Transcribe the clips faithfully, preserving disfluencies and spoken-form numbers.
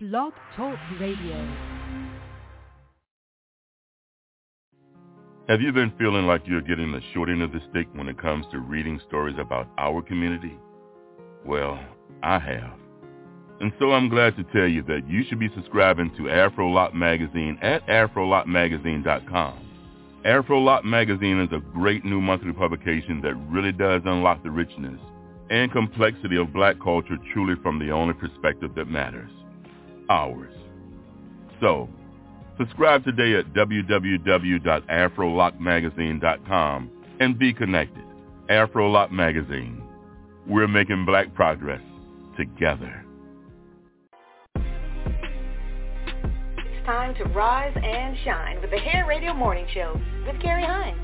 Blog Talk Radio. Have you been feeling like you're getting the short end of the stick when it comes to reading stories about our community? Well, I have. And so I'm glad to tell you that you should be subscribing to Afro-Lock Magazine at afro lock magazine dot com. Afro-Lock Magazine is a great new monthly publication that really does unlock the richness and complexity of black culture truly from the only perspective that matters, ours. So, subscribe today at w w w dot afro lock magazine dot com and be connected. Afro-Lock Magazine. We're making black progress together. It's time to rise and shine with the Hair Radio Morning Show with Carrie Hines.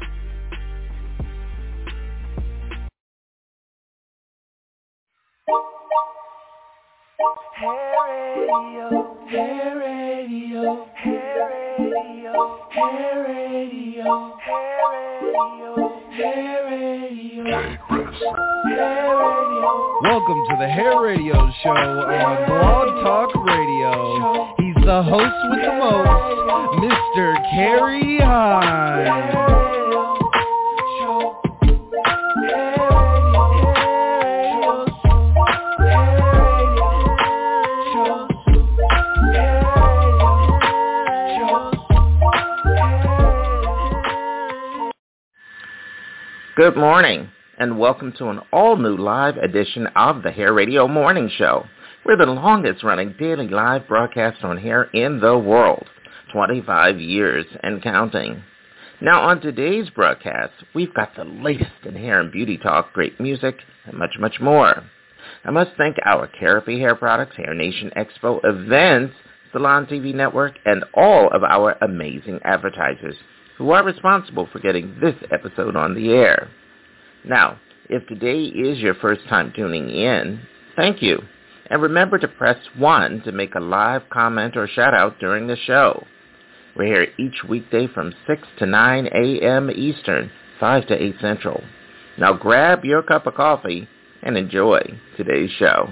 Hair Radio, Hair Radio, Hair Radio, Hair Radio, Hair Radio, Hair Radio, Hair Radio. Welcome to the Hair Radio Show on Blog Talk Radio. He's the host with the most, Mister Carrie Hines. Good morning, and welcome to an all-new live edition of the Hair Radio Morning Show. We're the longest-running daily live broadcast on hair in the world, twenty-five years and counting. Now, on today's broadcast, we've got the latest in hair and beauty talk, great music, and much, much more. I must thank our Carapy Hair Products, Hair Nation Expo events, Salon T V Network, and all of our amazing advertisers who are responsible for getting this episode on the air. Now, if today is your first time tuning in, thank you. And remember to press one to make a live comment or shout out during the show. We're here each weekday from six to nine a.m. Eastern, five to eight Central. Now grab your cup of coffee and enjoy today's show.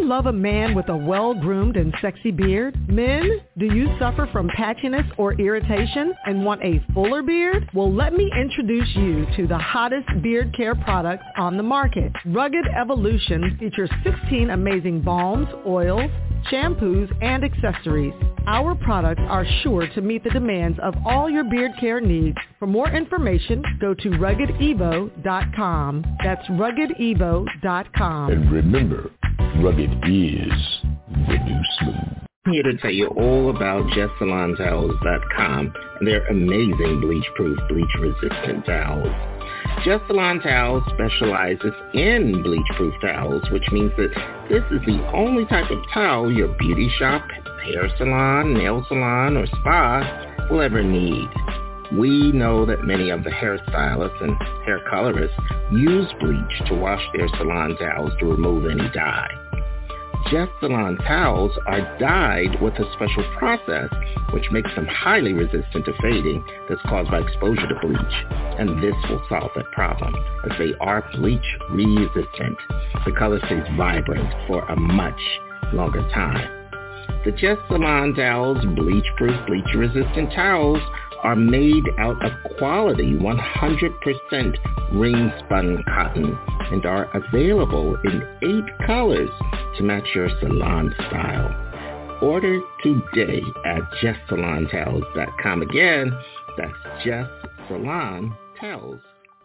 you love a man with a well-groomed and sexy beard? Men, do you suffer from patchiness or irritation and want a fuller beard? Well, let me introduce you to the hottest beard care products on the market. Rugged Evolution features sixteen amazing balms, oils, shampoos, and accessories. Our products are sure to meet the demands of all your beard care needs. For more information, go to rugged evo dot com. That's rugged evo dot com. And remember, rugged is the new smooth. I'm here to tell you all about Just Salon Towels dot com and their amazing bleach-proof, bleach-resistant towels. Just Salon Towels specializes in bleach-proof towels, which means that this is the only type of towel your beauty shop, hair salon, nail salon, or spa will ever need. We know that many of the hairstylists and hair colorists use bleach to wash their salon towels to remove any dye. Just Salon towels are dyed with a special process which makes them highly resistant to fading that's caused by exposure to bleach. And this will solve that problem, as they are bleach resistant. The color stays vibrant for a much longer time. The Just Salon Towels bleach-proof, bleach-resistant towels are made out of quality one hundred percent ring-spun cotton and are available in eight colors to match your salon style. Order today at Just Salon Towels dot com. Again, that's Just Salon Towels.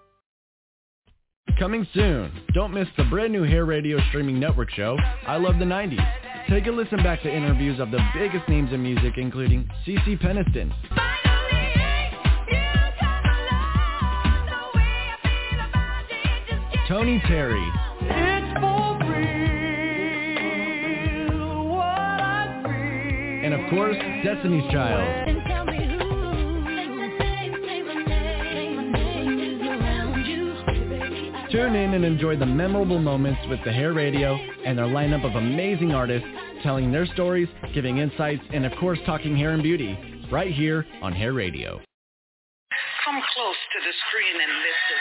Coming soon. Don't miss the brand new Hair Radio streaming network show, I Love the nineties. Take a listen back to interviews of the biggest names in music, including CeCe Peniston, Tony Terry, It's for real, what I feel. and of course, Destiny's Child. Tune in and enjoy the memorable moments with the Hair Radio and their lineup of amazing artists telling their stories, giving insights, and of course talking hair and beauty, right here on Hair Radio. Come close to the screen and listen.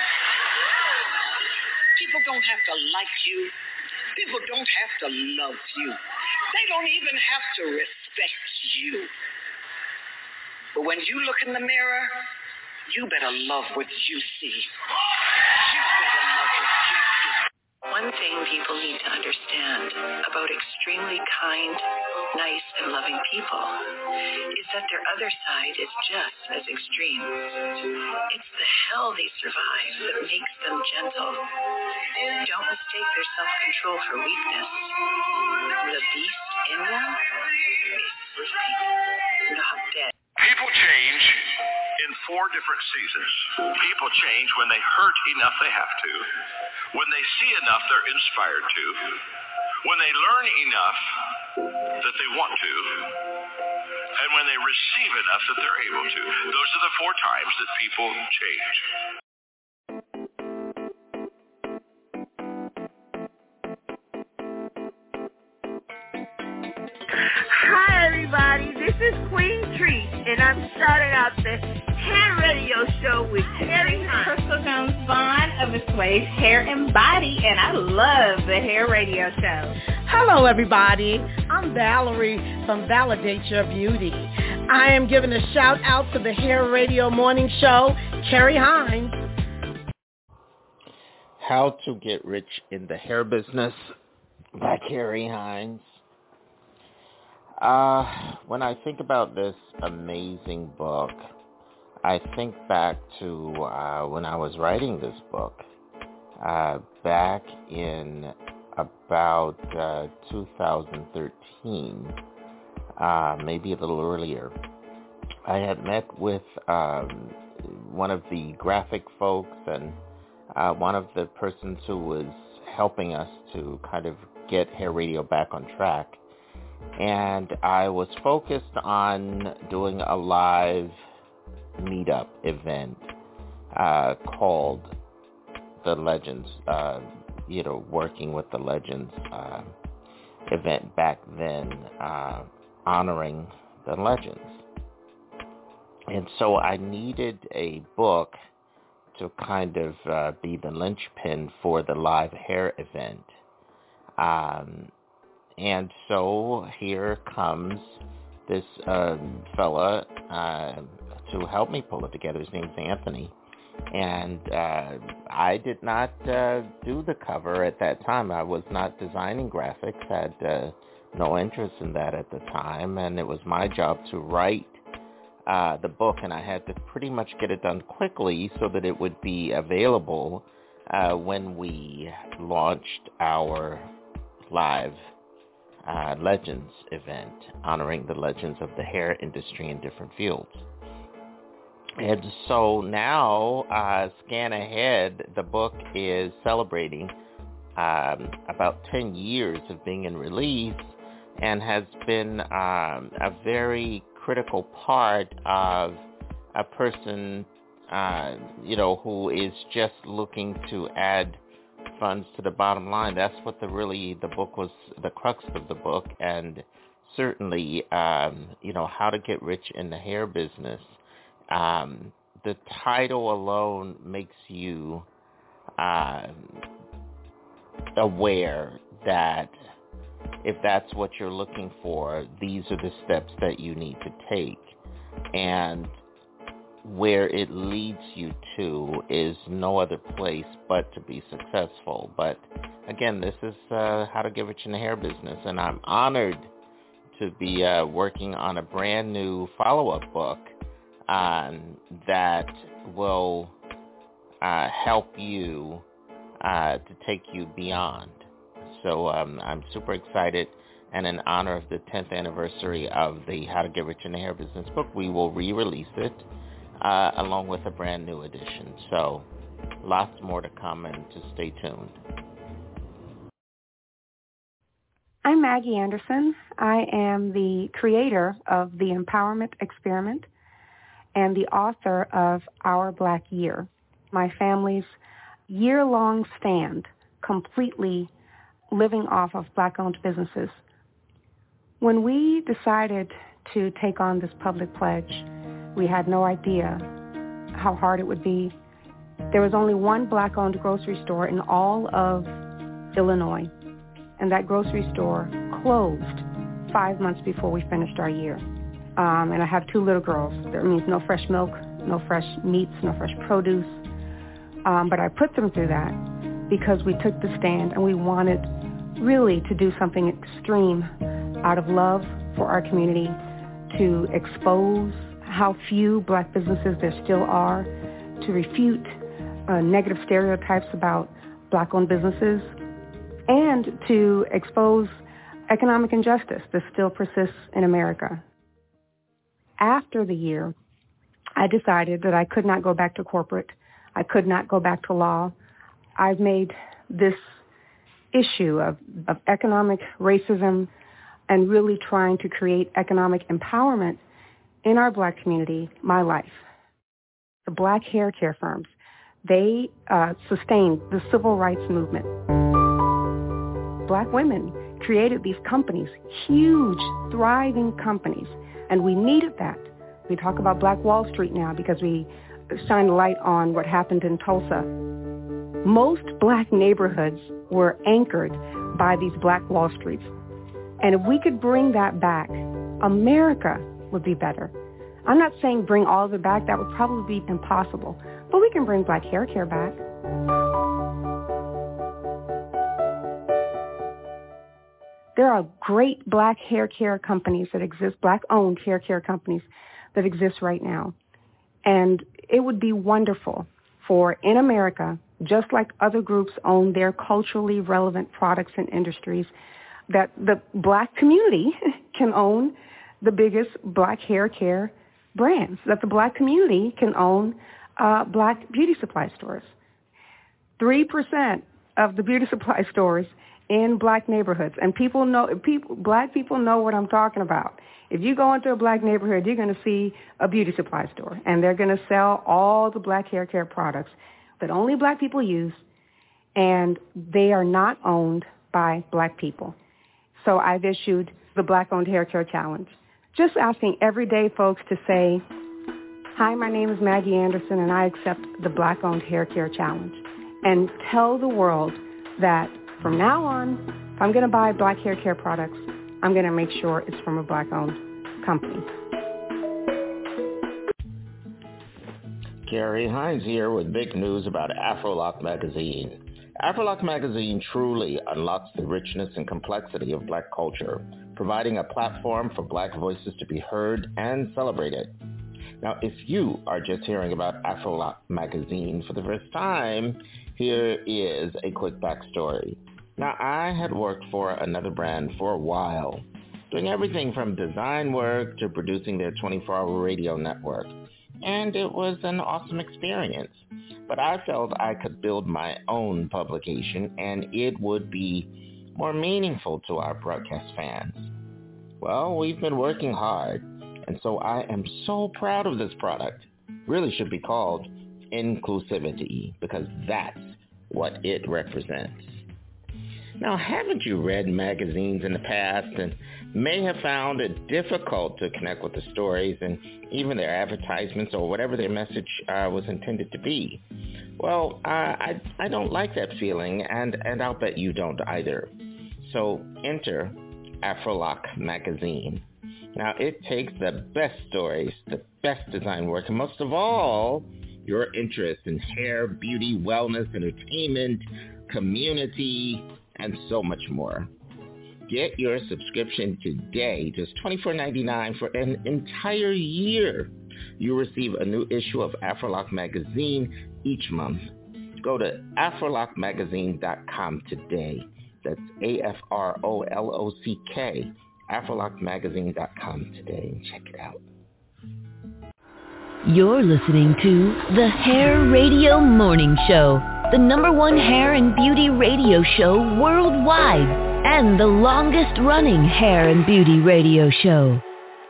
People don't have to like you. People don't have to love you. They don't even have to respect you. But when you look in the mirror, you better love what you see. You better love what you see. One thing people need to understand about extremely kind, nice, and loving people is that their other side is just as extreme. It's the hell they survive that makes them gentle. Don't mistake their self-control for weakness. The beast in them is sleeping, not dead. People change in four different seasons. People change when they hurt enough they have to, when they see enough they're inspired to, when they learn enough that they want to, and when they receive enough that they're able to. Those are the four times that people change. Hi everybody, this is Queen Treat, and I'm starting out the Hair Radio Show with Terry Crystal Jones Vaughn of the Swave Hair and Body, and I love the Hair Radio Show. Hello everybody, I'm Valerie from Validate Your Beauty. I am giving a shout out to the Hair Radio Morning Show, Carrie Hines. How to Get Rich in the Hair Business by Carrie Hines. Uh, when I think about this amazing book, I think back to uh, when I was writing this book, uh, back in about uh, two thousand thirteen, uh, maybe a little earlier. I had met with um, one of the graphic folks and uh, one of the persons who was helping us to kind of get Hair Radio back on track. And I was focused on doing a live meetup event uh, called The Legends, uh, you know, working with the Legends uh, event back then, uh, honoring the Legends. And so I needed a book to kind of uh, be the linchpin for the live hair event. Um, and so here comes this um, fella uh, to help me pull it together. His name's Anthony. And uh, I did not uh, do the cover at that time. I was not designing graphics, had uh, no interest in that at the time, and it was my job to write uh, the book, and I had to pretty much get it done quickly so that it would be available uh, when we launched our live uh, Legends event, honoring the legends of the hair industry in different fields. And so now, uh, scan ahead, the book is celebrating um, about ten years of being in release and has been um, a very critical part of a person, uh, you know, who is just looking to add funds to the bottom line. That's what the really, the book was, the crux of the book, and certainly, um, you know, how to get rich in the hair business. Um, the title alone makes you uh, aware that if that's what you're looking for, these are the steps that you need to take. And where it leads you to is no other place but to be successful. But again, this is uh, how to get rich in the hair business, and I'm honored to be uh, working on a brand new follow-up book Um, that will uh, help you uh, to take you beyond. So um, I'm super excited, and in honor of the tenth anniversary of the How to Get Rich in the Hair Business book, we will re-release it uh, along with a brand new edition. So lots more to come, and to stay tuned. I'm Maggie Anderson. I am the creator of the Empowerment Experiment and the author of Our Black Year, my family's year-long stand completely living off of Black-owned businesses. When we decided to take on this public pledge, we had no idea how hard it would be. There was only one Black-owned grocery store in all of Illinois, and that grocery store closed five months before we finished our year. Um, and I have two little girls. That means no fresh milk, no fresh meats, no fresh produce. Um, but I put them through that because we took the stand and we wanted really to do something extreme out of love for our community, to expose how few Black businesses there still are, to refute uh, negative stereotypes about Black-owned businesses, and to expose economic injustice that still persists in America. After the year, I decided that I could not go back to corporate. I could not go back to law. I've made this issue of, of economic racism and really trying to create economic empowerment in our Black community my life. The Black hair care firms, they uh, sustained the civil rights movement. Black women created these companies, huge, thriving companies. And we needed that. We talk about Black Wall Street now because we shine a light on what happened in Tulsa. Most Black neighborhoods were anchored by these Black Wall Streets. And if we could bring that back, America would be better. I'm not saying bring all of it back. That would probably be impossible. But we can bring Black hair care back. There are great Black hair care companies that exist, Black-owned hair care companies that exist right now. And it would be wonderful for, in America, just like other groups own their culturally relevant products and industries, that the Black community can own the biggest Black hair care brands, that the Black community can own uh, Black beauty supply stores. Three percent of the beauty supply stores in Black neighborhoods, and people know, people, Black people know what I'm talking about. If you go into a Black neighborhood, you're going to see a beauty supply store, and they're going to sell all the Black hair care products that only Black people use, and they are not owned by Black people. So I've issued the Black-owned hair care challenge, just asking everyday folks to say, hi, my name is Maggie Anderson, and I accept the Black-owned hair care challenge, and tell the world that from now on, If I'm going to buy black hair care products, I'm going to make sure it's from a black-owned company. Carrie Hines here with big news about Afrolock Magazine. Afrolock Magazine truly unlocks the richness and complexity of black culture, providing a platform for black voices to be heard and celebrated. Now, if you are just hearing about Afrolock Magazine for the first time, here is a quick backstory. Now, I had worked for another brand for a while, doing everything from design work to producing their twenty-four hour radio network. And it was an awesome experience. But I felt I could build my own publication and it would be more meaningful to our broadcast fans. Well, we've been working hard, and so I am so proud of this product. Really should be called Inclusivity, because that's what it represents. Now, haven't you read magazines in the past and may have found it difficult to connect with the stories and even their advertisements or whatever their message uh, was intended to be? Well, uh, I, I don't like that feeling, and, and I'll bet you don't either. So enter Afrolock Magazine. Now, it takes the best stories, the best design work, and most of all, your interest in hair, beauty, wellness, entertainment, community, and so much more. Get your subscription today, just twenty-four ninety-nine for an entire year. You receive a new issue of Afrolock Magazine each month. Go to afrolock magazine dot com today. That's A F R O L O C K, afrolock magazine dot com today, and check it out. You're listening to the Hair Radio Morning Show, the number one hair and beauty radio show worldwide, and the longest running hair and beauty radio show.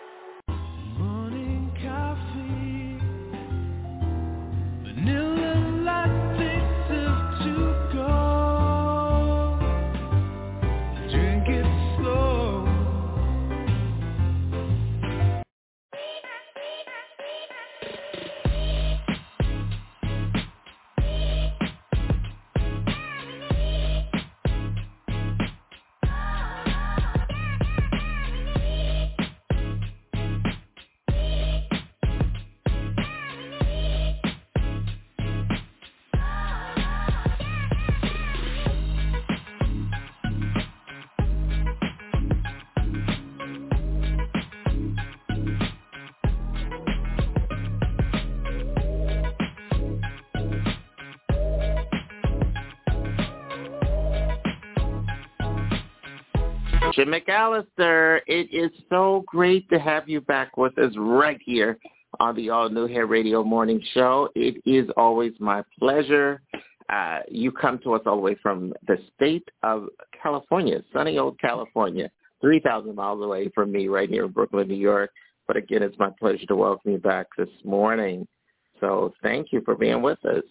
Jim McAllister, it is so great to have you back with us right here on the All New Hair Radio Morning Show. It is always my pleasure. Uh, you come to us all the way from the state of California, sunny old California, three thousand miles away from me right here in Brooklyn, New York. But again, it's my pleasure to welcome you back this morning. So thank you for being with us.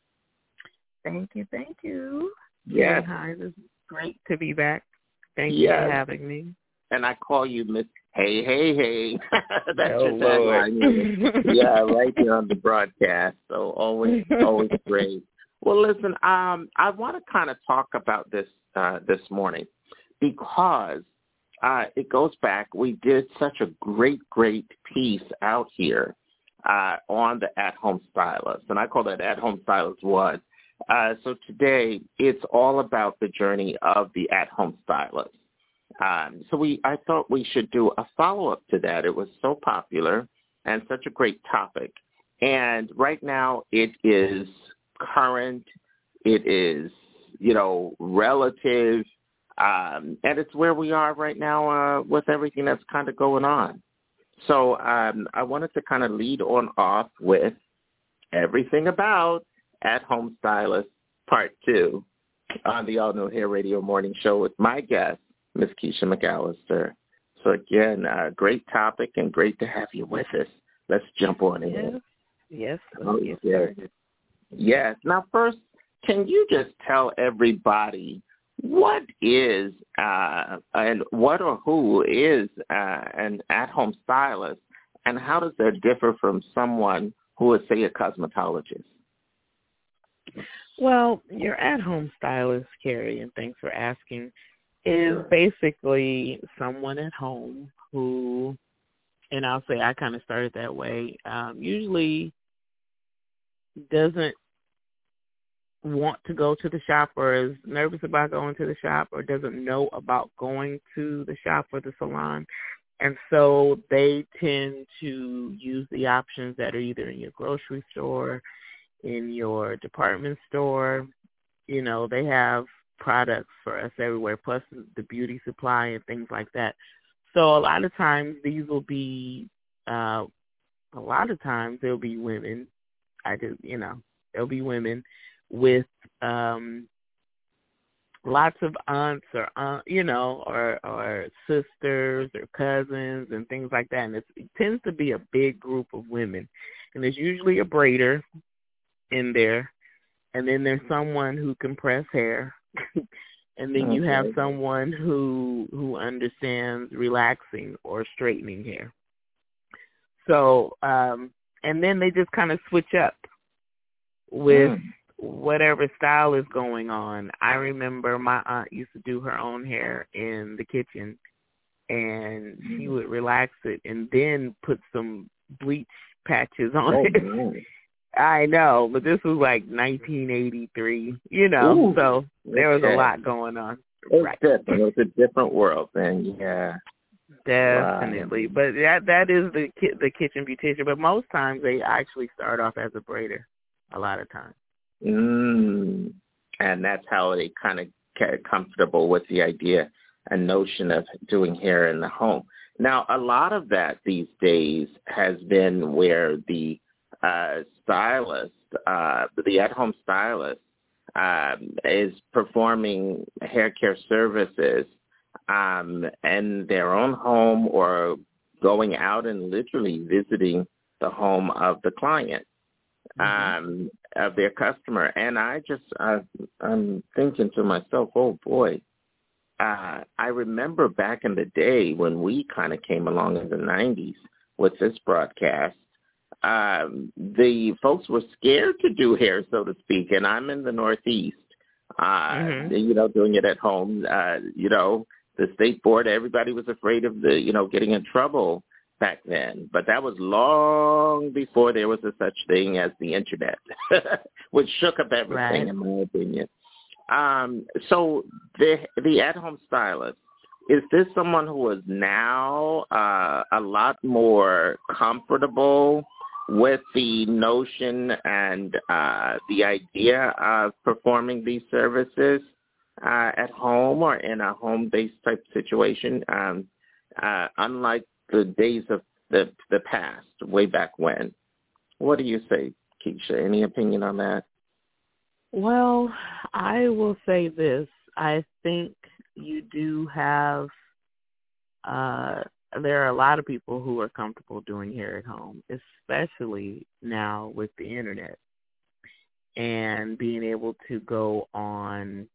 Thank you, thank you. Yes. Hi, it's great to be back. Thank yes. you for having me. And I call you Miss Hey, Hey, Hey. That's oh, your tagline. Yeah, right here on the broadcast. So always, always great. Well, listen, um, I want to kind of talk about this uh, this morning because uh, it goes back. We did such a great, great piece out here uh, on the At-Home Stylist, and I call that At-Home Stylist one. Uh, so today, it's all about the journey of the at-home stylist. Um, so we, I thought we should do a follow-up to that. It was so popular and such a great topic. And right now, it is current. It is, you know, relative. Um, and it's where we are right now uh, with everything that's kind of going on. So um, I wanted to kind of lead on off with everything about At-Home Stylist Part two on the All New Hair Radio Morning Show with my guest, Miss Keisha McAllister. So again, uh, great topic and great to have you with us. Let's jump on in. Yes. Oh, yes. yes. Yes. Now, first, can you just tell everybody what is uh, and what or who is uh, an at-home stylist, and how does that differ from someone who is, say, a cosmetologist? Well, your at-home stylist, Carrie, and thanks for asking, is basically someone at home who, and I'll say I kind of started that way, um, usually doesn't want to go to the shop or is nervous about going to the shop or doesn't know about going to the shop or the salon. And so they tend to use the options that are either in your grocery store, in your department store. You know, they have products for us everywhere, plus the beauty supply and things like that. So a lot of times these will be, uh, a lot of times there'll be women, I do, you know, there'll be women with um, lots of aunts or, aunt, you know, or, or sisters or cousins and things like that. And it's, it tends to be a big group of women. And there's usually a braider in there. And then there's someone who can press hair. And then okay. you have someone who who understands relaxing or straightening hair. So, um, and then they just kind of switch up with mm. whatever style is going on. I remember my aunt used to do her own hair in the kitchen, and mm. she would relax it and then put some bleach patches on oh, it. Man. I know, but this was like nineteen eighty-three, you know, Ooh, so there was okay. a lot going on. It's right. different. It was a different world then, yeah. Definitely. Wow. But that that is the ki- the kitchen beautician, but most times they actually start off as a braider, a lot of times. Mm. And that's how they kind of get comfortable with the idea and notion of doing hair in the home. Now, a lot of that these days has been where the Uh, stylist, uh, the at-home stylist, um, is performing hair care services um, in their own home or going out and literally visiting the home of the client, mm-hmm. um, of their customer. And I just, I, I'm thinking to myself, oh boy, uh, I remember back in the day when we kind of came along in the nineties with this broadcast. Um, the folks were scared to do hair, so to speak, and I'm in the Northeast, uh, mm-hmm. you know, doing it at home. Uh, you know, the state board, everybody was afraid of the, you know, getting in trouble back then. But that was long before there was a such thing as the Internet, which shook up everything, right. in my opinion. Um, so the the at-home stylist, is this someone who is now uh, a lot more comfortable with the notion and uh, the idea of performing these services uh, at home or in a home-based type situation, um, uh, unlike the days of the the past, way back when? What do you say, Keisha? Any opinion on that? Well, I will say this. I think you do have uh, there are a lot of people who are comfortable doing hair at home, especially now with the Internet and being able to go on,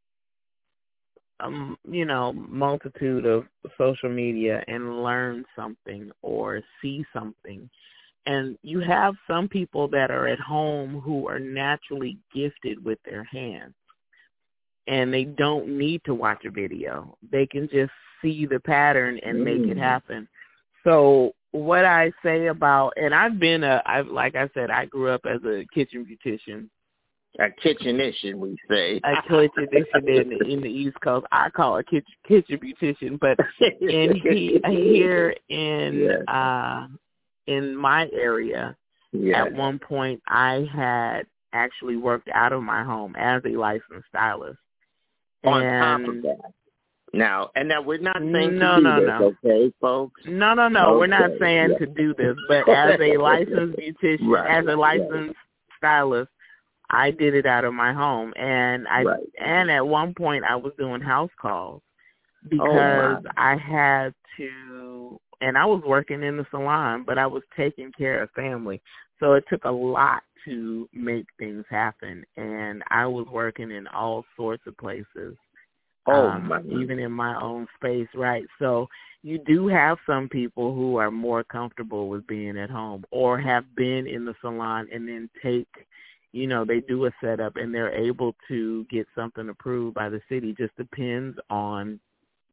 um, you know, multitude of social media and learn something or see something. And you have some people that are at home who are naturally gifted with their hands, and they don't need to watch a video. They can just see the pattern and make mm. it happen. So what I say about, and I've been a, I've, like I said, I grew up as a kitchen beautician. A kitchenician, we say. A kitchenician in, the, in the East Coast. I call it kitchen, kitchen beautician. But in he, here in yes. uh, in my area, yes. at one point I had actually worked out of my home as a licensed stylist. On and top of that. Now, and now we're not saying no, to do no, this, no. okay, folks? No, no, no. Okay. We're not saying yeah. to do this, but as a licensed beautician, right. as a licensed right. stylist, I did it out of my home, and I right. and at one point I was doing house calls because oh, I had to, and I was working in the salon, but I was taking care of family, so it took a lot to make things happen, and I was working in all sorts of places. Oh, um, my even in my own space, right? So you do have some people who are more comfortable with being at home or have been in the salon and then take, you know, they do a setup and they're able to get something approved by the city. Just depends on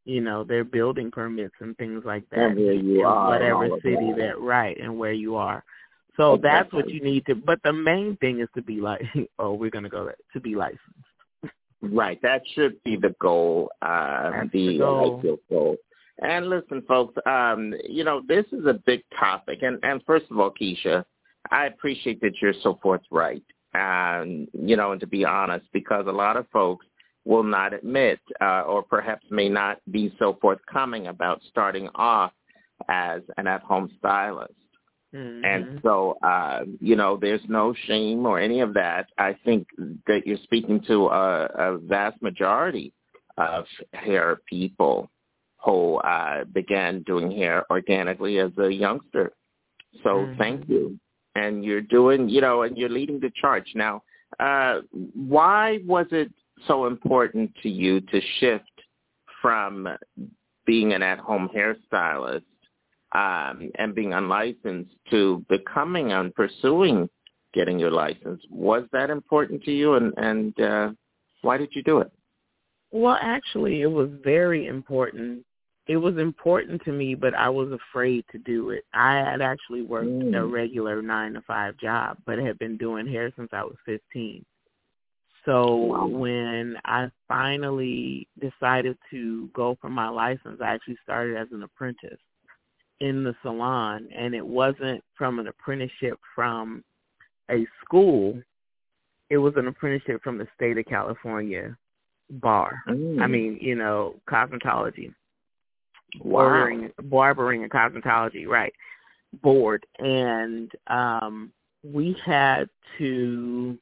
you know, their building permits and things like that. And where you in are, whatever and city that. that right, and where you are. So exactly. That's what you need to. But the main thing is to be like, oh, we're gonna go there, to be licensed. Right, that should be the goal. Uh, That's the, the goal. ideal goal. And listen, folks, um, you know, this is a big topic. And, and first of all, Keisha, I appreciate that you're so forthright, um, you know, and to be honest, because a lot of folks will not admit uh, or perhaps may not be so forthcoming about starting off as an at-home stylist. Mm-hmm. And so, uh, you know, there's no shame or any of that. I think that you're speaking to a, a vast majority of hair people who uh, began doing hair organically as a youngster. So mm-hmm. thank you. And you're doing, you know, and you're leading the charge. Now, uh, why was it so important to you to shift from being an at-home hairstylist um, and being unlicensed to becoming and pursuing getting your license? Was that important to you, and, and uh, why did you do it? Well, actually, it was very important. It was important to me, but I was afraid to do it. I had actually worked mm. a regular nine to five job, but had been doing hair since I was fifteen. So wow. when I finally decided to go for my license, I actually started as an apprentice in the salon, and it wasn't from an apprenticeship from a school. It was an apprenticeship from the state of California bar. Mm. I mean, you know, cosmetology. Wow. Barbering, barbering and cosmetology, right, board. And um, we had to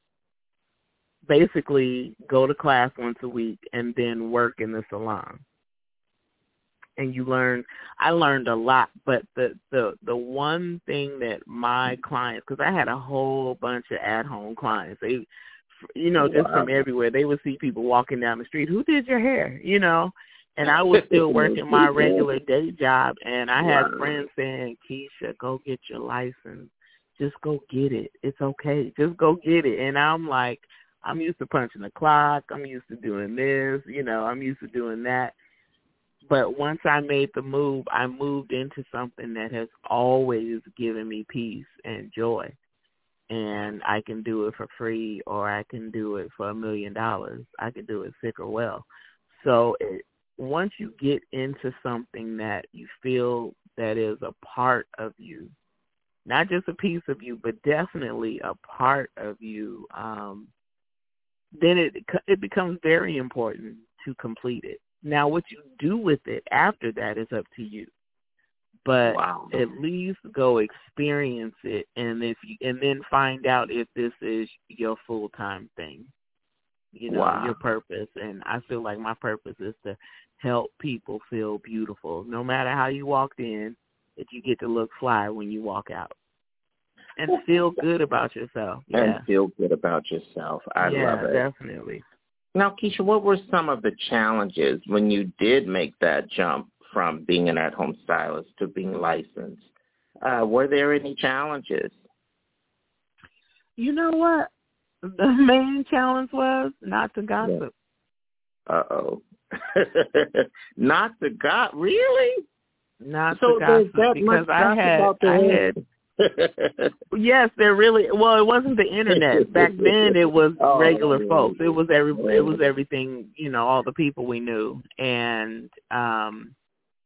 basically go to class once a week and then work in the salon. And you learn, I learned a lot, but the, the, the one thing that my clients, because I had a whole bunch of at-home clients, they, you know, just wow. from everywhere, they would see people walking down the street, who did your hair, you know? And I was still working my regular day job, and I had wow. friends saying, Keisha, go get your license. Just go get it. It's okay. Just go get it. And I'm like, I'm used to punching the clock. I'm used to doing this. You know, I'm used to doing that. But once I made the move, I moved into something that has always given me peace and joy. And I can do it for free, or I can do it for a million dollars. I can do it sick or well. So it, once you get into something that you feel that is a part of you, not just a piece of you, but definitely a part of you, um, then it it becomes very important to complete it. Now, what you do with it after that is up to you. But wow. at least go experience it, and if you, and then find out if this is your full-time thing, you know, wow. your purpose. And I feel like my purpose is to help people feel beautiful. No matter how you walked in, that you get to look fly when you walk out. And feel good about yourself. Yeah. And feel good about yourself. I yeah, love it. Definitely. Now, Keisha, what were some of the challenges when you did make that jump from being an at-home stylist to being licensed? Uh, were there any challenges? You know what? The main challenge was not to gossip. Yeah. Uh-oh. Not to gossip? Really? Not so to gossip, that because much I had, about the I had yes, there really. Well, it wasn't the internet back then. It was oh, regular yeah. folks. It was every. It was everything. You know, all the people we knew, and um,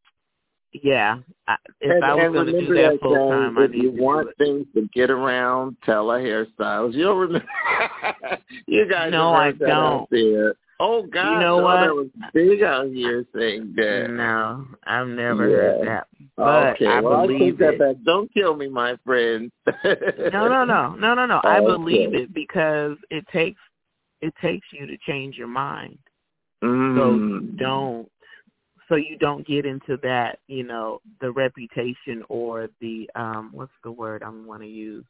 yeah. I, if and, I was going to do that full time, I need to do you want it. things to get around, tell a hairstylist. You don't remember? You guys, no, I don't. Out there. Oh God, you know no, what? That was big out here saying that. No, I've never yeah. heard that. But okay, I well, believe I it. That back. Don't kill me, my friend. no, no, no, no, no, no. Okay. I believe it because it takes it takes you to change your mind. Mm. So you don't. So you don't get into that, you know, the reputation or the um, what's the word I want to use?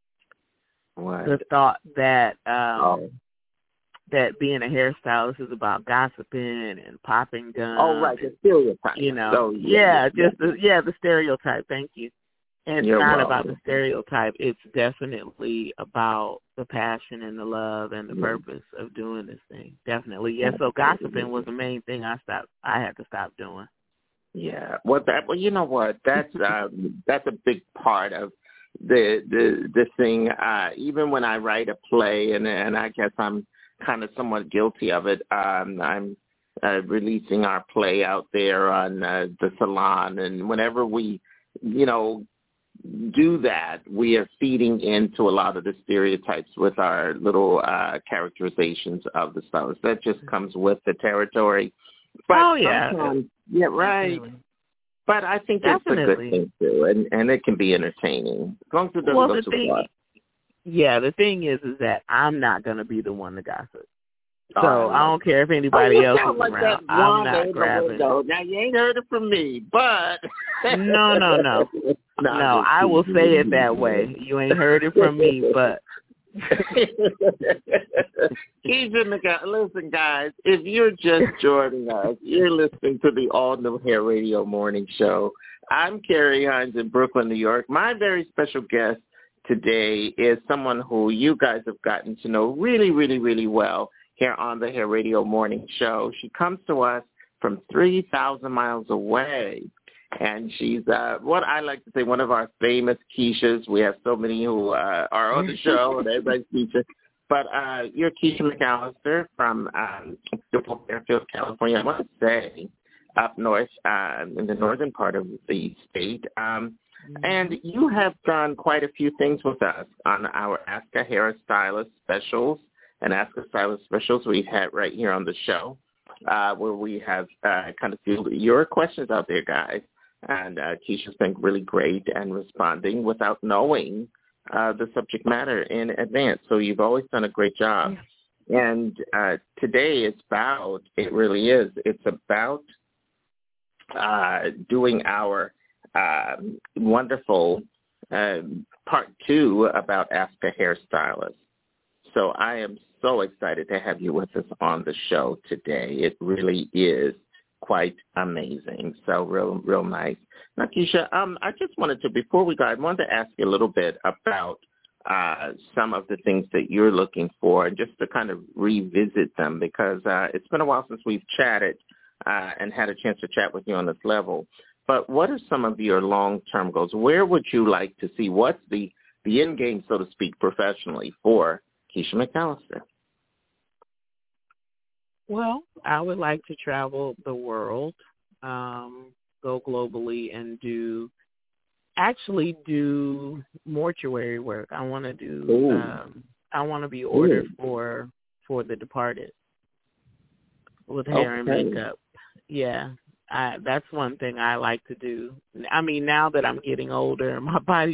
What? The thought that um, oh. that being a hairstylist is about gossiping and popping guns. Oh, right, the stereotype. You know, so, yeah, yeah, yeah, just the, yeah, the stereotype. Thank you. It's You're not welcome. about the stereotype. It's definitely about the passion and the love and the Yeah. purpose of doing this thing. Definitely. Yeah, so gossiping was the main thing I stopped. I had to stop doing. Yeah. Well, that. Well, you know what? That's um, that's a big part of the the the thing. Uh, even when I write a play, and and I guess I'm kind of somewhat guilty of it. Um, I'm uh, releasing our play out there on uh, the Salon, and whenever we, you know, do that, we are feeding into a lot of the stereotypes with our little uh, characterizations of the stylist. That just comes with the territory. But oh, yeah. Yeah, right. Definitely. But I think that's Definitely. a good thing, too, and, and it can be entertaining. As long as it doesn't well, go the too thing, far. Yeah, the thing is, is that I'm not going to be the one to gossip. So Oh, I don't care if anybody oh, you else sound is like around. that I'm Wanda not in the grabbing window. it. Now, you ain't heard it from me, but... No, no, no. no, no, I will say it that way. You ain't heard it from me, but... Keisha McAllister, listen, guys, if you're just joining us, you're listening to the all-new Hair Radio Morning Show. I'm Carrie Hines in Brooklyn, New York. My very special guest today is someone who you guys have gotten to know really, really, really well here on the Hair Radio Morning Show. She comes to us from three thousand miles away, and she's uh, what I like to say, one of our famous Keishas. We have so many who uh, are on the show, and everybody's Keisha. But uh, you're Keisha McAllister from um, Fairfield, California. I want to say up north uh, in the northern part of the state. Um, and you have done quite a few things with us on our Ask a Hairstylist specials and Ask a Stylist specials we've had right here on the show, uh, where we have uh, kind of fielded your questions out there, guys. And uh, Keisha's been really great and responding without knowing uh, the subject matter in advance. So you've always done a great job. And uh, today it's about, it really is, it's about uh, doing our uh, wonderful uh, part two about Ask a Hairstylist. So I am so excited to have you with us on the show today. It really is quite amazing. So real, real nice. Now, Keisha, um, I just wanted to, before we go, I wanted to ask you a little bit about uh, some of the things that you're looking for, and just to kind of revisit them, because uh, it's been a while since we've chatted uh, and had a chance to chat with you on this level. But what are some of your long-term goals? Where would you like to see? What's the, the end game, so to speak, professionally for Keisha McAllister? Well, I would like to travel the world, um, go globally, and do actually do mortuary work. I want to do. Um, I want to be ordered Ooh. for for the departed with hair okay. and makeup. Yeah, I, that's one thing I like to do. I mean, now that I'm getting older, my body's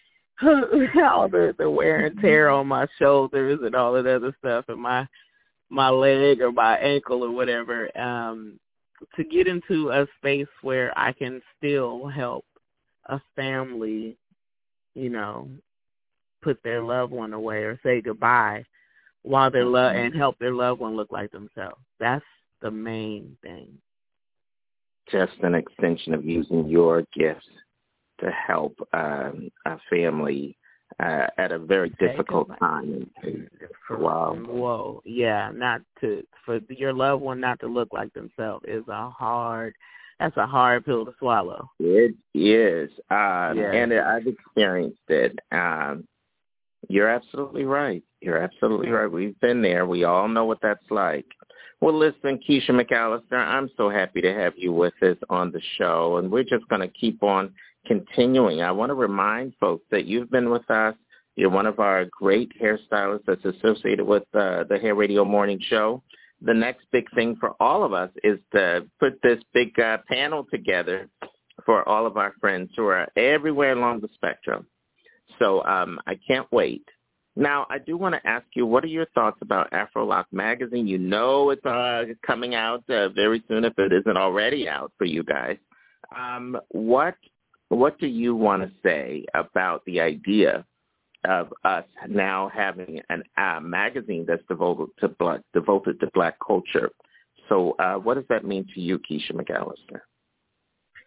all the, the wear and tear on my shoulders and all of the other stuff, and my my leg or my ankle or whatever, um, to get into a space where I can still help a family, you know, put their loved one away or say goodbye while their lo- and help their loved one look like themselves. That's the main thing. Just an extension of using your gifts to help um, a family Uh, at a very difficult time. Wow. Whoa. Yeah, not to, for your loved one not to look like themselves is a hard, that's a hard pill to swallow. It is. Um, yeah. And I've experienced it. Um, you're absolutely right. You're absolutely right. We've been there. We all know what that's like. Well, listen, Keisha McAllister, I'm so happy to have you with us on the show, and we're just going to keep on continuing. I want to remind folks that you've been with us. You're one of our great hairstylists that's associated with uh, the Hair Radio Morning Show. The next big thing for all of us is to put this big uh, panel together for all of our friends who are everywhere along the spectrum. So um, I can't wait. Now, I do want to ask you, what are your thoughts about Afro-Lock Magazine? You know it's uh, coming out uh, very soon, if it isn't already out for you guys. Um, what What do you want to say about the idea of us now having a uh, magazine that's devoted to black, devoted to black culture? So uh, what does that mean to you, Keisha McAllister? Well,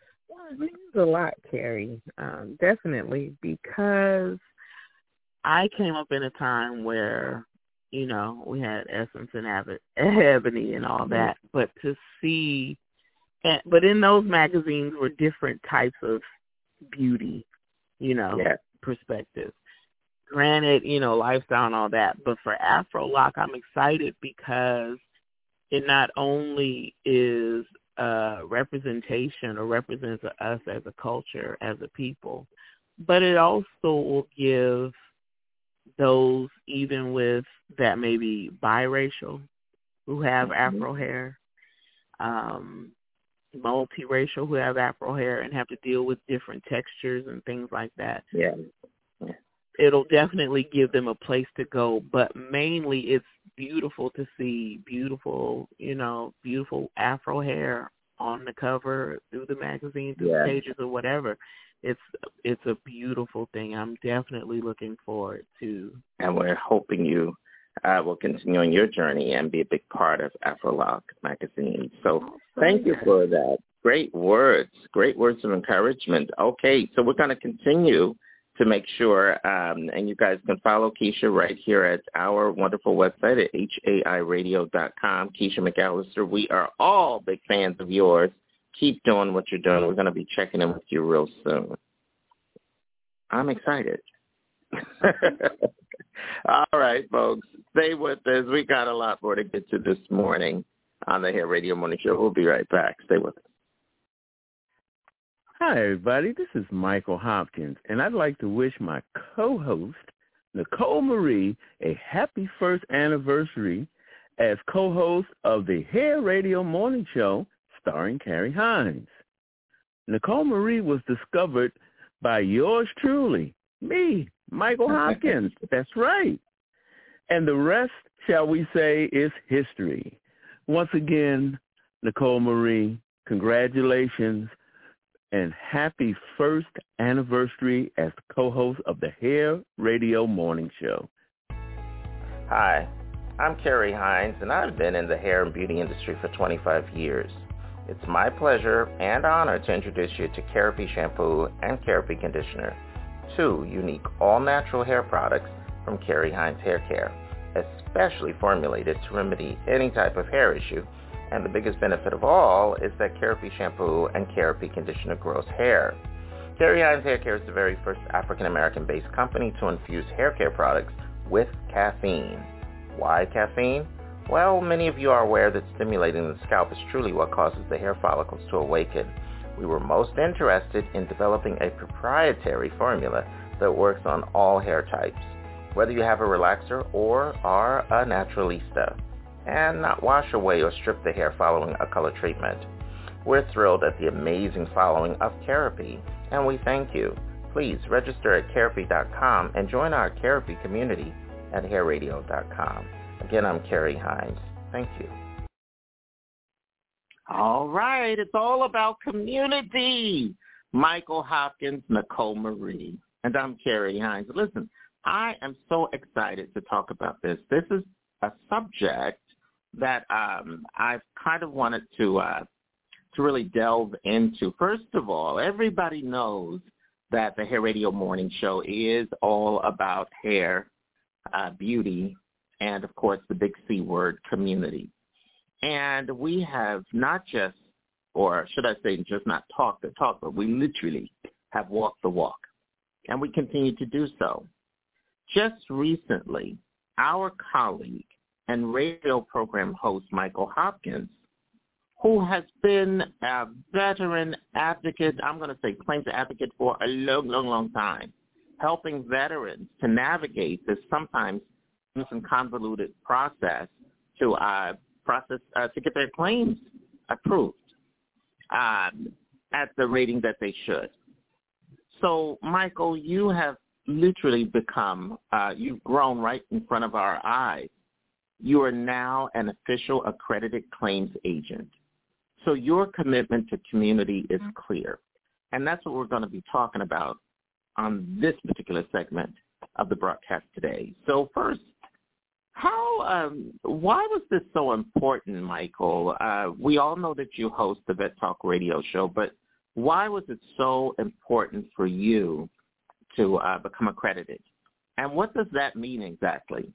it means a lot, Carrie. Um, definitely, because I came up in a time where, you know, we had Essence and Ab- Ebony and all that, but to see, and, but in those magazines were different types of beauty, you know, yeah. perspectives. Granted, you know, lifestyle and all that, but for Afro-Lock, I'm excited because it not only is a representation or represents us as a culture, as a people, but it also will give those even with that may be biracial who have mm-hmm. Afro hair, um, multiracial who have Afro hair and have to deal with different textures and things like that. Yeah. yeah. It'll definitely give them a place to go, but mainly it's beautiful to see beautiful, you know, beautiful Afro hair on the cover, through the magazine, through yeah. the pages or whatever. It's it's a beautiful thing. I'm definitely looking forward to. And we're hoping you uh, will continue on your journey and be a big part of Afro-Lock magazine. So thank you for that. Great words, great words of encouragement. Okay, so we're going to continue to make sure, um, and you guys can follow Keisha right here at our wonderful website at H A I radio dot com. Keisha McAllister, we are all big fans of yours. Keep doing what you're doing. We're going to be checking in with you real soon. I'm excited. All right, folks, stay with us. We got a lot more to get to this morning on the Hair Radio Morning Show. We'll be right back. Stay with us. Hi, everybody. This is Michael Hopkins, and I'd like to wish my co-host, Nicole Marie, a happy first anniversary as co-host of the Hair Radio Morning Show starring Carrie Hines. Nicole Marie was discovered by yours truly, me, Michael Hopkins. That's right. And the rest, shall we say, is history. Once again, Nicole Marie, congratulations. And happy first anniversary as co-host of the Hair Radio Morning Show. Hi, I'm Carrie Hines, and I've been in the hair and beauty industry for twenty-five years. It's my pleasure and honor to introduce you to Kerapi Shampoo and Kerapi Conditioner, two unique all-natural hair products from Carrie Hines Hair Care, especially formulated to remedy any type of hair issue. And the biggest benefit of all is that Kerapi Shampoo and Kerapi Conditioner grows hair. Carrie Hines Hair Care is the very first African-American-based company to infuse hair care products with caffeine. Why caffeine? Well, many of you are aware that stimulating the scalp is truly what causes the hair follicles to awaken. We were most interested in developing a proprietary formula that works on all hair types, whether you have a relaxer or are a naturalista, and not wash away or strip the hair following a color treatment. We're thrilled at the amazing following of Kerapi, and we thank you. Please register at Kerapi dot com and join our Kerapi community at hair radio dot com. Again, I'm Carrie Hines. Thank you. All right, it's all about community. Michael Hopkins, Nicole Marie, and I'm Carrie Hines. Listen, I am so excited to talk about this. This is a subject that um, I've kind of wanted to uh, to really delve into. First of all, everybody knows that the Hair Radio Morning Show is all about hair, uh, beauty, and, of course, the big C word, community. And we have not just, or should I say just not talked the talk, but we literally have walked the walk, and we continue to do so. Just recently, our colleague and radio program host Michael Hopkins, who has been a veteran advocate, I'm going to say claims advocate for a long, long, long time, helping veterans to navigate this sometimes convoluted process to uh, process uh, to get their claims approved um, at the rating that they should. So, Michael, you have literally become, uh, you've grown right in front of our eyes. You are now an official accredited claims agent. So your commitment to community is clear. And that's what we're going to be talking about on this particular segment of the broadcast today. So first, how, um, why was this so important, Michael? Uh, we all know that you host the Vet Talk radio show, but why was it so important for you to uh, become accredited? And what does that mean exactly?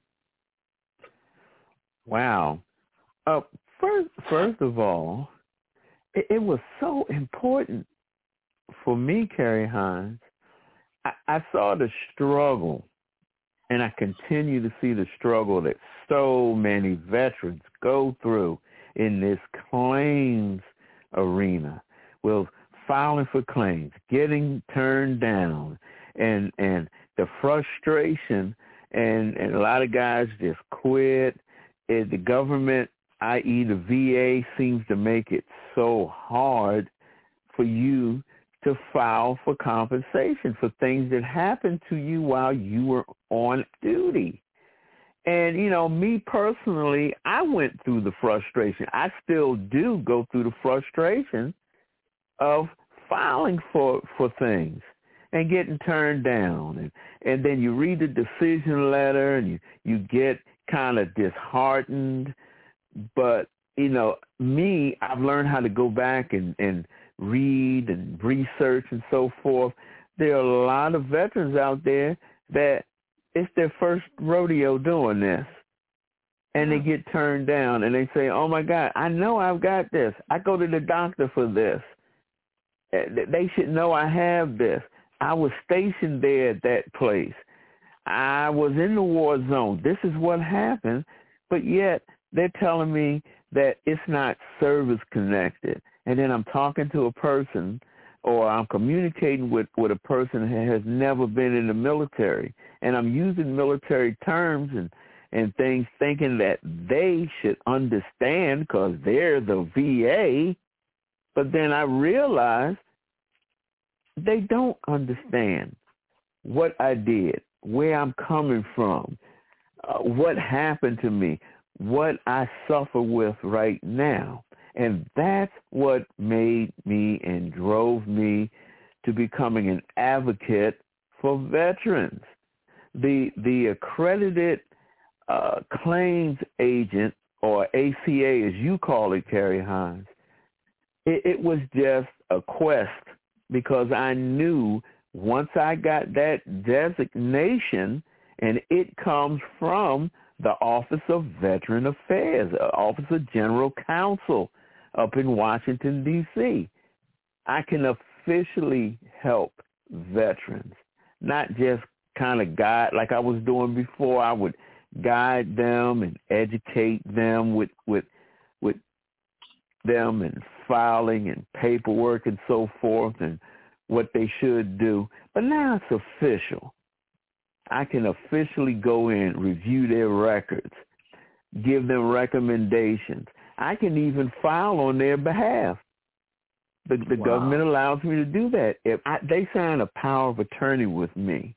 Wow. Uh, first, first of all, it, it was so important for me, Carrie Hines. I, I saw the struggle, and I continue to see the struggle that so many veterans go through in this claims arena. Well, filing for claims, getting turned down, and and the frustration, and, and a lot of guys just quit. And the government, that is the V A, seems to make it so hard for you to file for compensation for things that happened to you while you were on duty. And, you know, me personally, I went through the frustration. I still do go through the frustration of filing for, for things and getting turned down. And, and then you read the decision letter and you, you get kind of disheartened. But, you know, me, I've learned how to go back and, and read and research and so forth. There are a lot of veterans out there that it's their first rodeo doing this. And they get turned down and they say, oh, my God, I know I've got this. I go to the doctor for this. They should know I have this. I was stationed there at that place. I was in the war zone. This is what happened. But yet they're telling me that it's not service connected. And then I'm talking to a person or I'm communicating with, with a person who has never been in the military. And I'm using military terms and, and things thinking that they should understand because they're the V A. But then I realize they don't understand what I did, where I'm coming from, uh, what happened to me, what I suffer with right now. And that's what made me and drove me to becoming an advocate for veterans. The the accredited uh, claims agent, or A C A as you call it, Carrie Hines, it, it was just a quest because I knew once I got that designation, and it comes from the Office of Veteran Affairs, Office of General Counsel up in Washington, D C, I can officially help veterans, not just kind of guide like I was doing before. I would guide them and educate them with with with them and filing and paperwork and so forth and what they should do. But now it's official. I can officially go in, review their records, give them recommendations. I can even file on their behalf. The, the wow. government allows me to do that. If I, they sign a power of attorney with me,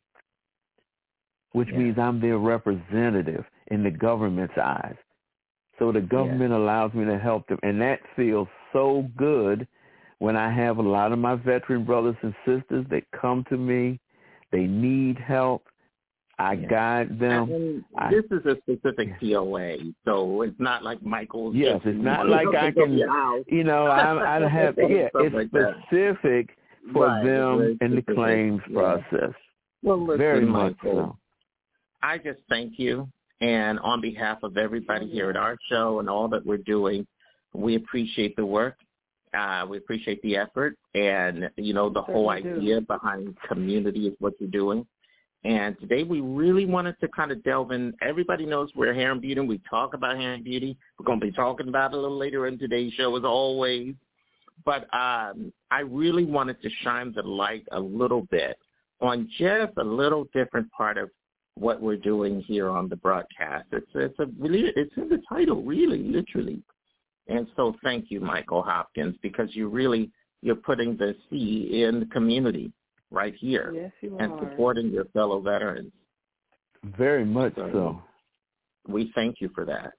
which yeah. means I'm their representative in the government's eyes. So the government yeah. allows me to help them. And that feels so good when I have a lot of my veteran brothers and sisters that come to me. They need help. I yeah. guide them. And this I, is a specific P O A, so it's not like Michael's. Yes, it's not like I can, you know, I, I have, yeah, it's like specific that. for right. them in the claims yeah. process. Well, listen, Very Michael, much so. I just thank you. And on behalf of everybody here at our show and all that we're doing, we appreciate the work. Uh, we appreciate the effort. And, you know, the whole idea behind community is what you're doing. And today we really wanted to kind of delve in. Everybody knows we're Hair and Beauty. We talk about hair and beauty. We're going to be talking about it a little later in today's show as always. But um, I really wanted to shine the light a little bit on just a little different part of what we're doing here on the broadcast. It's it's a really it's in the title, really, literally. And so thank you, Michael Hopkins, because you really you're putting the C in the community right here yes, you and are. supporting your fellow veterans. Very much so. so. We thank you for that.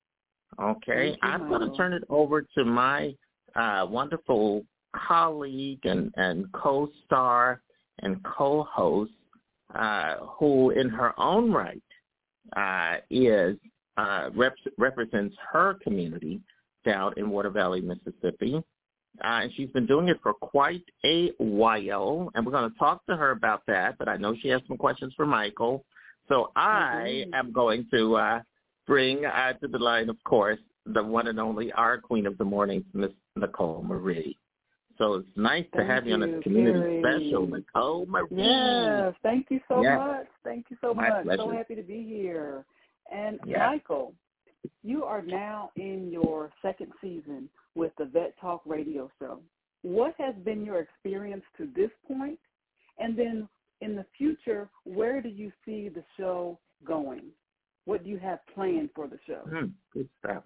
Okay, you, I'm going to turn it over to my uh, wonderful colleague and, and co-star and co-host, uh, who in her own right uh, is uh, rep- represents her community down in Water Valley, Mississippi. Uh, and she's been doing it for quite a while, and we're going to talk to her about that, but I know she has some questions for Michael. So I mm-hmm. am going to uh, bring uh, to the line, of course, the one and only, our queen of the morning, Miss Nicole Marie. So it's nice to thank have you, you on a community Carrie. special, Nicole Marie. Yes, thank you so yes. much. Thank you so My much. pleasure. So happy to be here. And yes. Michael, you are now in your second season with the Vet Talk radio show. What has been your experience to this point? And then in the future, where do you see the show going? What do you have planned for the show? Mm, good stuff.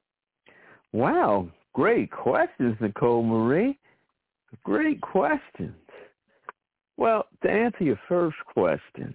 Wow, great questions, Nicole Marie. Great questions. Well, to answer your first question,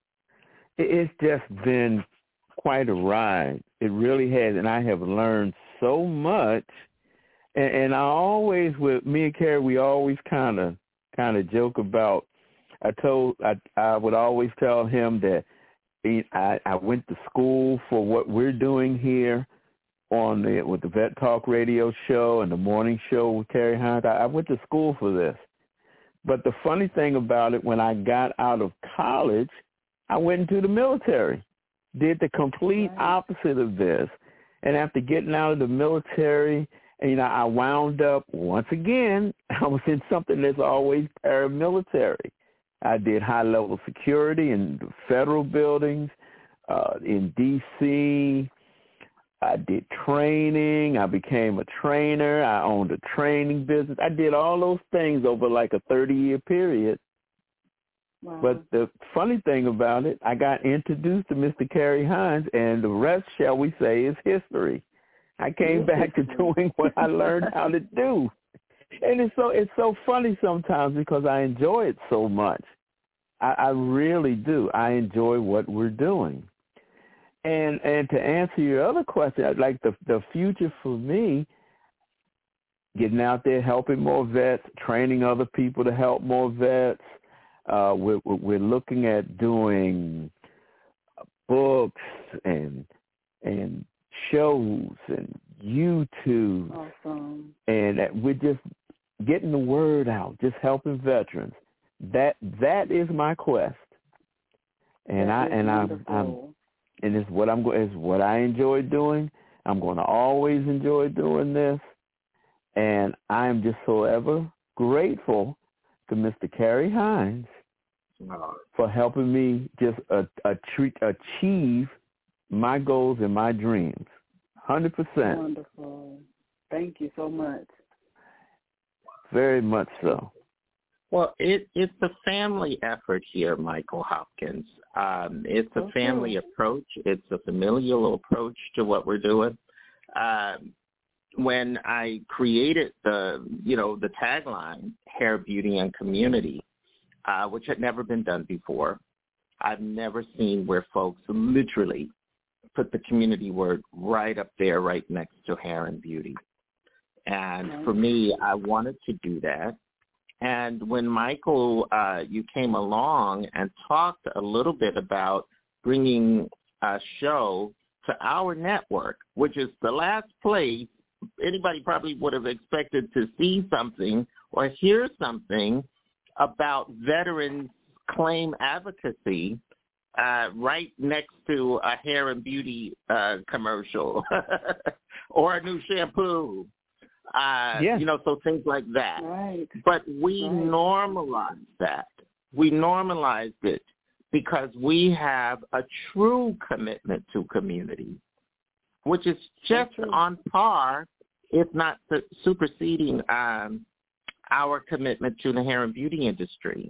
it's just been quite a ride. It really has, and I have learned so much. And, and I always, with me and Carrie, we always kind of kind of joke about. I told I I would always tell him that he, I I went to school for what we're doing here on the with the Vet Talk radio show and the morning show with Carrie Hines. I, I went to school for this. But the funny thing about it, when I got out of college, I went into the military, did the complete opposite of this. And after getting out of the military, and, you know, I wound up, once again, I was in something that's always paramilitary. I did high-level security in federal buildings, uh, in D C I did training. I became a trainer. I owned a training business. I did all those things over like a thirty-year period. Wow. But the funny thing about it, I got introduced to Mister Carrie Hines, and the rest, shall we say, is history. I came back to doing what I learned how to do. And it's so it's so funny sometimes because I enjoy it so much. I, I really do. I enjoy what we're doing. And and to answer your other question, like the the future for me, getting out there, helping more vets, training other people to help more vets. Uh, we're we're looking at doing books and and shows and YouTube, awesome. And we're just getting the word out, just helping veterans. That that is my quest, and that I and I'm, I'm and it's what I'm going. It's what I enjoy doing. I'm going to always enjoy doing this, and I am just so ever grateful to Mister Carrie Hines for helping me just uh, achieve my goals and my dreams. one hundred percent. Wonderful. Thank you so much. Very much so. Well, it, it's a family effort here, Michael Hopkins. Um, it's a okay. family approach. It's a familial approach to what we're doing. Um, when I created the, you know, the tagline, Hair, Beauty, and Community, uh, which had never been done before, I've never seen where folks literally put the community word right up there, right next to hair and beauty. And okay. for me, I wanted to do that. And when Michael, uh, you came along and talked a little bit about bringing a show to our network, which is the last place anybody probably would have expected to see something or hear something about veterans claim advocacy, uh, right next to a hair and beauty uh, commercial or a new shampoo. Uh, yeah. You know, so things like that. Right. But we right. normalized that. We normalized it because we have a true commitment to community, which is just on par, if not su- superseding um, our commitment to the hair and beauty industry.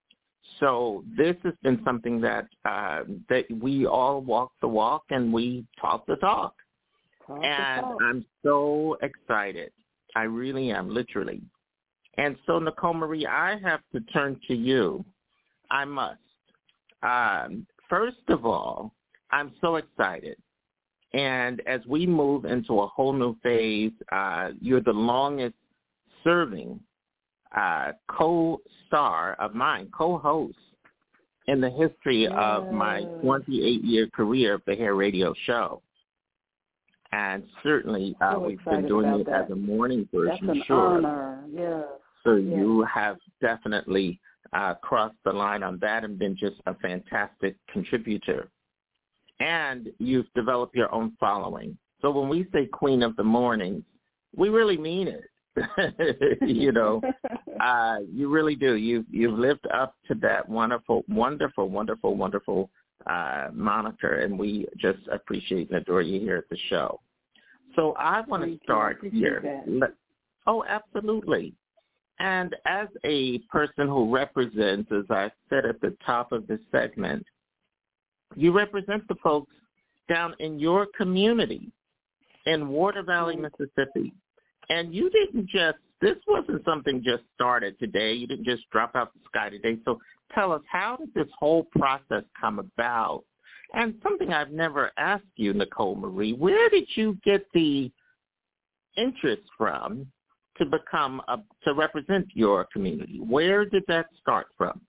So this has been something that uh, that we all walk the walk and we talk the talk. Talk and talk. I'm so excited. I really am, literally. And so, Nicole Marie, I have to turn to you. I must. Um, first of all, I'm so excited. And as we move into a whole new phase, uh, you're the longest serving uh, co-star of mine, co-host in the history yes. of my twenty-eight year career of the Hair Radio Show. And certainly uh, so we've been doing it that. as a morning version. That's an sure. honor, yes. So yes. you have definitely uh, crossed the line on that and been just a fantastic contributor. And you've developed your own following. So when we say Queen of the Mornings, we really mean it. you know, uh, you really do. You've, you've lived up to that wonderful, wonderful, wonderful, wonderful uh, moniker, and we just appreciate and adore you here at the show. So I want to start here. Let, oh, absolutely. And as a person who represents, as I said at the top of this segment, you represent the folks down in your community in Water Valley, Mississippi. And you didn't just, this wasn't something just started today. You didn't just drop out the sky today. So tell us, how did this whole process come about? And something I've never asked you, Nicole Marie, where did you get the interest from to become, a, to represent your community? Where did that start from?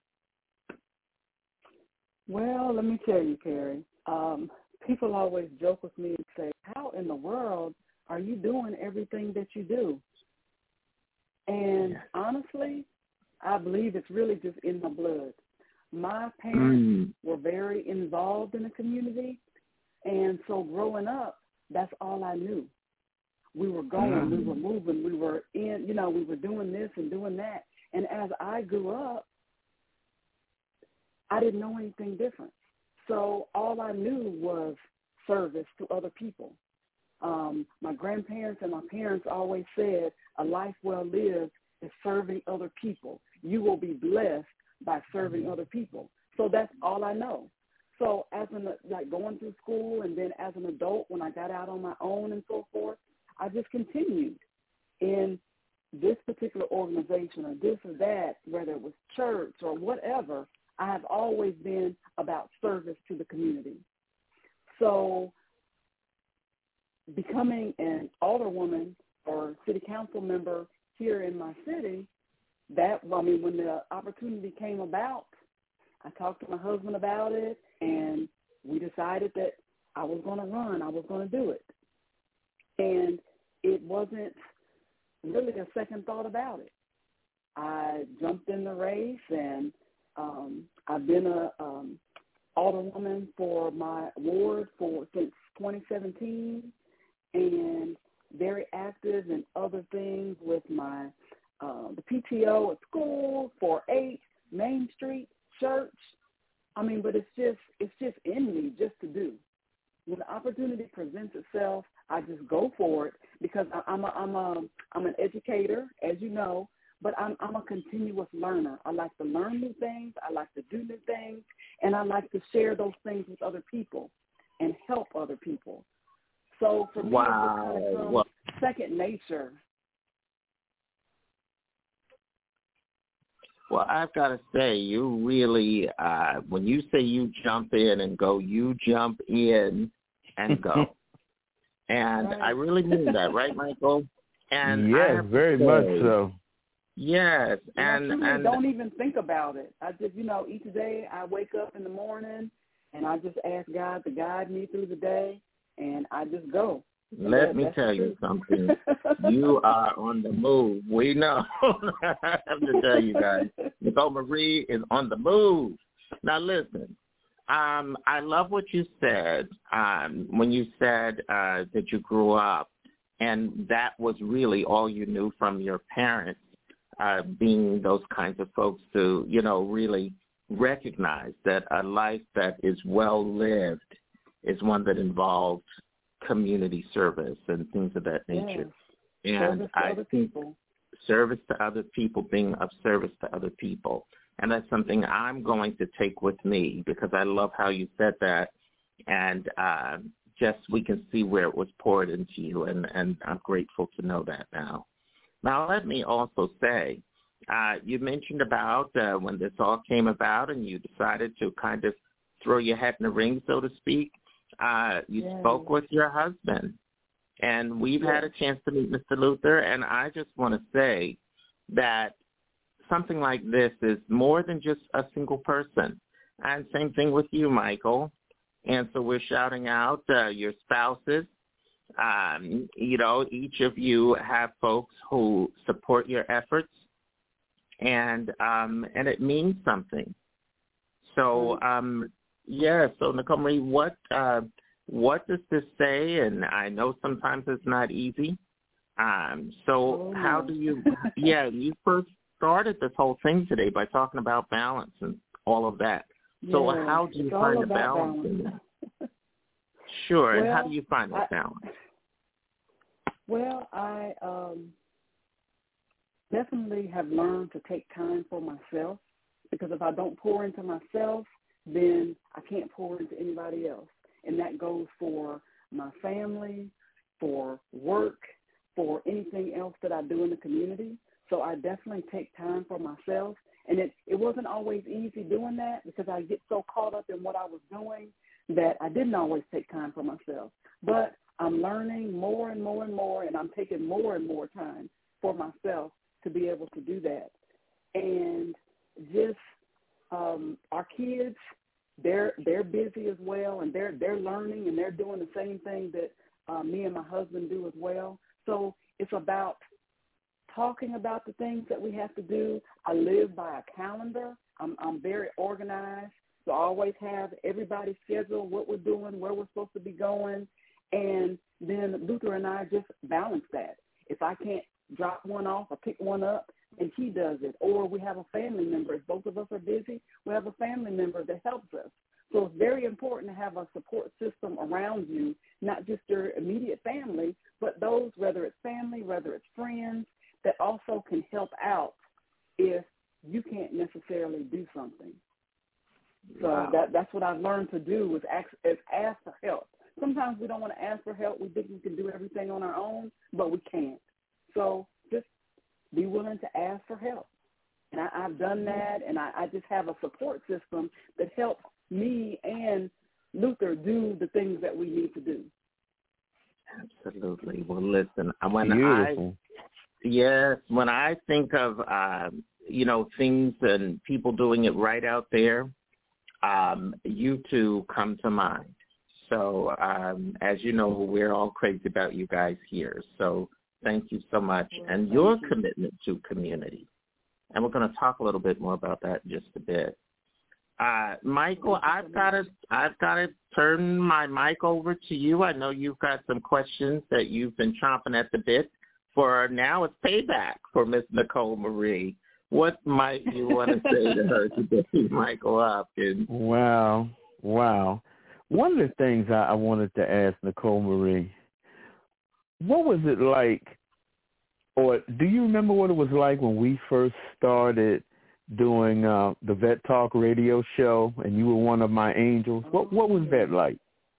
Well, let me tell you, Carrie, um, people always joke with me and say, how in the world are you doing everything that you do? And yeah. honestly, I believe it's really just in my blood. My parents mm. were very involved in the community, and so growing up, that's all I knew. We were going, mm. we were moving, we were in, you know, we were doing this and doing that. And as I grew up, I didn't know anything different. So all I knew was service to other people. Um, my grandparents and my parents always said, a life well lived is serving other people. You will be blessed by serving other people. So that's all I know. So as an, like going through school and then as an adult, when I got out on my own and so forth, I just continued in this particular organization or this or that, whether it was church or whatever. I have always been about service to the community. So becoming an alderwoman or city council member here in my city, that, I mean, when the opportunity came about, I talked to my husband about it, and we decided that I was going to run. I was going to do it. And it wasn't really a second thought about it. I jumped in the race, and um, I've been a um, alderwoman for my ward for since twenty seventeen, and very active in other things with my uh, the P T O at school, four H, Main Street, church. I mean, but it's just it's just in me just to do. When the opportunity presents itself, I just go for it because I, I'm a, I'm a I'm an educator, as you know, but I'm I'm a continuous learner. I like to learn new things. I like to do new things, and I like to share those things with other people and help other people. So for me, wow. it's kind of well, second nature. Well, I've got to say, you really, uh, when you say you jump in and go, you jump in and go. And right. I really mean that, right, Michael? And yes, very say, much so. Yes. And, and I and don't even think about it. I just, you know, each day I wake up in the morning and I just ask God to guide me through the day, and I just go. Let that, me tell you something. You are on the move. We know. I have to tell you guys. Nicole Marie is on the move. Now, listen. Um, I love what you said um, when you said uh, that you grew up, and that was really all you knew from your parents, uh, being those kinds of folks to, you know, really recognize that a life that is well lived is one that involves community service and things of that nature. Yes. And service to I other think people. Service to other people, being of service to other people. And that's something I'm going to take with me because I love how you said that. And uh, just we can see where it was poured into you, and, and I'm grateful to know that now. Now, let me also say, uh, you mentioned about uh, when this all came about and you decided to kind of throw your hat in the ring, so to speak. Uh, you yes. spoke with your husband, and we've yes. had a chance to meet Mister Luther, and I just want to say that something like this is more than just a single person. And same thing with you, Michael. And so we're shouting out uh, your spouses Um, you know, each of you have folks who support your efforts, and um, and it means something. So, um, yeah, so Nicole Marie, what, uh, what does this say? And I know sometimes it's not easy. Um, so oh, how do you, yeah, you first started this whole thing today by talking about balance and all of that. So yeah, how do you find the balance, balance in that? Sure, well, and how do you find that I, balance? Well, I um, definitely have learned to take time for myself, because if I don't pour into myself, then I can't pour into anybody else. And that goes for my family, for work, for anything else that I do in the community. So I definitely take time for myself. And it, it wasn't always easy doing that, because I get so caught up in what I was doing that I didn't always take time for myself. But I'm learning more and more and more, and I'm taking more and more time for myself to be able to do that. And just um, our kids, they're they're busy as well, and they're they're learning, and they're doing the same thing that uh, me and my husband do as well. So it's about talking about the things that we have to do. I live by a calendar. I'm I'm very organized, so I always have everybody's schedule, what we're doing, where we're supposed to be going, and then Luther and I just balance that. If I can't drop one off or pick one up, and he does it. Or we have a family member. If both of us are busy, we have a family member that helps us. So it's very important to have a support system around you, not just your immediate family, but those, whether it's family, whether it's friends, that also can help out if you can't necessarily do something. So wow. that that's what I've learned to do is ask, is ask for help. Sometimes we don't want to ask for help. We think we can do everything on our own, but we can't. So just be willing to ask for help. And I, I've done that, and I, I just have a support system that helps me and Luther do the things that we need to do. Absolutely. Well, listen, when Beautiful. I, yes, when I think of, uh, you know, things and people doing it right out there, um, you two come to mind. So, um, as you know, we're all crazy about you guys here. So thank you so much. Well, and your you. commitment to community. And we're going to talk a little bit more about that in just a bit. Uh, Michael, I've got to I've got to turn my mic over to you. I know you've got some questions that you've been chomping at the bit for. Now it's payback for Miss Nicole Marie. What might you want to say to her today, Michael Hopkins? Wow, wow. One of the things I, I wanted to ask Nicole Marie, what was it like, or do you remember what it was like when we first started doing uh, the Vet Talk radio show, and you were one of my angels? What what was that like?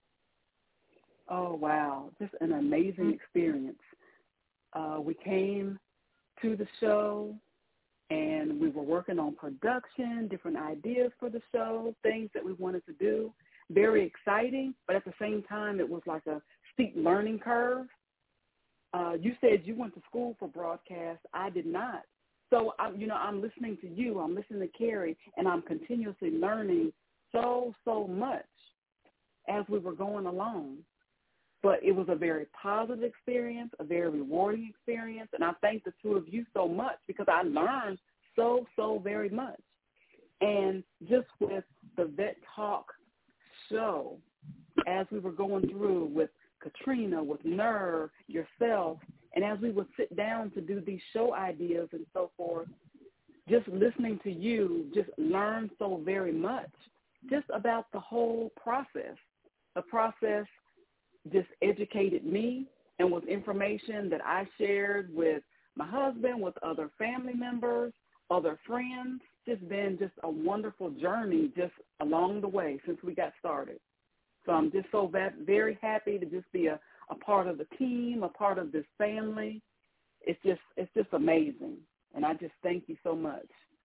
Oh, wow. Just an amazing experience. Uh, we came to the show, and we were working on production, different ideas for the show, things that we wanted to do. Very exciting, but at the same time, it was like a steep learning curve. Uh, you said you went to school for broadcast. I did not. So, I'm, you know, I'm listening to you. I'm listening to Carrie, and I'm continuously learning so, so much as we were going along. But it was a very positive experience, a very rewarding experience, and I thank the two of you so much because I learned so, so very much. And just with the Vet Talk show, as we were going through with Katrina, with Nerve, yourself, and as we would sit down to do these show ideas and so forth, just listening to you, just learn so very much just about the whole process. The process just educated me and was information that I shared with my husband, with other family members, other friends. Just been just a wonderful journey just along the way since we got started. So I'm just so very happy to just be a, a part of the team, a part of this family. It's just it's just amazing, and I just thank you so much.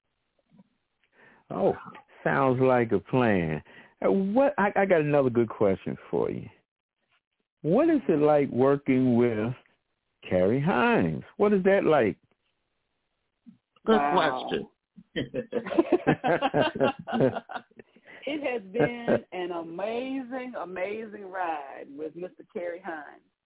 Oh, sounds like a plan. What I, I got another good question for you. What is it like working with Carrie Hines? What is that like? Good wow. question. It has been an amazing, amazing ride with Mister Carrie Hines.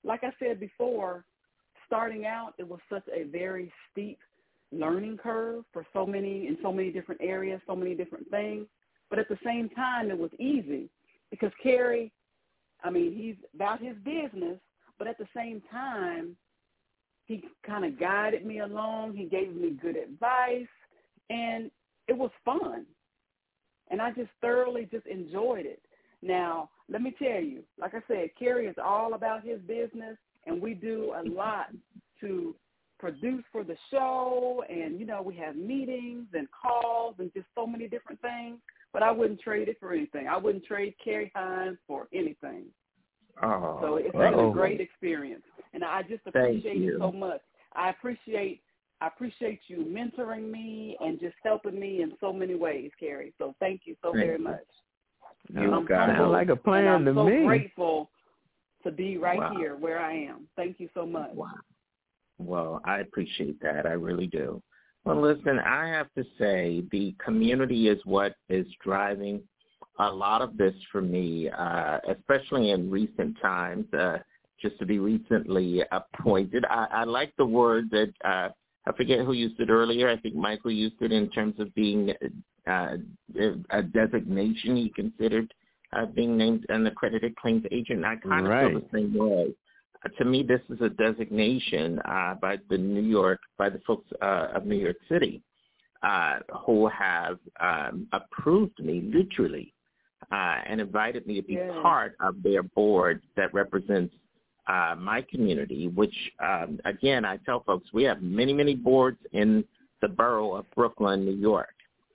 like I said before, starting out, it was such a very steep learning curve for so many, in so many different areas, so many different things. But at the same time, it was easy because Kerry, I mean, he's about his business, but at the same time, he kind of guided me along. He gave me good advice, and it was fun. And I just thoroughly just enjoyed it. Now, let me tell you, like I said, Kerry is all about his business, and we do a lot to produce for the show. And, you know, we have meetings and calls and just so many different things. But I wouldn't trade it for anything. I wouldn't trade Kerry Hines for anything. Oh, so it's uh-oh. been a great experience, and I just appreciate it so much. I appreciate I appreciate you mentoring me and just helping me in so many ways, Kerry. So thank you so thank very you. much. You I'm got humbled, like a plan and I'm to so me. grateful to be right Wow. here where I am. Thank you so much. Wow. Well, I appreciate that. I really do. Well, listen, I have to say the community is what is driving a lot of this for me, uh, especially in recent times, uh, just to be recently appointed. I, I like the word that, uh, I forget who used it earlier. I think Michael used it in terms of being uh, a designation he considered uh, being named an accredited claims agent. I kind of Right. feel the same way. To me, this is a designation uh, by the New York, by the folks uh, of New York City, uh, who have um, approved me literally uh, and invited me to be Yeah. part of their board that represents uh, my community. Which, um, again, I tell folks we have many, many boards in the borough of Brooklyn, New York.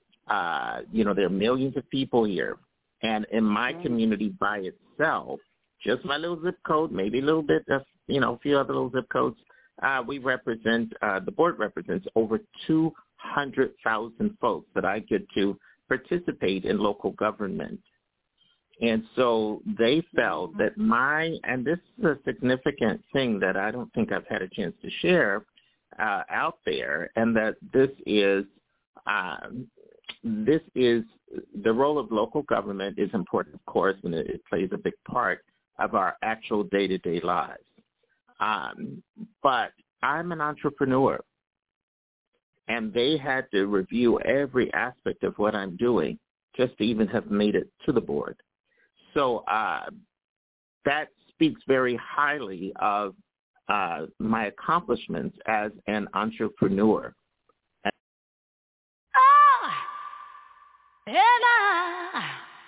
Uh, you know, there are millions of people here, and in my Mm-hmm. community by itself. Just my little zip code, maybe a little bit of, you know, a few other little zip codes. Uh, we represent, uh, the board represents over two hundred thousand folks that I get to participate in local government. And so they felt that my, and this is a significant thing that I don't think I've had a chance to share uh, out there, and that this is, um, this is, the role of local government is important, of course, and it, it plays a big part of our actual day-to-day lives. Um, but I'm an entrepreneur, and they had to review every aspect of what I'm doing just to even have made it to the board. So uh, that speaks very highly of uh, my accomplishments as an entrepreneur. Ah, and I,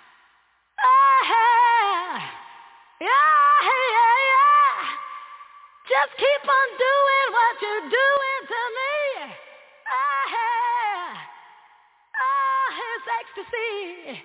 ah, yeah, yeah, yeah. Just keep on doing what you're doing to me. Ah, ah, it's ecstasy.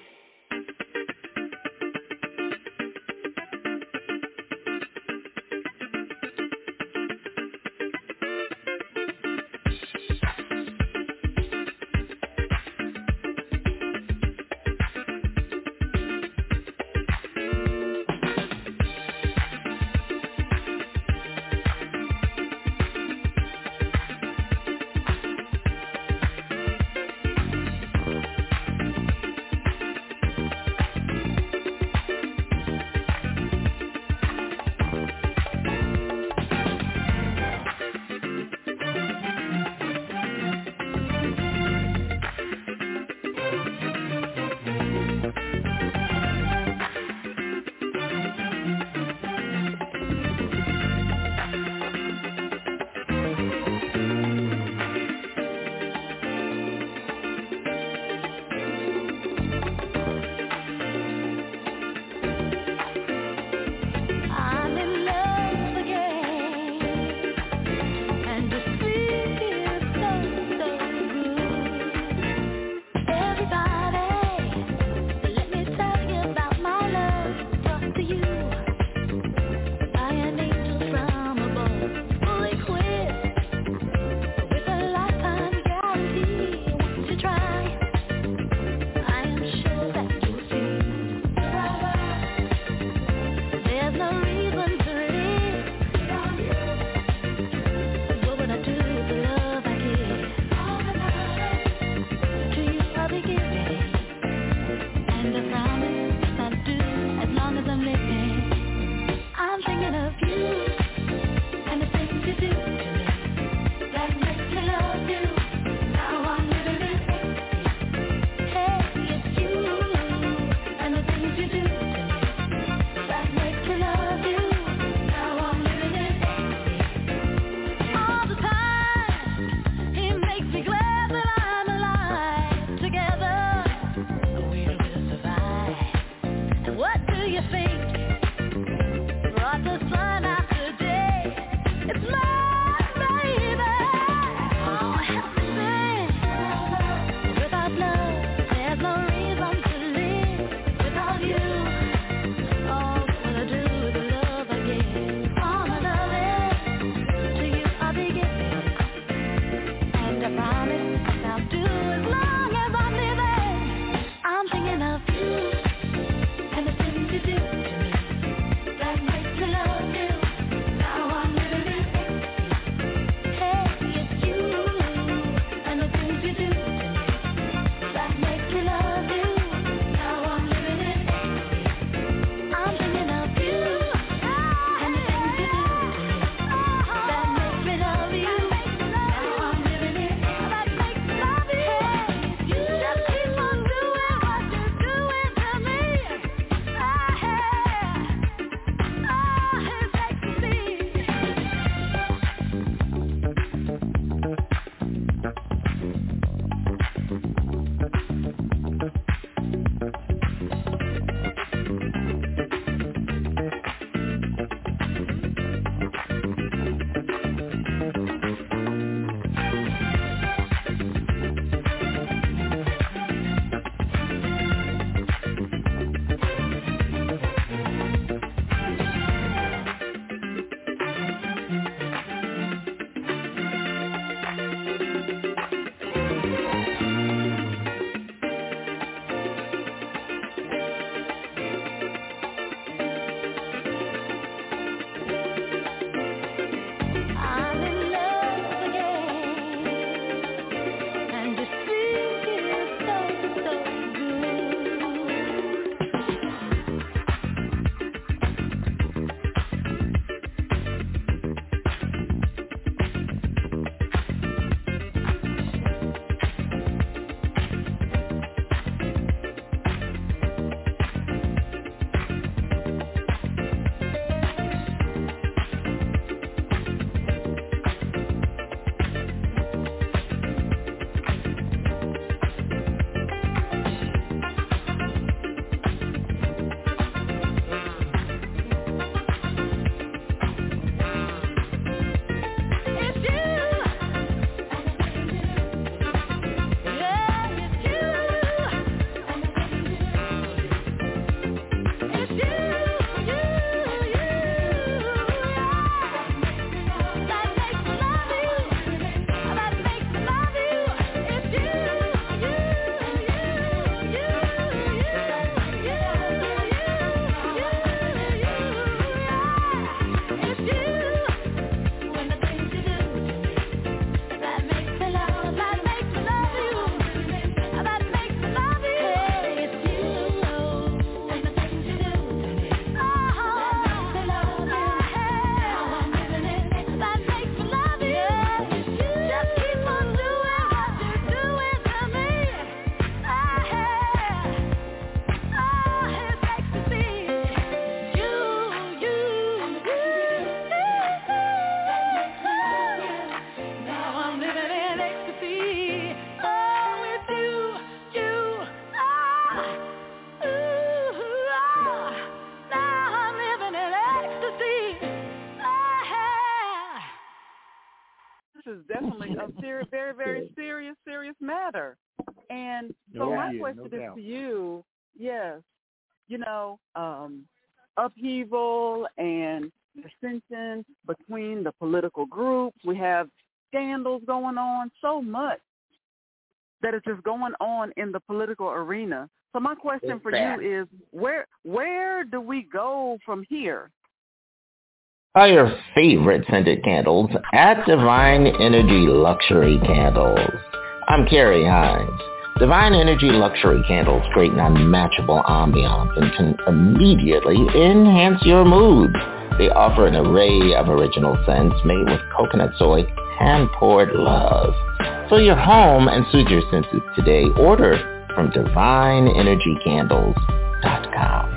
definitely a ser- very, very serious, serious matter. And so Oh, my yeah, question no is doubt. to you, yes, you know, um, upheaval and dissension between the political groups. We have scandals going on, so much that is just going on in the political arena. So my question It's for bad. you is, where where do we go from here? Buy your favorite scented candles at Divine Energy Luxury Candles. I'm Carrie Hines. Divine Energy Luxury Candles create an unmatchable ambiance and can immediately enhance your mood. They offer an array of original scents made with coconut soy, hand-poured love. Fill your home and soothe your senses today. Order from divine energy candles dot com.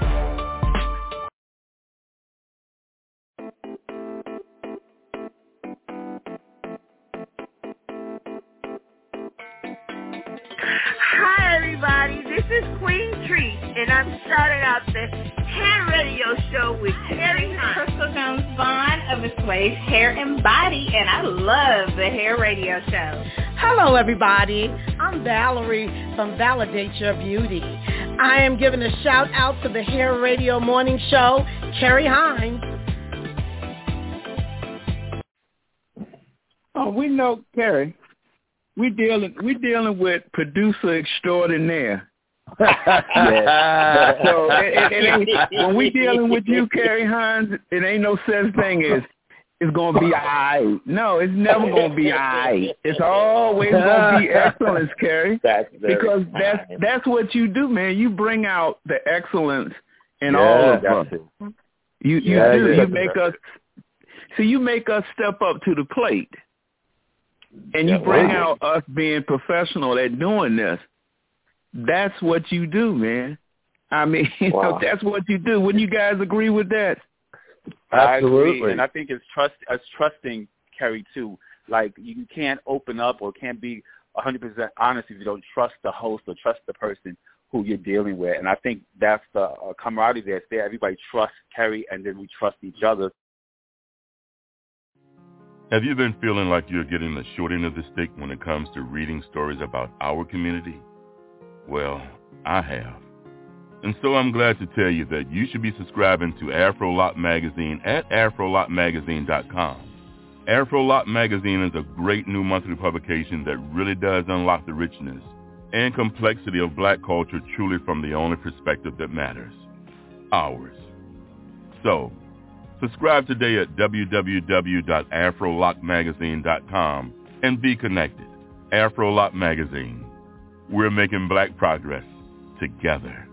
Hi, everybody. This is Queen Treat, and I'm starting out the hair radio show with Terry Hunt. Crystal Jones Vaughn of Assuage Hair and Body, and I love the hair radio show. Hello, everybody. I'm Valerie from Validate Your Beauty. I am giving a shout out to the Hair Radio Morning Show, Carrie Hines. Oh, we know, Carrie. We dealing we dealing with producer extraordinaire. So it, it, it ain't, when we dealing with you, Carrie Hines, it ain't no such thing as it's gonna be alright. No, it's never gonna be alright. It's always gonna be excellence, Carrie. That's because that's that's what you do, man. You bring out the excellence in Yeah, all of that's us. it. You you Yeah, do. yeah. You make us. So you make us step up to the plate. And you Yeah, bring right. out us being professional at doing this. That's what you do, man. I mean, you know, Wow. that's what you do. Wouldn't you guys agree with that? I agree, Absolutely. and I think it's trust. It's trusting, Kerry, too. Like you can't open up or can't be one hundred percent honest if you don't trust the host or trust the person who you're dealing with. And I think that's the uh, camaraderie that's there. Everybody trusts Kerry, and then we trust each other. Have you been feeling like you're getting the short end of the stick when it comes to reading stories about our community? Well, I have. And so I'm glad to tell you that you should be subscribing to Afro Lock Magazine at afro lock magazine dot com. Afro Lock Magazine is a great new monthly publication that really does unlock the richness and complexity of black culture truly from the only perspective that matters, ours. So, subscribe today at w w w dot afro lock magazine dot com and be connected. Afro Lock Magazine. We're making black progress together.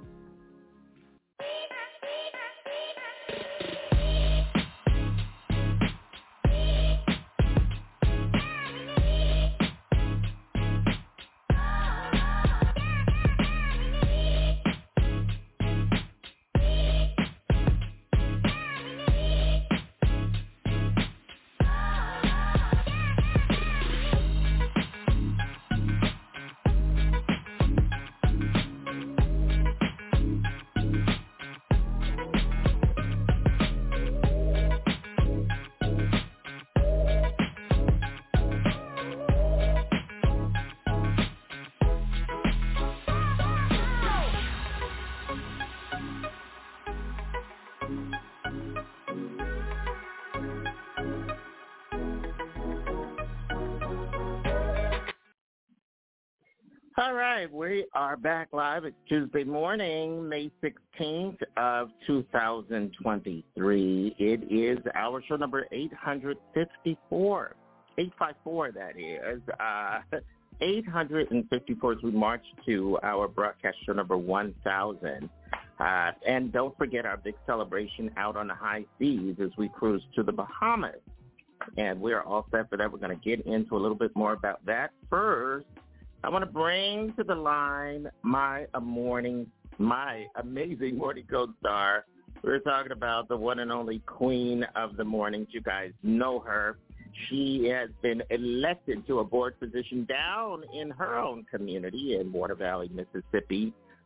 All right, we are back live. It's Tuesday morning, May sixteenth of two thousand twenty-three. It is our show number eight hundred fifty-four. eight fifty-four, that is. Uh, eight hundred fifty-four as we march to our broadcast show number one thousand. Uh, and don't forget our big celebration out on the high seas as we cruise to the Bahamas. And we're all set for that. We're going to get into a little bit more about that. First, I want to bring to the line my a morning, my amazing morning co-star. We're talking about the one and only queen of the mornings. You guys know her. She has been elected to a board position down in her own community in Water Valley, Mississippi.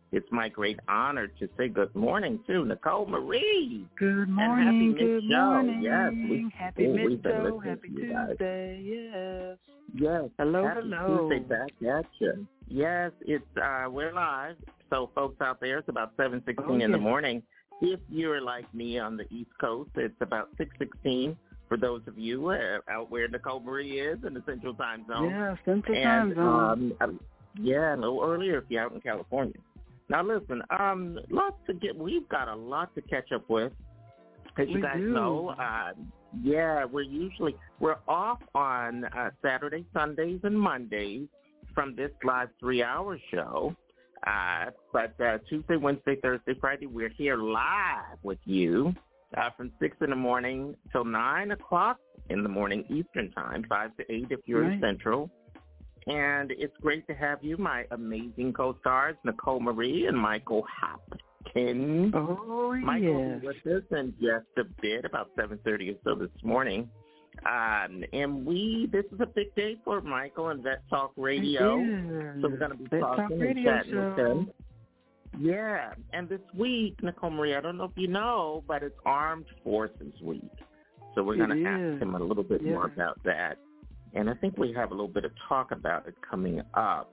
it's my great honor to say good morning to Nicole Marie. Good And morning, happy good Mid-Show. morning. Yes, we, happy oh, we've been Mid-Show, listening happy to you guys. Tuesday, yes. Yes. Hello, happy hello. Tuesday back at you. Yes, it's uh, we're live. So folks out there, it's about seven sixteen Oh, in the yes. morning. If you're like me on the East Coast, it's about six sixteen for those of you uh, out where Nicole Marie is in the Central Time Zone. Yeah, Central and, Time Zone. Um, yeah, a little earlier if you're out in California. Now listen, um, lots to get. We've got a lot to catch up with. As you We guys do. know, uh, yeah, we're usually we're off on uh, Saturdays, Sundays, and Mondays from this live three-hour show. Uh, but uh, Tuesday, Wednesday, Thursday, Friday, we're here live with you uh, from six in the morning till nine o'clock in the morning Eastern Time, five to eight if you're Right. in Central. And it's great to have you, my amazing co-stars, Nicole Marie and Michael Hopkins. Oh, Michael yes. will be with us in just a bit, about seven thirty or so this morning. Um, and we, this is a big day for Michael and Vet Talk Radio. It is. So we're going to be Vet Talk talking and Radio chatting with Show. him. Yeah. And this week, Nicole Marie, I don't know if you know, but it's Armed Forces Week. So we're going It to ask is. him a little bit more Yeah. about that. And I think we have a little bit of talk about it coming up.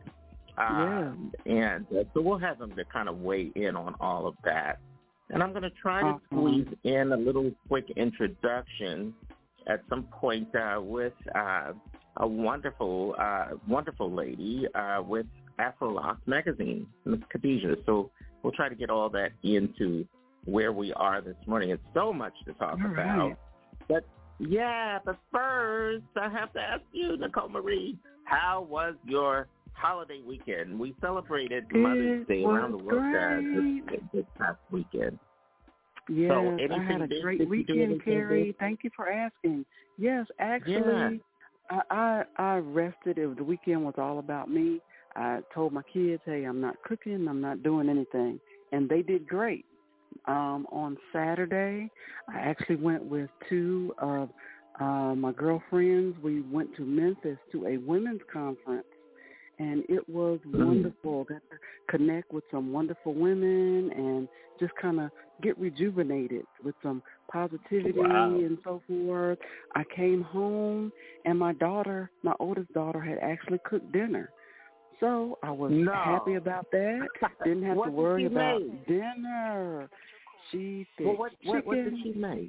Um, And uh, so we'll have him to kind of weigh in on all of that. And I'm going to try to Awesome. squeeze in a little quick introduction at some point uh, with uh, a wonderful, uh, wonderful lady uh, with Afrolock magazine, Miss Khadijah. So we'll try to get all that into where we are this morning. It's so much to talk All about. right. But yeah, but first I have to ask you, Nicole Marie, how was your holiday weekend? We celebrated Mother's It Day around the was world uh, great. this, this past weekend. Yes, So I had anything a big? great Did you do weekend, anything Carrie. big? Thank you for asking. Yes, actually, Yeah. I, I I rested. It was, the weekend was all about me. I told my kids, hey, I'm not cooking, I'm not doing anything, and they did great. Um, on Saturday, I actually went with two of uh, my girlfriends. We went to Memphis to a women's conference. And it was wonderful. Got to connect with some wonderful women and just kind of get rejuvenated with some positivity Wow. and so forth. I came home, and my daughter, my oldest daughter, had actually cooked dinner. So I was No. happy about that. Didn't have What to did worry she about make? dinner. She fixed Well, what, what, what did chicken, she make?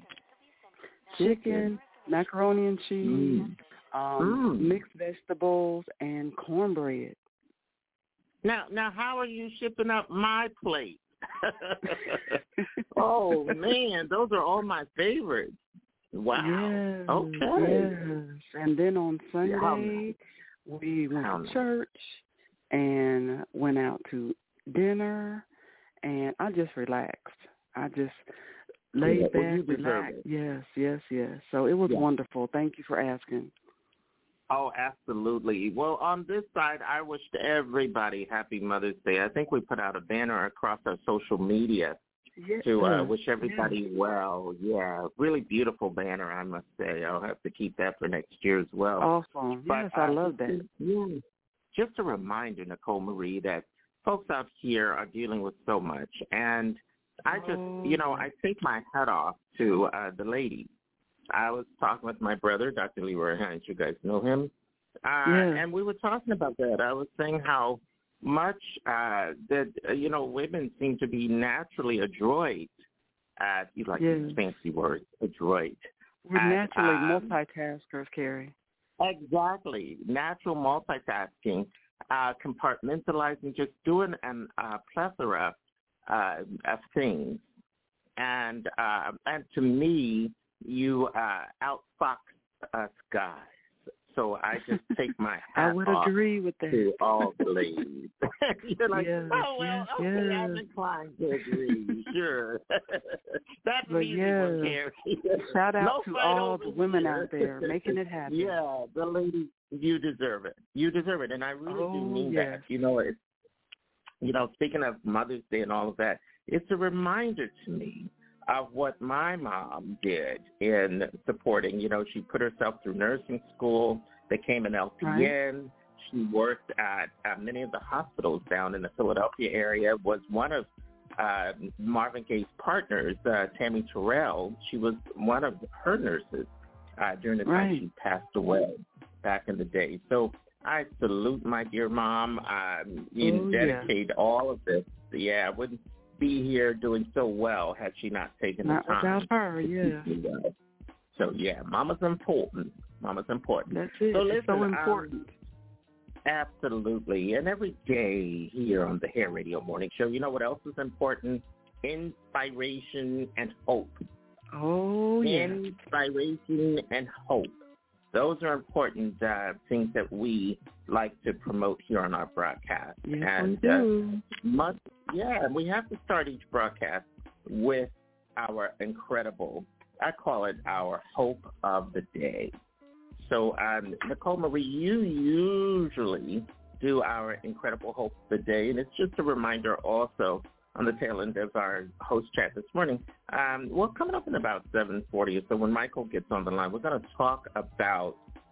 chicken, macaroni and cheese, Mm. um, Mm. mixed vegetables, and cornbread. Now, now, how are you shipping up my plate? Oh man, those are all my favorites. Wow. Yes, Okay. yes. And then on Sunday, we went How to nice. church and went out to dinner, and I just relaxed. I just laid Yeah, well, you back, deserve relaxed. it. Yes, yes, yes. So it was Yeah. wonderful. Thank you for asking. Oh, absolutely. Well, on this side, I wished everybody happy Mother's Day. I think we put out a banner across our social media Yes. to uh, wish everybody well. Yeah, really beautiful banner, I must say. I'll have to keep that for next year as well. Awesome. But, Yes, I uh, love that. Yeah. Just a reminder, Nicole Marie, that folks out here are dealing with so much. And I just, Oh, you know, I take my hat off to uh, the ladies. I was talking with my brother, Doctor Leroy Hines. You guys know him. Uh, Yeah. And we were talking about that. I was saying how much uh, that, uh, you know, women seem to be naturally adroit at, you like Yes. these fancy words, adroit. We're at, naturally um, multitaskers, Carrie. Exactly. Natural multitasking, uh, compartmentalizing, just doing a uh, plethora uh, of things. And uh, and to me, you uh, outfox us guys. So I just take my hat I would off agree with that. to all the ladies. You're like, Yes, oh, well, yes, okay, yes. I'm inclined to agree. Sure. That's But an easy yes, one, Gary. shout out No to fight all over the women here. out there making it happen. Yeah, the ladies, you deserve it. You deserve it, and I really Oh, do mean yes. that. You know, it. You know, speaking of Mother's Day and all of that, it's a reminder to me of what my mom did in supporting. You know, she put herself through nursing school, became an L P N. Right. she worked at uh, many of the hospitals down in the Philadelphia area, was one of uh, Marvin Gaye's partners, uh, Tammy Terrell. She was one of her nurses uh, during the time Right. she passed away back in the day. So I salute my dear mom um, and Oh, dedicate all of this. Yeah, I wouldn't be here doing so well had she not taken Not the time. without her, to yeah. keep me well. So, yeah, mama's important. Mama's important. That's it. So it's so listen, important. Um, absolutely. And every day here on the Hair Radio Morning Show, you know what else is important? Inspiration and hope. Oh, yeah. Inspiration and hope. Those are important uh, things that we like to promote here on our broadcast. Yes, and we do. Uh, must, yeah, we have to start each broadcast with our incredible, I call it our hope of the day. So, um, Nicole Marie, you usually do our incredible hope of the day, and it's just a reminder also on the tail end of our host chat this morning. Um, well, coming up in about seven forty or so, when Michael gets on the line, we're going to talk about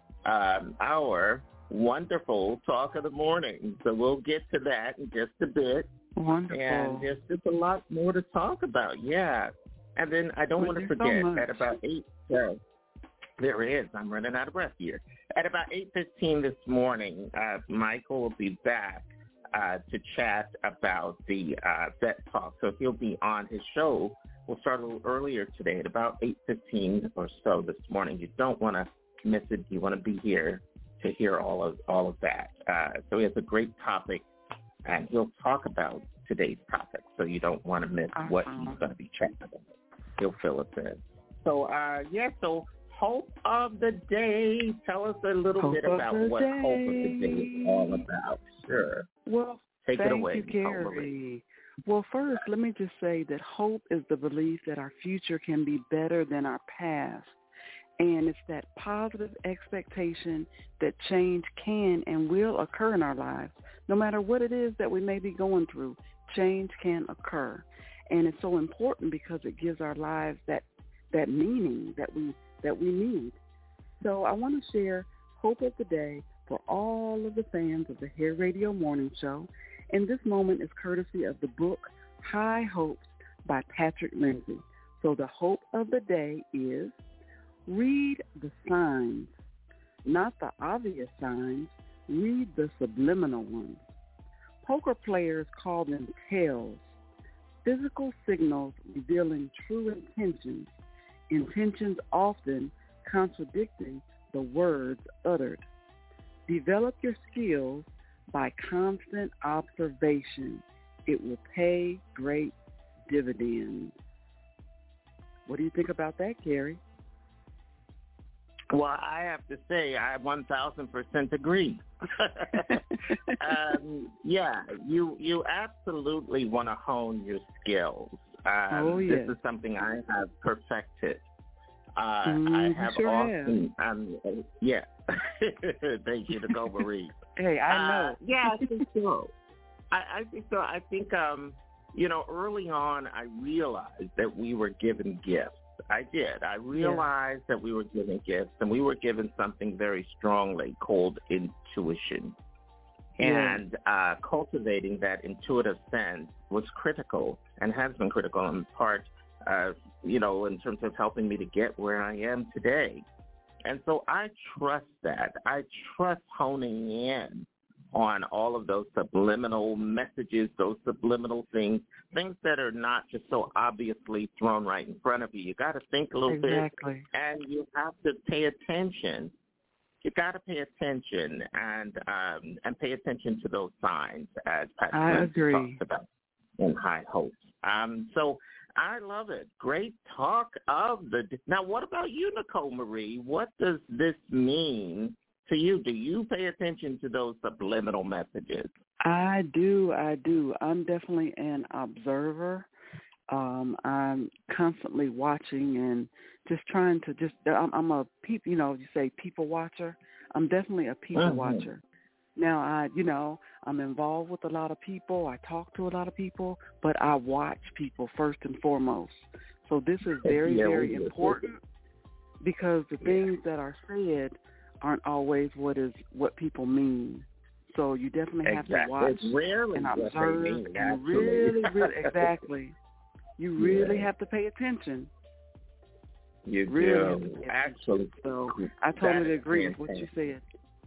um, our wonderful talk of the morning. So we'll get to that in just a bit. Wonderful. And there's just a lot more to talk about, yeah. And then I don't Well, want to there's so forget, much. at about eight, uh, there is, I'm running out of breath here. At about eight fifteen this morning, uh, Michael will be back uh, to chat about the uh, Vet Talk. So he'll be on his show. We'll start a little earlier today at about eight fifteen or so this morning. You don't want to miss it. You want to be here to hear all of all of that. Uh, so he has a great topic, and he'll talk about today's topic. So you don't want to miss Awesome. what he's going to be chatting about. He'll fill us in. So, uh, yeah, so hope of the day. Tell us a little Hope bit of about the what day. hope of the day is all about. Sure. Well, Take thank it away, you, Nicole Marie. Gary. Well, first, let me just say that hope is the belief that our future can be better than our past. And it's that positive expectation that change can and will occur in our lives. No matter what it is that we may be going through, change can occur. And it's so important because it gives our lives that, that meaning that we that we need. So I want to share hope of the day for all of the fans of the Hair Radio Morning Show. And this moment is courtesy of the book High Hopes by Patrick Lindsay. So the hope of the day is read the signs, not the obvious signs. Read the subliminal ones. Poker players call them tells, physical signals revealing true intentions, intentions often contradicting the words uttered. Develop your skills by constant observation. It will pay great dividends. What do you think about that, Gary? Well, I have to say I one thousand percent agree. um, yeah, you you absolutely want to hone your skills. Um, Oh, yeah. This is something I have perfected. Uh, Mm, I you have sure often, um, yeah. Thank you, Nicole Marie. Hey, I Uh, know. yeah, I think so. I, I think so. I think, um, you know, early on I realized that we were given gifts. I did. I realized that we were given gifts, and we were given something very strongly called intuition. Yeah. And uh, cultivating that intuitive sense was critical and has been critical in part, uh, you know, in terms of helping me to get where I am today. And so I trust that. I trust honing in on all of those subliminal messages, those subliminal things, things that are not just so obviously thrown right in front of you. You got to think a little Exactly. bit, and you have to pay attention. You got to pay attention and um, and pay attention to those signs, as Patrick I Lindsay agree. talked about in High Hopes. Um, so I love it. Great talk of the – now, what about you, Nicole Marie? What does this mean to you? Do you pay attention to those subliminal messages? I do. I do. I'm definitely an observer. Um, I'm constantly watching and just trying to just, I'm, I'm a people, you know, you say people watcher. I'm definitely a people Mhm. watcher. Now, I, you know, I'm involved with a lot of people. I talk to a lot of people, but I watch people first and foremost. So this is very, Yeah, very we- important because the things that are said aren't always what is what people mean. So you definitely have exactly. to watch it's rarely and what observe. They mean, and really, really, exactly. You really yeah. have to pay attention. You really do. Actually. So I totally agree with what you said.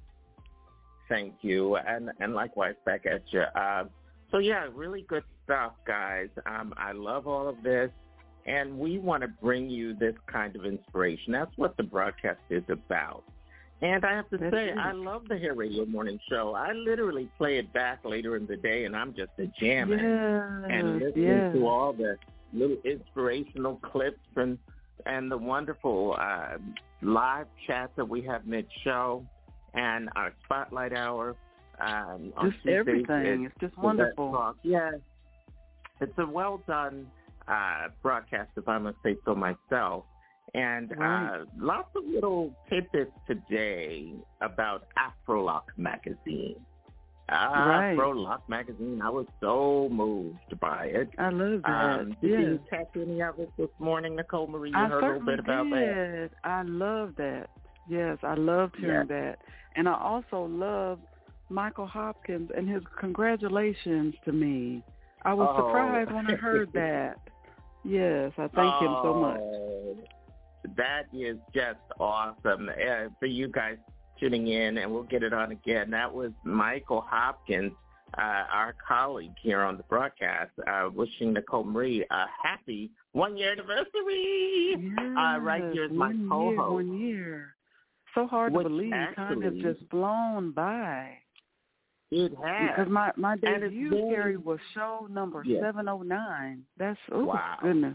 Thank you. And and likewise back at you. Uh, so, yeah, really good stuff, guys. Um, I love all of this. And we want to bring you this kind of inspiration. That's what the broadcast is about. And I have to That's say, it. I love the Hair Radio Morning Show. I literally play it back later in the day, and I'm just a jamming yes, and listening yes. to all the little inspirational clips and and the wonderful uh, live chat that we have mid-show and our Spotlight Hour. Um, on just Tuesdays. everything. It's, it's just wonderful. Talk. Yeah, it's a well-done uh, broadcast, if I must say so myself. And right. uh, lots of little tidbits today about Afrolock magazine. Ah, right. Afrolock magazine. I was so moved by it. I love that. Um, did yes. you catch any of it this morning, Nicole Marie? You I heard a little bit did. about that. I love that. Yes, I loved hearing yeah. that. And I also love Michael Hopkins and his congratulations to me. I was oh. surprised when I heard that. Yes, I thank oh. him so much. That is just awesome. Uh, for you guys tuning in, and we'll get it on again. That was Michael Hopkins, uh, our colleague here on the broadcast, uh, wishing Nicole Marie a happy one-year anniversary. Yes, uh, right here is my one co-host. Year, one year. So hard Which to believe. actually, Time has just blown by. It has. Because my, my debut, very, Carrie, was show number yeah. seven oh nine. That's, oh, wow. goodness.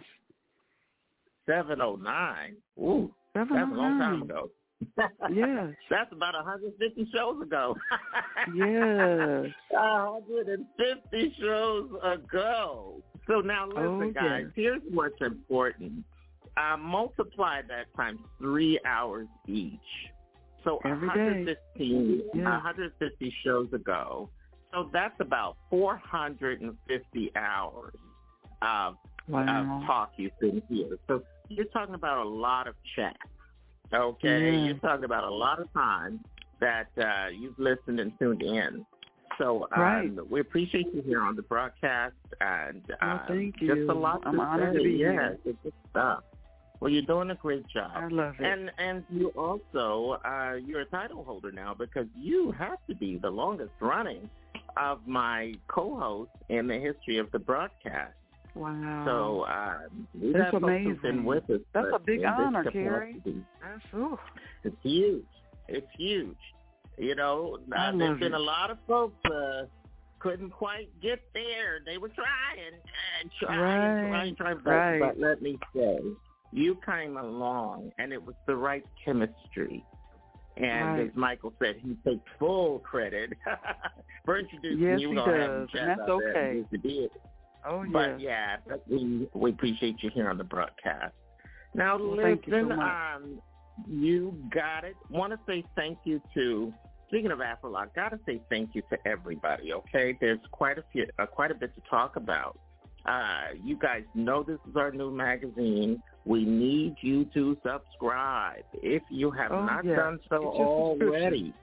seven oh nine. Ooh, seven oh nine. That's a long time ago. Yes. That's about one hundred fifty shows ago. Yes. one hundred fifty shows ago. So now listen, oh, guys, yes. here's what's important. Uh, multiply that times three hours each. So Every one hundred fifteen, yeah. one hundred fifty shows ago. So that's about four hundred fifty hours of, wow. of talk you've been here. So you're talking about a lot of chat. Okay, yeah. you're talking about a lot of time that uh, you've listened and tuned in. So um, right. we appreciate you here on the broadcast, and uh, oh, thank just you. a lot I'm to honored say. to be yeah, here. It's good stuff. Well, you're doing a great job. I love it. And and you also uh, you're a title holder now because you have to be the longest running of my co-hosts in the history of the broadcast. Wow. So um, we've That's had folks amazing. who've been with us. That's a big honor, Carrie. That's ooh. It's huge. It's huge. You know, uh, there's been it. a lot of folks uh, couldn't quite get there. They were trying and trying, right. trying, trying. But, right. but let me say, you came along, and it was the right chemistry. And right. as Michael said, he takes full credit for introducing yes, you. He We're does, have and that's okay. Oh, yes. But, yeah, we, we appreciate you here on the broadcast. Now, well, listen, thank you, so much. um, you got it. Want to say thank you to, speaking of Afrolock, got to say thank you to everybody, okay? There's quite a few, uh, quite a bit to talk about. Uh, you guys know this is our new magazine. We need you to subscribe if you have oh, not yeah. done so already.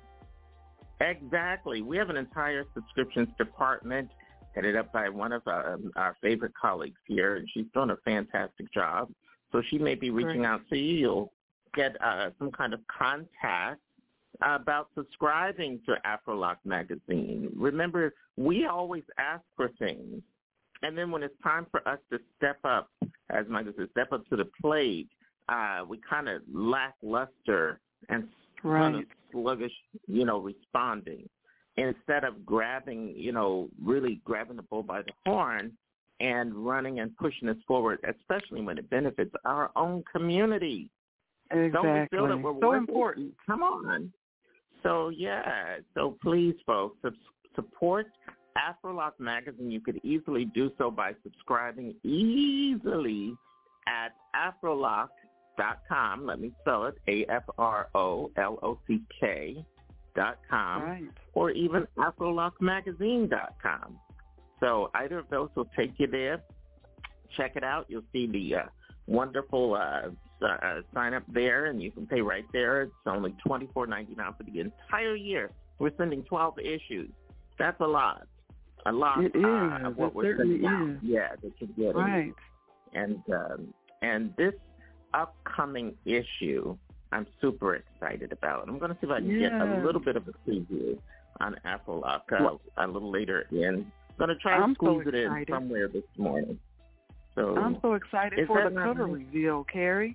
Exactly. We have an entire subscriptions department headed up by one of our, um, our favorite colleagues here, and she's doing a fantastic job. So she may be reaching Great. out to you. You'll get uh, some kind of contact about subscribing to Afrolock magazine. Remember, we always ask for things, and then when it's time for us to step up, as Michael said, step up to the plate, uh, we kind of lackluster and right. kind of sluggish, you know, responding. Instead of grabbing, you know, really grabbing the bull by the horn and running and pushing us forward, especially when it benefits our own community. Exactly. Don't we feel that we're so working? important. Come on. So, yeah. So, please, folks, sub- support Afrolock magazine. You could easily do so by subscribing easily at afrolock dot com. Let me spell it, A F R O L O C K dot com, right. or even afrolock magazine dot com. So either of those will take you there. Check it out. You'll see the uh, wonderful uh, uh, sign up there, and you can pay right there. It's only twenty-four ninety-nine for the entire year. We're sending twelve issues. That's a lot. A lot it is. uh, of what it we're sending out. Is. Yeah, that you're getting. Right. And, um, and this upcoming issue, I'm super excited about. I'm going to see if I can yes. get a little bit of a preview on Afrolock uh, a little later in. I'm going to try I'm to squeeze so it in somewhere this morning. So I'm so excited for the cover nice? reveal, Carrie.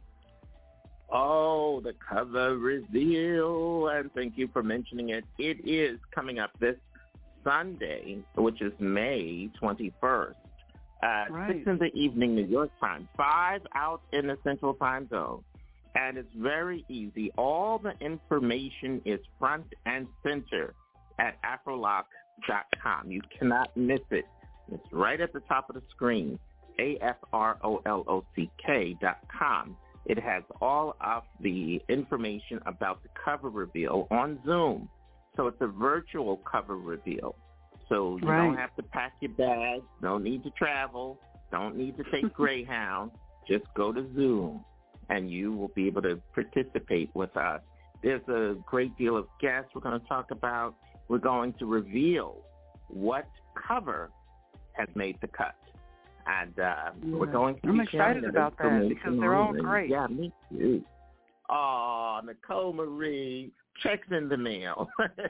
Oh, the cover reveal, and thank you for mentioning it. It is coming up this Sunday, which is May twenty-first, uh, right. six in the evening, New York time, five out in the Central Time Zone. And it's very easy. All the information is front and center at afrolock dot com. You cannot miss it. It's right at the top of the screen, A F R O L O C K dot com. It has all of the information about the cover reveal on Zoom. So it's a virtual cover reveal. So you right. don't have to pack your bags, don't need to travel, don't need to take Greyhound. Just go to Zoom, and you will be able to participate with us. There's a great deal of guests we're going to talk about. We're going to reveal what cover has made the cut. And uh, yeah. we're going to I'm be excited about that because they're all great. Yeah, me too. Oh, Nicole Marie, checks in the mail.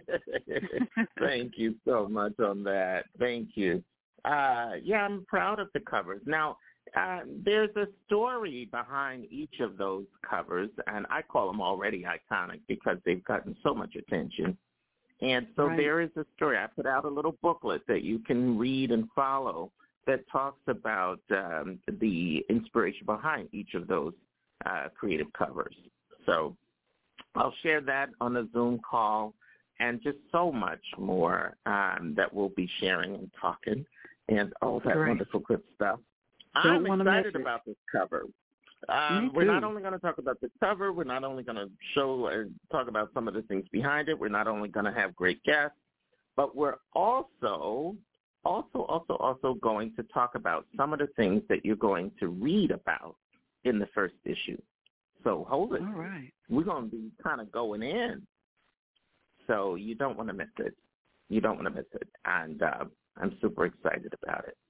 Thank you so much on that. Thank you. Uh, yeah, I'm proud of the covers. Now, uh, there's a story behind each of those covers, and I call them already iconic because they've gotten so much attention. And so right. there is a story. I put out a little booklet that you can read and follow that talks about um, the inspiration behind each of those uh, creative covers. So I'll share that on a Zoom call and just so much more um, that we'll be sharing and talking and all that Great. wonderful good stuff. Don't I'm excited about this cover. Um, we're not only going to talk about the cover, we're not only going to show and talk about some of the things behind it, we're not only going to have great guests, but we're also, also, also, also going to talk about some of the things that you're going to read about in the first issue. So hold it. All right. We're going to be kind of going in. So you don't want to miss it. You don't want to miss it. And uh, I'm super excited about it.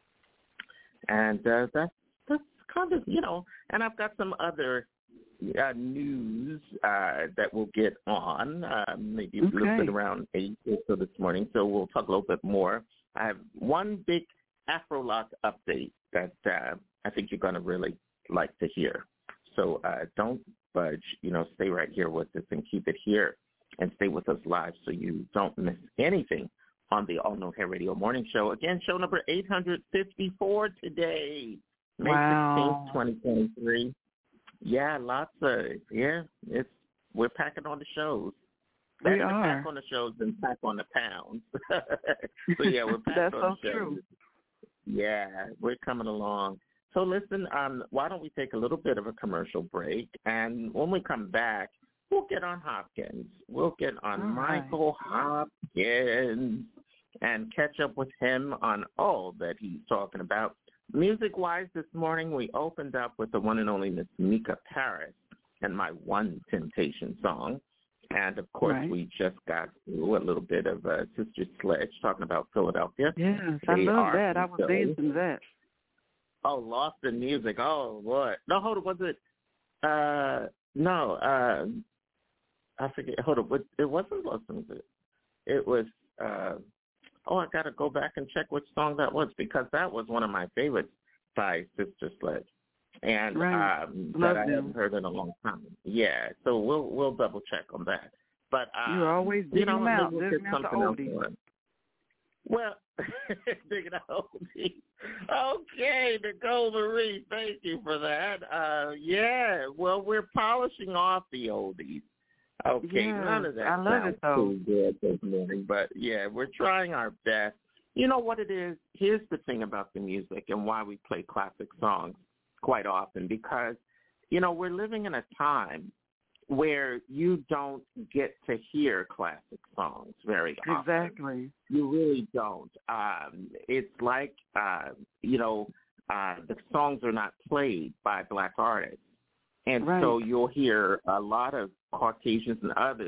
And uh, that's, that's kind of, you know, and I've got some other uh, news uh, that we'll get on, uh, maybe a okay. little bit around eight or so this morning. So we'll talk a little bit more. I have one big Afrolock update that uh, I think you're going to really like to hear. So uh, don't budge, you know, stay right here with us and keep it here and stay with us live so you don't miss anything on the All New Hair Radio Morning Show. Again, show number eight hundred fifty-four today, May wow. sixteenth, twenty twenty-three. Yeah, lots of, yeah, it's we're packing on the shows. We Better are. pack on the shows than pack on the pounds. So, yeah, we're packing That's on so the shows. true. Yeah, we're coming along. So listen, um, why don't we take a little bit of a commercial break, and when we come back, we'll get on Hopkins. We'll get on all Michael right. Hopkins and catch up with him on all that he's talking about. Music-wise this morning, we opened up with the one and only Miss Mika Paris and My One Temptation song. And, of course, right. we just got through a little bit of uh, Sister Sledge talking about Philadelphia. Yes, I they love that. I was so, dancing that. Oh, Lost in Music. Oh, what? No, hold on. Was it? Uh, no. Uh, I forget. Hold on. It wasn't Lost in Music. It was, uh, oh, I got to go back and check which song that was because that was one of my favorites by Sister Sledge. And right. um, love that I them. haven't heard in a long time. Yeah, so we'll we'll double check on that. But uh, you're always digging you know, them out, we'll digging out the oldies. Well, digging out oldies. Okay, Nicole Marie, thank you for that. Uh, yeah, well, we're polishing off the oldies. Okay, yes, none of that I love sounds it, though. too good this morning, but yeah, we're trying our best. You know what it is? Here's the thing about the music and why we play classic songs quite often, because, you know, we're living in a time where you don't get to hear classic songs very often. Exactly. You really don't. Um, it's like, uh, you know, uh, the songs are not played by black artists. And right. so you'll hear a lot of Caucasians and others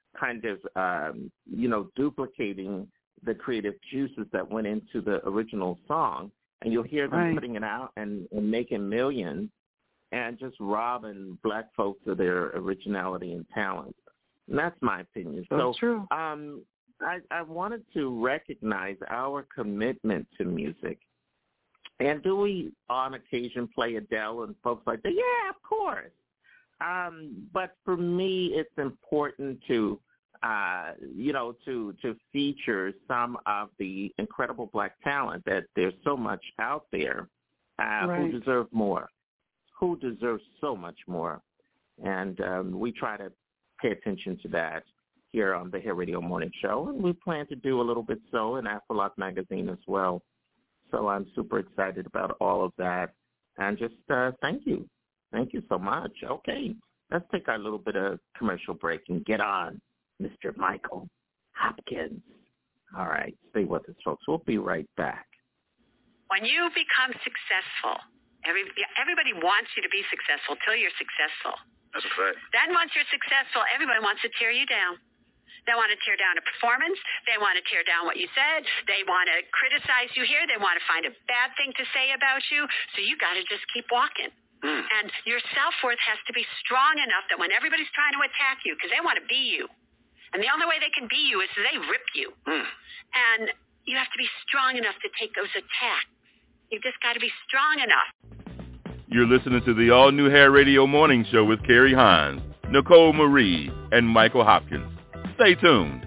kind of, um, you know, duplicating the creative juices that went into the original song. And you'll hear them right. putting it out and, and making millions and just robbing black folks of their originality and talent. And that's my opinion. That's so true. Um, I, I wanted to recognize our commitment to music. And do we, on occasion, play Adele and folks like that? Yeah, of course. Um, but for me, it's important to, uh, you know, to to feature some of the incredible black talent that there's so much out there uh, right. who deserve more, who deserve so much more. And um, we try to pay attention to that here on the Hair Radio Morning Show. And we plan to do a little bit so in Afrolock Magazine as well. So I'm super excited about all of that. And just uh, thank you. Thank you so much. Okay, let's take our little bit of commercial break and get on Mister Michael Hopkins. All right, stay with us, folks. We'll be right back. When you become successful, every, everybody wants you to be successful till you're successful. That's a fact. Then once you're successful, everybody wants to tear you down. They want to tear down a performance. They want to tear down what you said. They want to criticize you here. They want to find a bad thing to say about you. So you got to just keep walking. Mm. And your self-worth has to be strong enough that when everybody's trying to attack you, because they want to be you, and the only way they can be you is so they rip you. Mm. And you have to be strong enough to take those attacks. You've just got to be strong enough. You're listening to the all-new Hair Radio Morning Show with Carrie Hines, Nicole Marie, and Michael Hopkins. Stay tuned.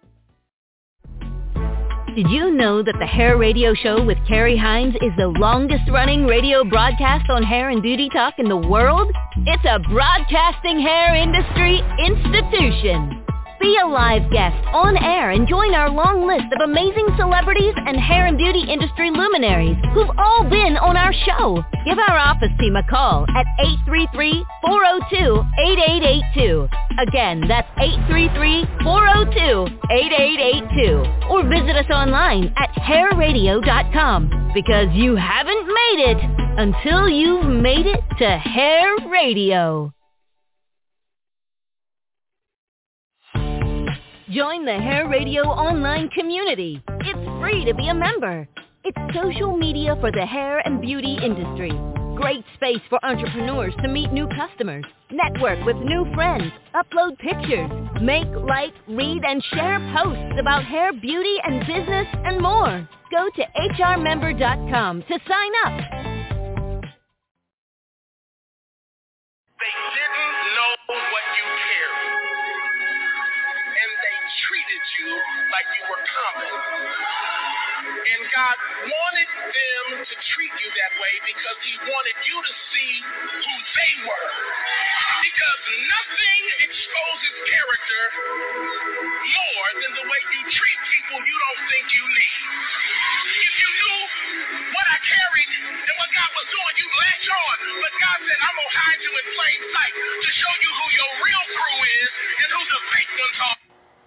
Did you know that the Hair Radio Show with Carrie Hines is the longest-running radio broadcast on hair and beauty talk in the world? It's a broadcasting hair industry institution. Be a live guest on air and join our long list of amazing celebrities and hair and beauty industry luminaries who've all been on our show. Give our office team a call at eight three three, four oh two, eight eight eight two. Again, that's eight three three, four oh two, eight eight eight two. Or visit us online at hair radio dot com, because you haven't made it until you've made it to Hair Radio. Join the Hair Radio online community. It's free to be a member. It's social media for the hair and beauty industry. Great space for entrepreneurs to meet new customers, network with new friends, upload pictures, make, like, read, and share posts about hair, beauty, and business, and more. Go to H R member dot com to sign up. They didn't know what you cared. Treated you like you were common. And God wanted them to treat you that way because he wanted you to see who they were. Because nothing exposes character more than the way you treat people you don't think you need. If you knew what I carried and what God was doing, you'd latch on. But God said, I'm going to hide you in plain sight to show you who your real crew is and who the fake ones are.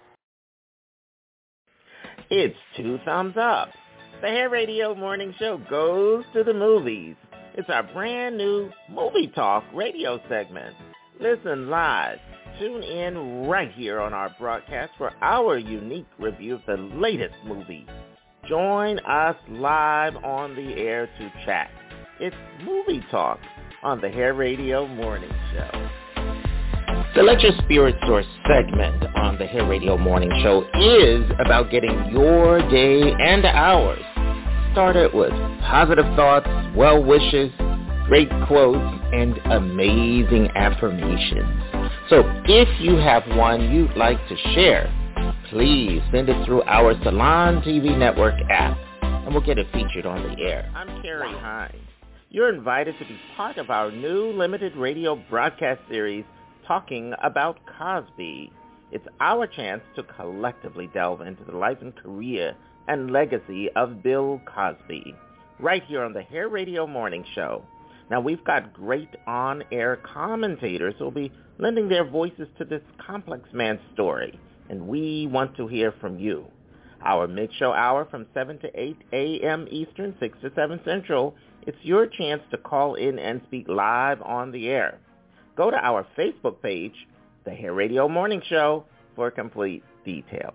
It's two thumbs up. The Hair Radio Morning Show goes to the movies. It's our brand new Movie Talk radio segment. Listen live. Tune in right here on our broadcast for our unique review of the latest movie. Join us live on the air to chat. It's Movie Talk on the Hair Radio Morning Show. The Let Your Spirit Source segment on the Hair Radio Morning Show is about getting your day and ours started with positive thoughts, well wishes, great quotes, and amazing affirmations. So if you have one you'd like to share, please send it through our Salon T V Network app, and we'll get it featured on the air. I'm Carrie Hines. You're invited to be part of our new limited radio broadcast series, Talking About Cosby. It's our chance to collectively delve into the life and career and legacy of Bill Cosby, right here on the Hair Radio Morning Show. Now, we've got great on-air commentators who will be lending their voices to this complex man's story, and we want to hear from you. Our mid-show hour from seven to eight a.m. Eastern, six to seven Central, it's your chance to call in and speak live on the air. Go to our Facebook page, The Hair Radio Morning Show, for complete details.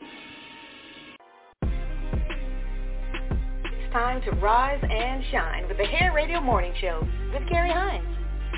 It's time to rise and shine with the Hair Radio Morning Show with Carrie Hines.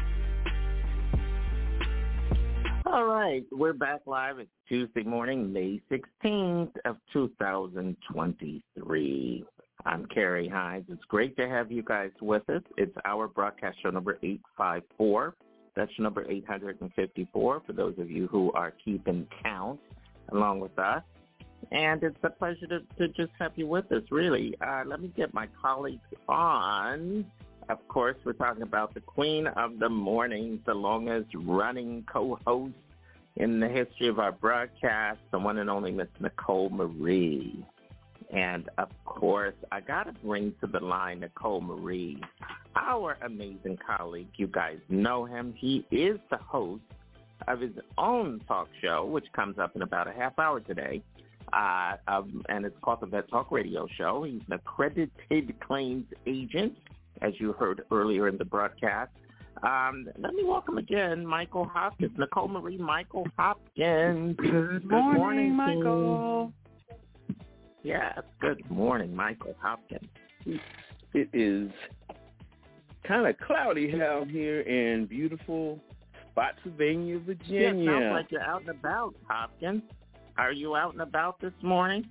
All right, we're back live. It's Tuesday morning, May sixteenth of two thousand twenty-three. I'm Carrie Hines. It's great to have you guys with us. It's our broadcast show number eight five four. That's number eight hundred fifty-four for those of you who are keeping count along with us. And it's a pleasure to, to just have you with us, really. Uh, let me get my colleagues on. Of course, we're talking about the queen of the morning, the longest running co-host in the history of our broadcast, the one and only Miss Nicole Marie. And, of course, I got to bring to the line Nicole Marie, our amazing colleague. You guys know him. He is the host of his own talk show, which comes up in about a half hour today, uh, um, and it's called the Vet Talk Radio Show. He's an accredited claims agent, as you heard earlier in the broadcast. Um, let me welcome again Michael Hopkins. Nicole Marie, Michael Hopkins. Good, good morning, morning Michael. Yes, good morning, Michael Hopkins. It is kind of cloudy out here in beautiful Spotsylvania, Virginia. Yeah, sounds like you're out and about, Hopkins. Are you out and about this morning?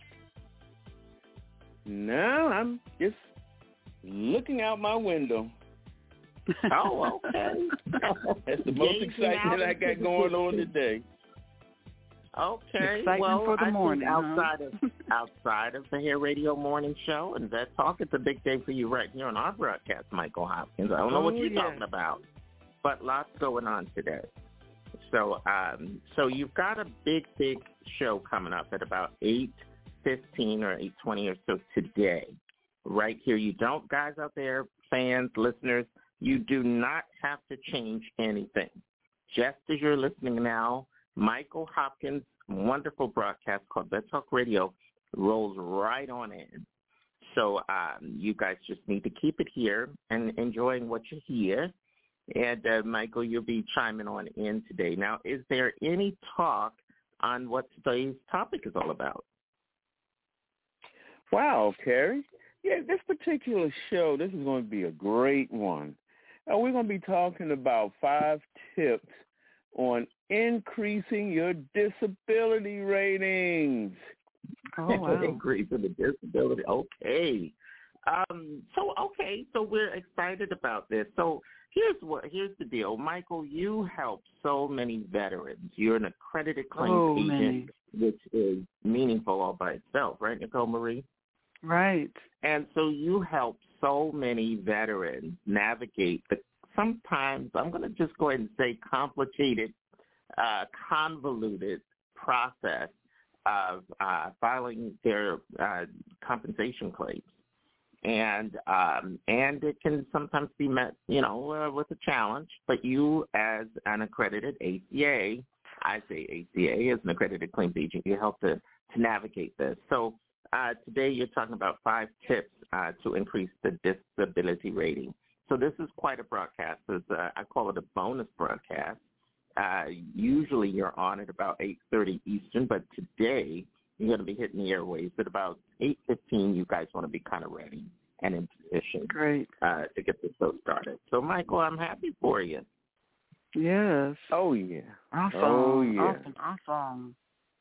No, I'm just looking out my window. Oh, okay. That's the most excitement I got going on today. Okay, excitement well, for the I morning, think outside huh? of outside of the Hair Radio Morning Show and Vet Talk, it's a big day for you right here on our broadcast, Michael Hopkins. I don't know oh, what you're yeah. talking about, but lots going on today. So, um, so you've got a big, big show coming up at about eight fifteen or eight twenty or so today, right here. You don't, guys out there, fans, listeners, you do not have to change anything. Just as you're listening now, Michael Hopkins' wonderful broadcast called Vet Talk Radio rolls right on in. So um, you guys just need to keep it here and enjoying what you hear. And, uh, Michael, you'll be chiming on in today. Now, is there any talk on what today's topic is all about? Wow, Carrie. Yeah, this particular show, this is going to be a great one. Uh, we're going to be talking about five tips on increasing your disability ratings. Oh, wow. Increasing the disability. Okay. Um, so, okay, so we're excited about this. So here's what. Here's the deal. Michael, you help so many veterans. You're an accredited claims oh, agent, many. which is meaningful all by itself, right, Nicole Marie? Right. And so you help so many veterans navigate the sometimes, I'm going to just go ahead and say complicated, uh, convoluted process of uh, filing their uh, compensation claims. And um, and it can sometimes be met, you know, uh, with a challenge. But you, as an accredited A C A, I say A C A, as an accredited claims agent, you help to, to navigate this. So uh, today you're talking about five tips uh, to increase the disability rating. So this is quite a broadcast. It's a, I call it a bonus broadcast. Uh, usually you're on at about eight thirty Eastern, but today you're going to be hitting the airwaves at about eight fifteen. You guys want to be kind of ready and in position Great. Uh, to get the show started. So, Michael, I'm happy for you. Yes. Oh, yeah. Awesome. Oh, yeah. Awesome. Awesome.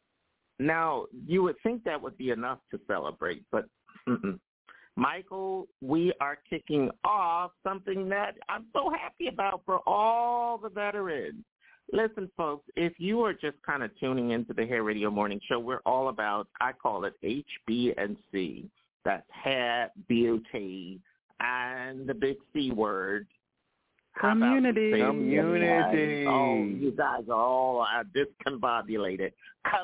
Now, you would think that would be enough to celebrate, but mm-mm. Michael, we are kicking off something that I'm so happy about for all the veterans. Listen, folks, if you are just kind of tuning into the Hair Radio Morning Show, we're all about, I call it H B and C. That's hair, beauty, and the big C word. Community. Community. Oh, you guys are all uh, discombobulated.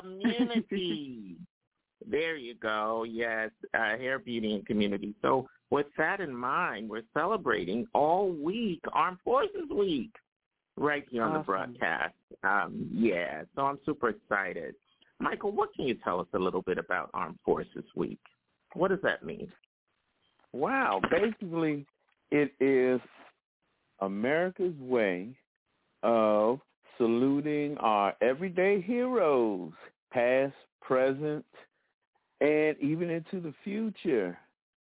Community. There you go. Yes, uh, hair, beauty, and community. So with that in mind, we're celebrating all week Armed Forces Week right here on awesome. the broadcast. Um, yeah, so I'm super excited. Michael, what can you tell us a little bit about Armed Forces Week? What does that mean? Wow. Basically, it is America's way of saluting our everyday heroes, past, present, and even into the future.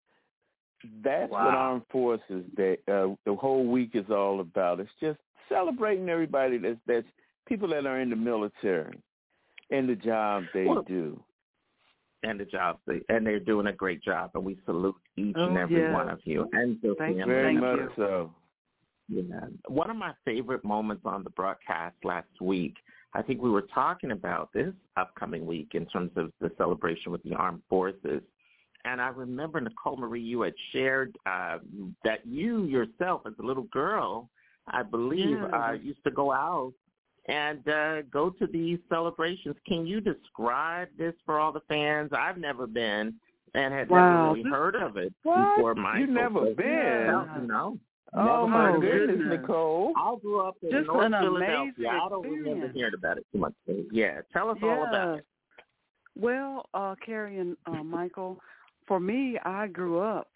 That's Wow. what Armed Forces Day, uh, the whole week is all about. It's just celebrating everybody that's, that's people that are in the military and the job they well, do. And the job they and they're doing a great job, and we salute each oh, Oh, and every yes. one of you. And the Thank you. family. Very much so. Yeah. One of my favorite moments on the broadcast last week, I think we were talking about this upcoming week in terms of the celebration with the armed forces. And I remember, Nicole Marie, you had shared uh, that you yourself, as a little girl, I believe, Yeah. uh, used to go out and uh, go to these celebrations. Can you describe this for all the fans? I've never been and had Wow. never really heard of it What? before. Michael. You never So, been? No. no. Oh, Never my heard of it. goodness, Nicole. I grew up in Just North an Philadelphia. amazing I don't remember experience. hearing about it too much. Yeah, tell us all about it. Well, uh, Carrie and uh, Michael, for me, I grew up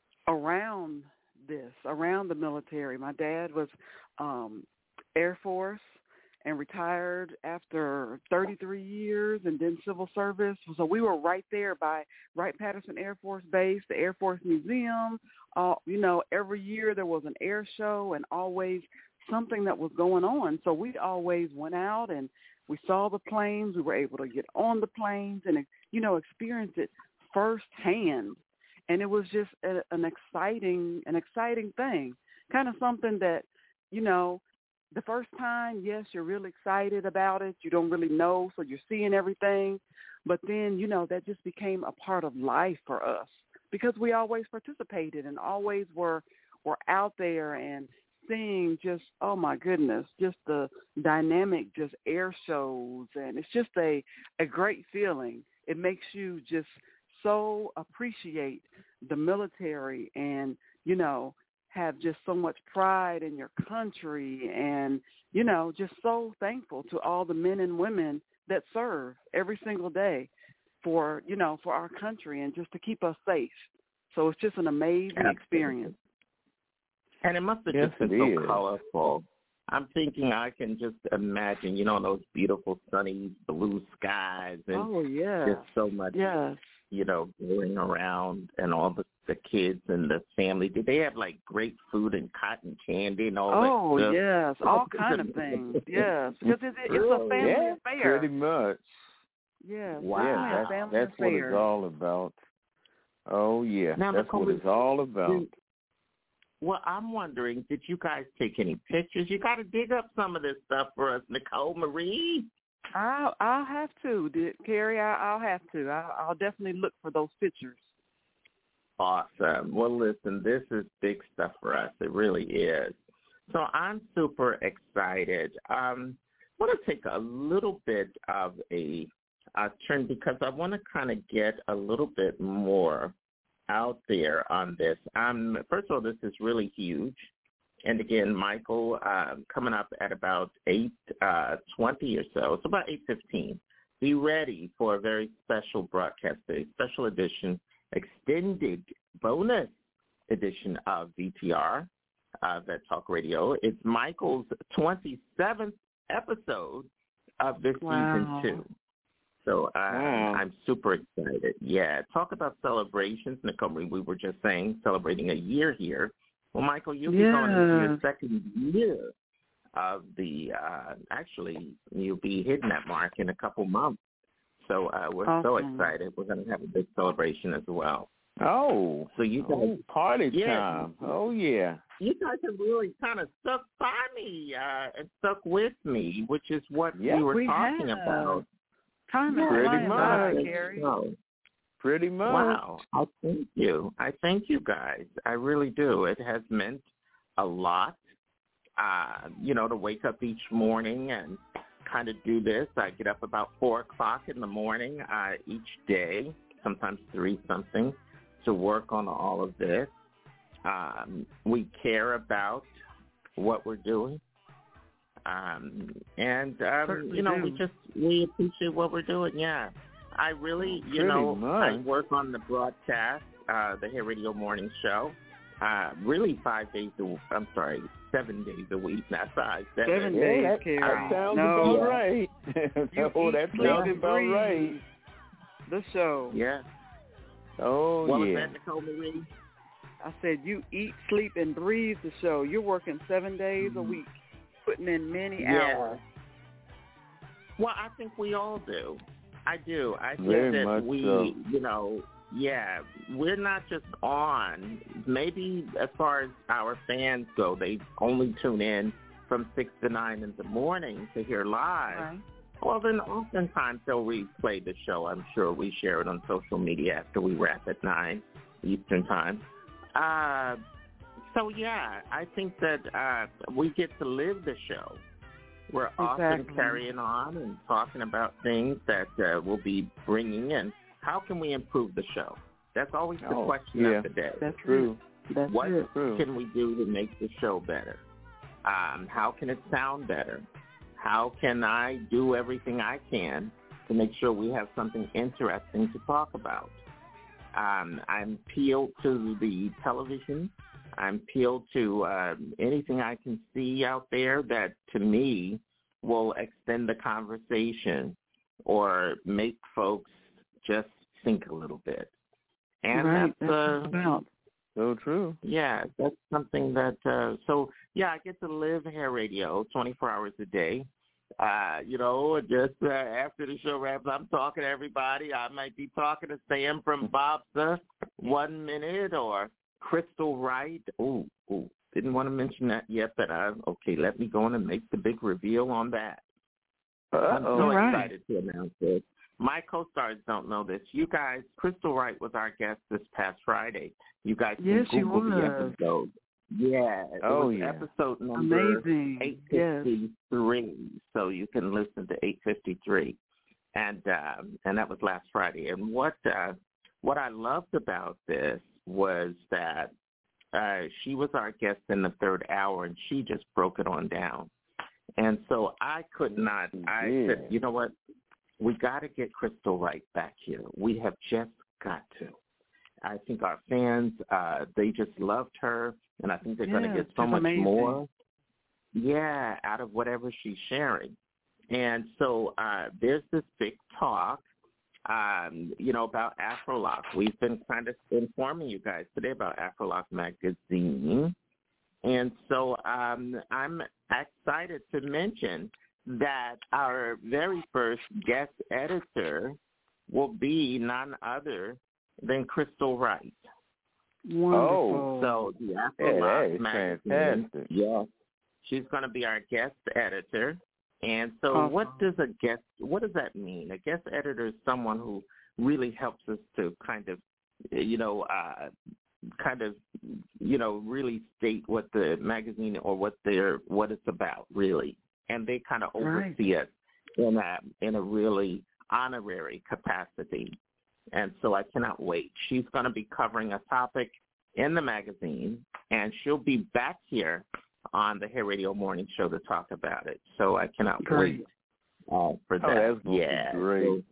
around this, around the military. My dad was um, Air Force and retired after thirty-three years and then civil service. So we were right there by Wright-Patterson Air Force Base, the Air Force Museum. Uh, you know, every year there was an air show and always something that was going on. So we always went out and we saw the planes. We were able to get on the planes and, you know, experience it firsthand. And it was just a, an exciting, an exciting thing, kind of something that, you know, the first time, yes, you're really excited about it. You don't really know, so you're seeing everything. But then, you know, that just became a part of life for us because we always participated and always were were out there and seeing just, oh, my goodness, just the dynamic just air shows. And it's just a, a great feeling. It makes you just so appreciate the military and, you know, have just so much pride in your country and, you know, just so thankful to all the men and women that serve every single day for, you know, for our country and just to keep us safe. So it's just an amazing Absolutely. experience. And it must have Yes, just been it so is. colorful. I'm thinking I can just imagine, you know, those beautiful sunny blue skies and Oh, yes. just so much, Yes. you know, going around and all the, the kids and the family. Did they have, like, great food and cotton candy and all Oh, that stuff? yes, all kind of things. Yes, because it's, it's a family yeah, affair. pretty much. Yes, Wow. Yeah, definitely a that's, family that's what affair. it's all about. Oh, yeah, Now, that's Nicole, what it's all about. did- Well, I'm wondering, did you guys take any pictures? You got to dig up some of this stuff for us, Nicole Marie. I'll, I'll have to, did, Carrie. I, I'll have to. I'll, I'll definitely look for those pictures. Awesome. Well, listen, this is big stuff for us. It really is. So I'm super excited. Um, I want to take a little bit of a, a turn because I want to kind of get a little bit more out there on this. Um, first of all, this is really huge. And again, Michael, uh, coming up at about eight twenty or so, it's about eight fifteen. Be ready for a very special broadcast, a special edition, extended bonus edition of V T R, uh, Vet Talk Radio. It's Michael's twenty-seventh episode of this Wow. season two. So uh, Wow. I'm super excited. Yeah, talk about celebrations, Nicole. We were just saying, celebrating a year here. Well, Michael, you'll be going into Yeah. your second year of the, uh, actually, you'll be hitting that mark in a couple months. So uh, we're so Awesome. excited. We're going to have a big celebration as well. Oh, So you guys, oh, party Yeah. time. Oh, yeah. you guys have really kind of stuck by me uh, and stuck with me, which is what Yeah, we were we talking have. about. Time is Pretty flying much. by, I Carrie. think so. Pretty much. Wow. I thank you. I thank you guys. I really do. It has meant a lot, uh, you know, to wake up each morning and kind of do this. I get up about four o'clock in the morning uh, each day, sometimes three something, to work on all of this. Um, we care about what we're doing. Um, and, um, Certainly you know, do. we just, we appreciate what we're doing, yeah. I really, you Pretty know, much. I work on the broadcast, uh, the Hair Radio Morning Show, Uh, really five days a week. I'm sorry, seven days a week, not five. Seven, seven yeah, days, that, Carrie. That sounds no. about right. You oh, eat, that sleep, sounds and about breathe right. the show. Yeah. Oh, what yeah. was that, Nicole Marie? I said you eat, sleep, and breathe the show. You're working seven days a week, putting in many yeah. hours. Well, I think we all do. I do. I think Very that much we, so. you know, yeah, we're not just on. Maybe as far as our fans go, they only tune in from six to nine in the morning to hear live. Right. Well, then oftentimes they'll replay the show. I'm sure we share it on social media after we wrap at nine Eastern time. Uh, so, yeah, I think that uh, we get to live the show. We're exactly. often carrying on and talking about things that uh, we'll be bringing in. How can we improve the show? That's always the oh, question yeah. of the day. That's true. That's what it. can we do to make the show better? Um, how can it sound better? How can I do everything I can to make sure we have something interesting to talk about? Um, I'm peeled to the television. I'm peeled to uh, anything I can see out there that, to me, will extend the conversation or make folks just think a little bit. And right. that's, uh, that's about. So true. Yeah, that's something that, uh, so, yeah, I get to live Hair Radio twenty-four hours a day. Uh, you know, just uh, after the show wraps, I'm talking to everybody. I might be talking to Sam from Bobsa one minute or Crystal Wright. Oh, oh, didn't want to mention that yet, but I, okay, let me go on and make the big reveal on that. Uh-oh. I'm so right. excited to announce this. My co-stars don't know this. You guys, Crystal Wright was our guest this past Friday. You guys yes, can Google she the was. episode. Yeah, it oh, was yeah. episode number Amazing. eight fifty-three, yes. So you can listen to eight fifty-three, and um, and that was last Friday. And what uh, what I loved about this was that uh, she was our guest in the third hour, and she just broke it on down. And so I could not. I yeah. said, you know what? We got to get Crystal Wright back here. We have just got to. I think our fans, uh, they just loved her, and I think they're yeah, going to get so much amazing. more, yeah, out of whatever she's sharing. And so uh, there's this big talk, um, you know, about Afrolock. We've been kind of informing you guys today about Afrolock magazine. And so um, I'm excited to mention that our very first guest editor will be none other than Crystal Wright. Wonderful. Oh, so the Afrolock yeah, magazine, fantastic. yeah, she's going to be our guest editor. And so, awesome. what does a guest? What does that mean? A guest editor is someone who really helps us to kind of, you know, uh, kind of, you know, really state what the magazine or what they're what it's about, really. And they kind of oversee right. it in a in a really honorary capacity. And so I cannot wait. She's going to be covering a topic in the magazine, and she'll be back here on the Hair Radio Morning Show to talk about it. So I cannot great. wait uh, for that. Oh, that's going yeah, to be great. So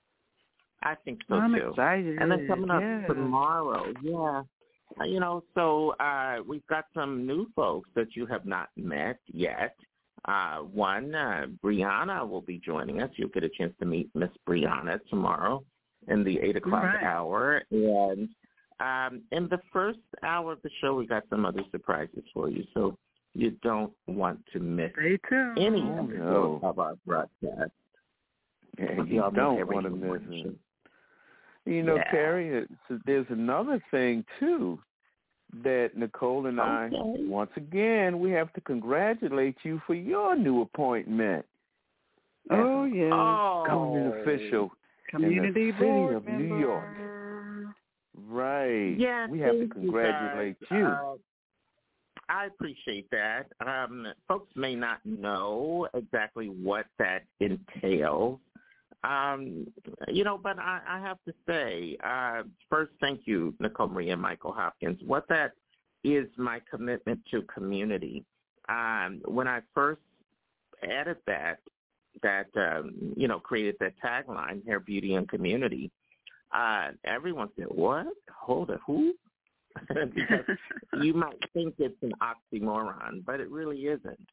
I think so, I'm too. excited. And then coming up yeah. tomorrow, yeah. Uh, you know, so uh, we've got some new folks that you have not met yet. Uh, one, uh, Brianna will be joining us. You'll get a chance to meet Miss Brianna tomorrow in the eight o'clock right. hour. And um, in the first hour of the show, we got some other surprises for you. So you don't want to miss Stay tuned. any Oh, episode no. of our broadcast. Yeah, you don't want to miss it. You know, Yeah. Carrie, it's, there's another thing, too, that Nicole and I, Okay. once again, we have to congratulate you for your new appointment. Oh, yeah. Oh. Government official Community in the city board of member. New York. Right. Yeah, we have to thank congratulate you. you. Uh, I appreciate that. Um, folks may not know exactly what that entails. Um, you know, but I, I have to say, uh, first, thank you, Nicole Marie and Michael Hopkins. What that is my commitment to community. Um, when I first added that, that, um, you know, created that tagline, Hair, Beauty, and Community, uh, everyone said, what? Hold it, who? because you might think it's an oxymoron, but it really isn't.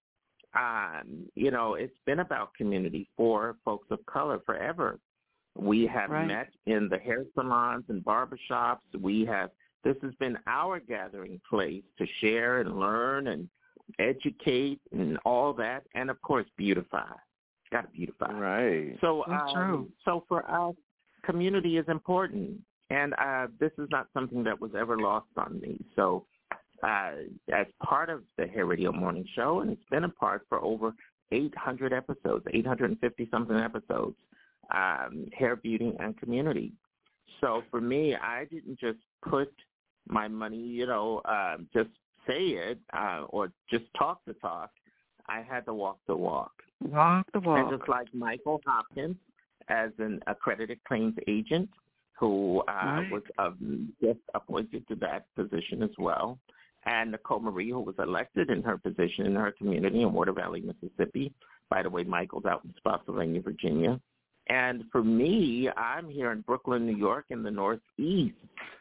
Um, you know, it's been about community for folks of color forever. We have right. met in the hair salons and barbershops. We have, this has been our gathering place to share and learn and educate and all that, and of course, beautify. Got to beautify. Right. So, That's um, true. so for us, community is important, and uh, this is not something that was ever lost on me. So, uh, as part of the Hair Radio Morning Show, and it's been a part for over eight hundred episodes, eight hundred fifty something episodes, um, hair, beauty, and community. So for me, I didn't just put my money, you know, uh, just say it uh, or just talk the talk. I had to walk the walk. Walk the walk. And just like Michael Hopkins, as an accredited claims agent, who uh, right. was um, just appointed to that position as well, and Nicole Marie, who was elected in her position in her community in Water Valley, Mississippi. By the way, Michael's out in Spotsylvania, Virginia. And for me, I'm here in Brooklyn, New York, in the Northeast.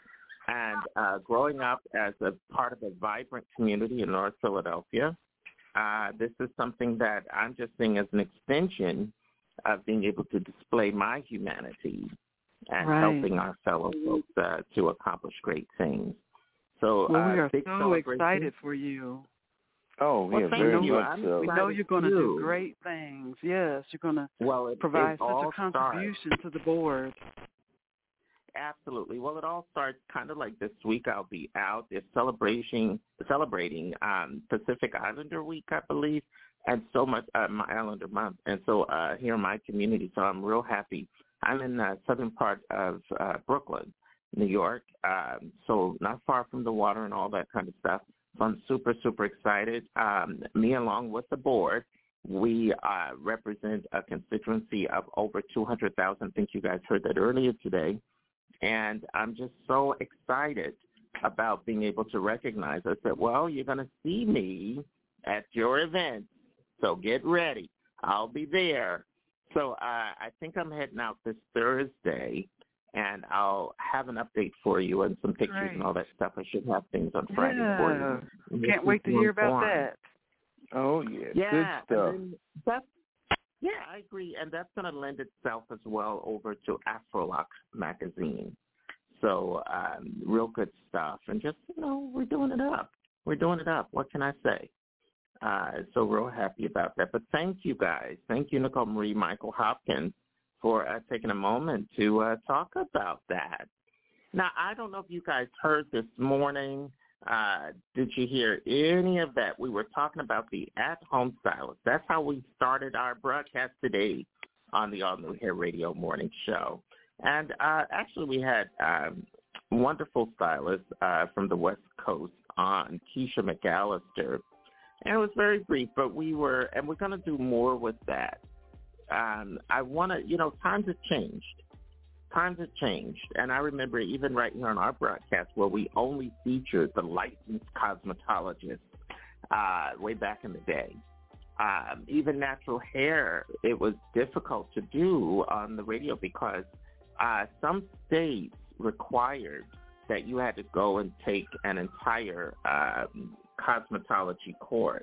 And uh, growing up as a part of a vibrant community in North Philadelphia, uh, this is something that I'm just seeing as an extension of being able to display my humanity and right. helping our fellow folks uh, to accomplish great things. So well, uh, we are big so excited for you. Oh, well, yeah, thank very you. much I'm so. We know you're going to too. do great things. Yes, you're going to well, it, provide it such all a contribution starts. to the board. Absolutely. Well, it all starts kind of like this week. I'll be out. They're celebrating, celebrating um, Pacific Islander Week, I believe, and so much uh, my Islander Month. And so uh, here in my community, so I'm real happy. I'm in the southern part of uh, Brooklyn, New York, um, so not far from the water and all that kind of stuff. So I'm super, super excited. Um, me along with the board, we uh, represent a constituency of over two hundred thousand. I think you guys heard that earlier today. And I'm just so excited about being able to recognize. I said, well, you're going to see me at your event, so get ready. I'll be there. So uh, I think I'm heading out this Thursday, and I'll have an update for you and some pictures Great. and all that stuff. I should have things on Friday yeah. for you. Can't wait to hear about that. Oh, yeah, yeah good stuff. And then that's, yeah, I agree, and that's going to lend itself as well over to Afrolux magazine. So um, real good stuff, and just, you know, we're doing it up. We're doing it up. What can I say? Uh, so real happy about that. But thank you guys. Thank you, Nicole Marie, Michael Hopkins, for uh, taking a moment to uh, talk about that. Now, I don't know if you guys heard this morning. Uh, did you hear any of that? We were talking about the at-home stylist. That's how we started our broadcast today on the All New Hair Radio Morning Show. And uh, actually we had um, wonderful stylists uh, from the West Coast on, Keisha McAllister. And it was very brief, but we were, and we're going to do more with that. Um, I want to, you know, times have changed. Times have changed. And I remember even right here on our broadcast where we only featured the licensed cosmetologist uh, way back in the day. Um, even natural hair, it was difficult to do on the radio because uh, some states required that you had to go and take an entire um, cosmetology course.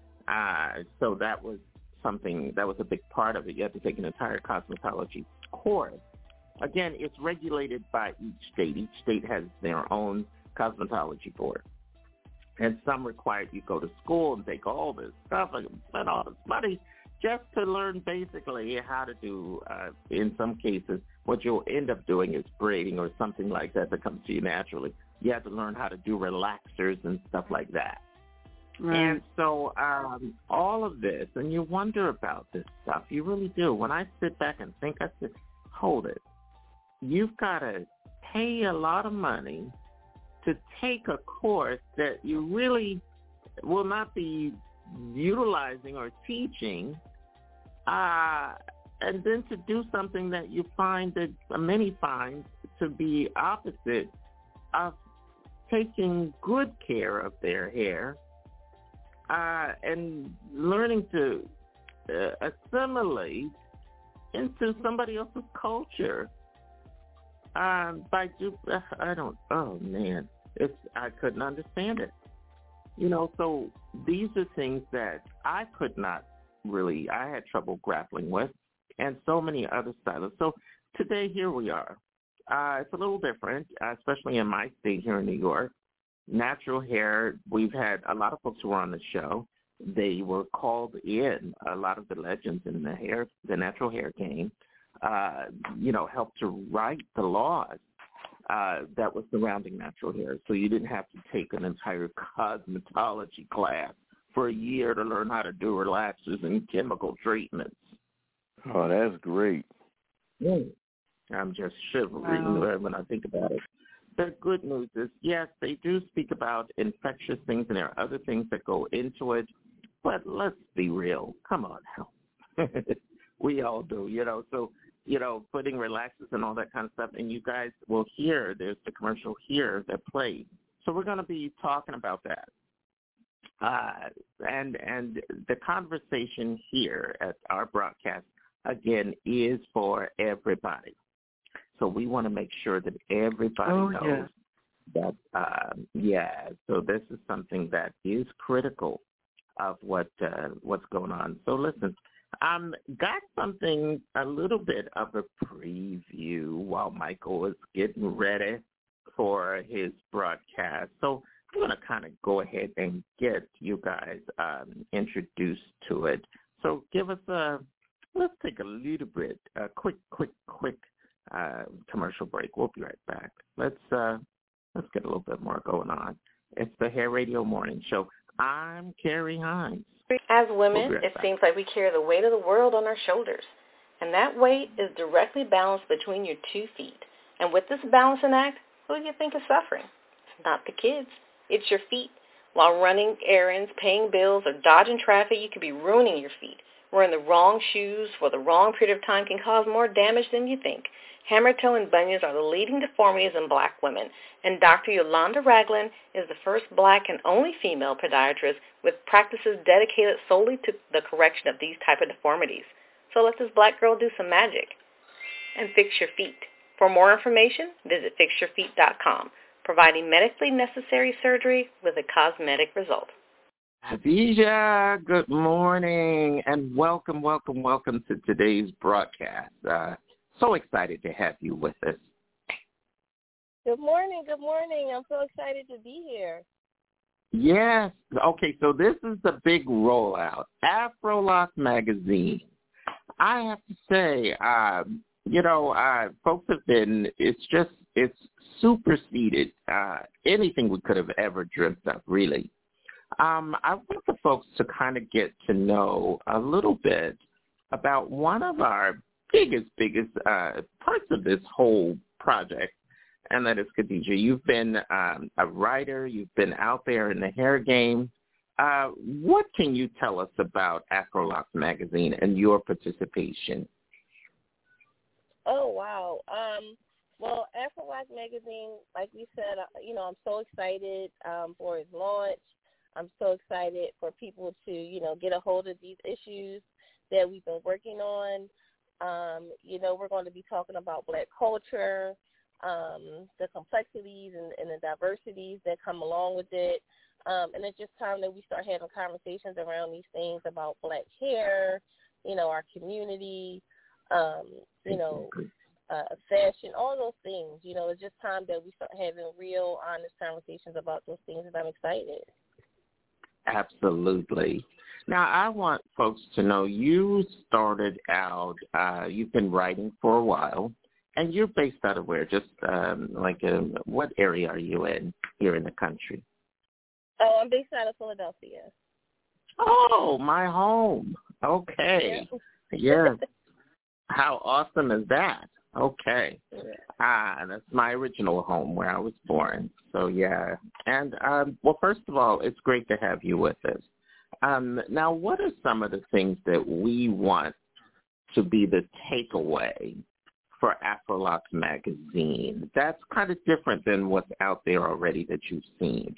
Uh, so that was something, that was a big part of it. You had to take an entire cosmetology course. Again, it's regulated by each state. Each state has their own cosmetology board. And some require you go to school and take all this stuff and spend all this money just to learn basically how to do, uh, in some cases, what you'll end up doing is braiding or something like that that comes to you naturally. You have to learn how to do relaxers and stuff like that. Right. And so um, all of this, and you wonder about this stuff. You really do. When I sit back and think, I said, hold it. You've got to pay a lot of money to take a course that you really will not be utilizing or teaching, uh, and then to do something that you find that many find to be opposite of taking good care of their hair uh, and learning to uh, assimilate into somebody else's culture. Um, by du- I don't. Oh man, It's I couldn't understand it. You know, so these are things that I could not really, I had trouble grappling with, and so many other stylists. So today, here we are. Uh, it's a little different, uh, especially in my state here in New York. Natural hair, we've had a lot of folks who were on the show. They were called in, a lot of the legends in the hair, the natural hair game, uh, you know, helped to write the laws uh, that was surrounding natural hair. So you didn't have to take an entire cosmetology class for a year to learn how to do relaxers and chemical treatments. Oh, that's great. Yeah. I'm just shivering Wow. when I think about it. The good news is, yes, they do speak about infectious things, and there are other things that go into it. But let's be real. Come on now. We all do, you know. So, you know, putting relaxers and all that kind of stuff. And you guys will hear, there's the commercial here that played. So we're going to be talking about that. Uh, and and the conversation here at our broadcast, again, is for everybody. So we want to make sure that everybody Oh, knows that, uh, yeah, so this is something that is critical of what uh, what's going on. So listen, um, got something, a little bit of a preview while Michael is getting ready for his broadcast. So I'm going to kind of go ahead and get you guys um, introduced to it. So give us a, let's take a little bit, a quick, quick, quick uh, commercial break. We'll be right back. Let's uh, let's get a little bit more going on. It's the Hair Radio Morning Show. I'm Carrie Hines. As women, We'll it seems like we carry the weight of the world on our shoulders, and that weight is directly balanced between your two feet. And with this balancing act, who do you think is suffering? It's not the kids. It's your feet. While running errands, paying bills, or dodging traffic, you could be ruining your feet. Wearing the wrong shoes for the wrong period of time can cause more damage than you think. Hammer toe and bunions are the leading deformities in black women, and Doctor Yolanda Ragland is the first black and only female podiatrist with practices dedicated solely to the correction of these type of deformities. So let this black girl do some magic and fix your feet. For more information, visit fix your feet dot com, providing medically necessary surgery with a cosmetic result. Khadija, good morning, and welcome, welcome, welcome to today's broadcast. Uh, so excited to have you with us. Good morning, good morning. I'm so excited to be here. Yes. Okay, so this is the big rollout. AfroLock Magazine. I have to say, uh, you know, uh, folks have been, it's just, it's superseded uh, anything we could have ever dreamt of, really. Um, I want the folks to kind of get to know a little bit about one of our biggest, biggest uh, parts of this whole project, and that is Khadija. You've been um, a writer. You've been out there in the hair game. Uh, what can you tell us about AfroLock Magazine and your participation? Oh, wow. Um, well, AfroLock Magazine, like we said, you know, I'm so excited um, for its launch. I'm so excited for people to, you know, get a hold of these issues that we've been working on. Um, you know, we're going to be talking about black culture, um, the complexities and, and the diversities that come along with it. Um, and it's just time that we start having conversations around these things about black hair, you know, our community, um, you know, uh, fashion, all those things. You know, it's just time that we start having real, honest conversations about those things, and I'm excited. Absolutely. Now, I want folks to know you started out, uh, you've been writing for a while, and you're based out of where? Just um, like uh, what area are you in here in the country? Oh, I'm based out of Philadelphia. Oh, my home. Okay. Yes. How awesome is that? Okay. Ah, that's my original home where I was born. So, yeah. And, um, well, first of all, it's great to have you with us. Um, now, what are some of the things that we want to be the takeaway for AfroLock Magazine? That's kind of different than what's out there already that you've seen.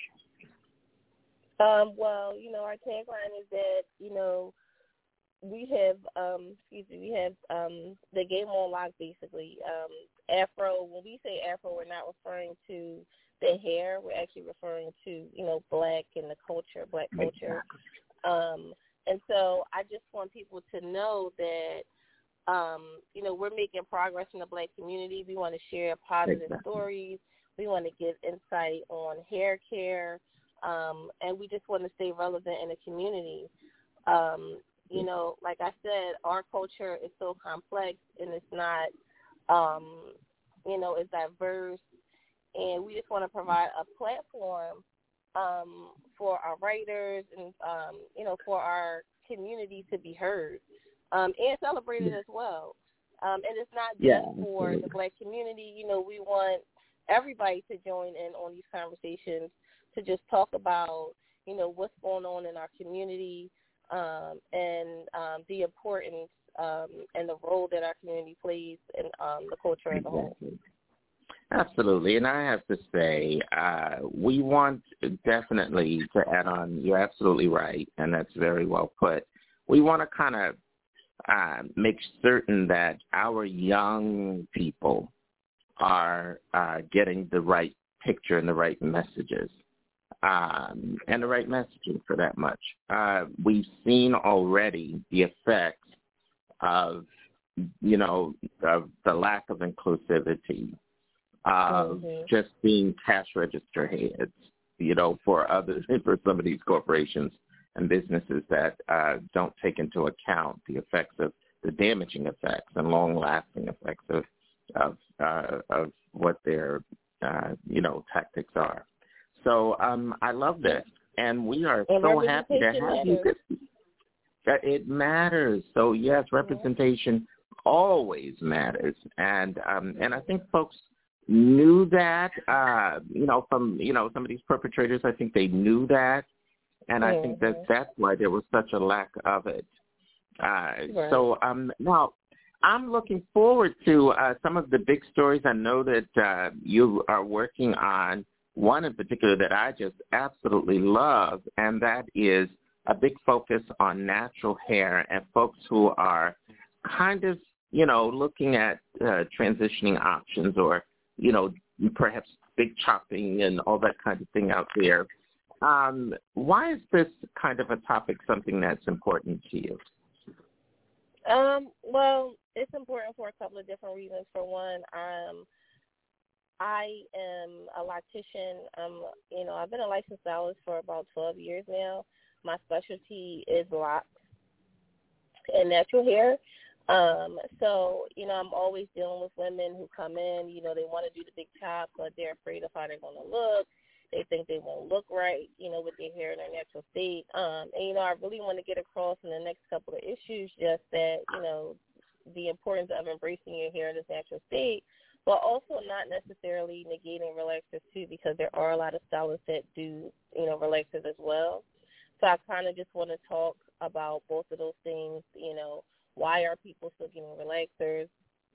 Um, well, you know, our tagline is that, you know, we have, um, excuse me, we have um, the game on lock, basically. Um, Afro, when we say Afro, we're not referring to the hair, we're actually referring to, you know, black and the culture, black culture. Um, and so I just want people to know that, um, you know, we're making progress in the black community. We want to share positive exactly. stories. We want to give insight on hair care. Um, and we just want to stay relevant in the community. Um, you know, like I said, our culture is so complex and it's not, um, you know, it's diverse. And we just want to provide a platform um, for our writers and, um, you know, for our community to be heard um, and celebrated as well. Um, and it's not just yeah, for absolutely. the black community. You know, we want everybody to join in on these conversations to just talk about, you know, what's going on in our community um, and um, the importance um, and the role that our community plays in um, the culture as a whole. Absolutely. And I have to say, uh, we want definitely to add on, you're absolutely right, and that's very well put. We want to kind of uh, make certain that our young people are uh, getting the right picture and the right messages, um, and the right messaging for that much. Uh, we've seen already the effects of, you know, of the lack of inclusivity, of mm-hmm. just being cash register heads, you know, for others, for some of these corporations and businesses that uh, don't take into account the effects of the damaging effects and long-lasting effects of of, uh, of what their, uh, you know, tactics are. So um, I love this, and we are and so happy to have matters. you. It matters. So, yes, representation mm-hmm. always matters, and um, and I think folks knew that, uh, you know, from, you know, some of these perpetrators, I think they knew that, and mm-hmm. I think that that's why there was such a lack of it. Uh, right. So um, now I'm looking forward to uh, some of the big stories I know that uh, you are working on, one in particular that I just absolutely love, and that is a big focus on natural hair and folks who are kind of, you know, looking at uh, transitioning options or, you know, perhaps big chopping and all that kind of thing out there. Um, why is this kind of a topic something that's important to you? Um, well, it's important for a couple of different reasons. For one, um, I am a loctician. Um, you know, I've been a licensed stylist for about twelve years now. My specialty is locks and natural hair. Um, so, you know, I'm always dealing with women who come in, you know, they want to do the big chop, but they're afraid of how they're going to look. They think they won't look right, you know, with their hair in their natural state. Um, and, you know, I really want to get across in the next couple of issues just that, you know, the importance of embracing your hair in its natural state, but also not necessarily negating relaxers, too, because there are a lot of stylists that do, you know, relaxers as well. So I kind of just want to talk about both of those things, you know. Why are people still getting relaxers?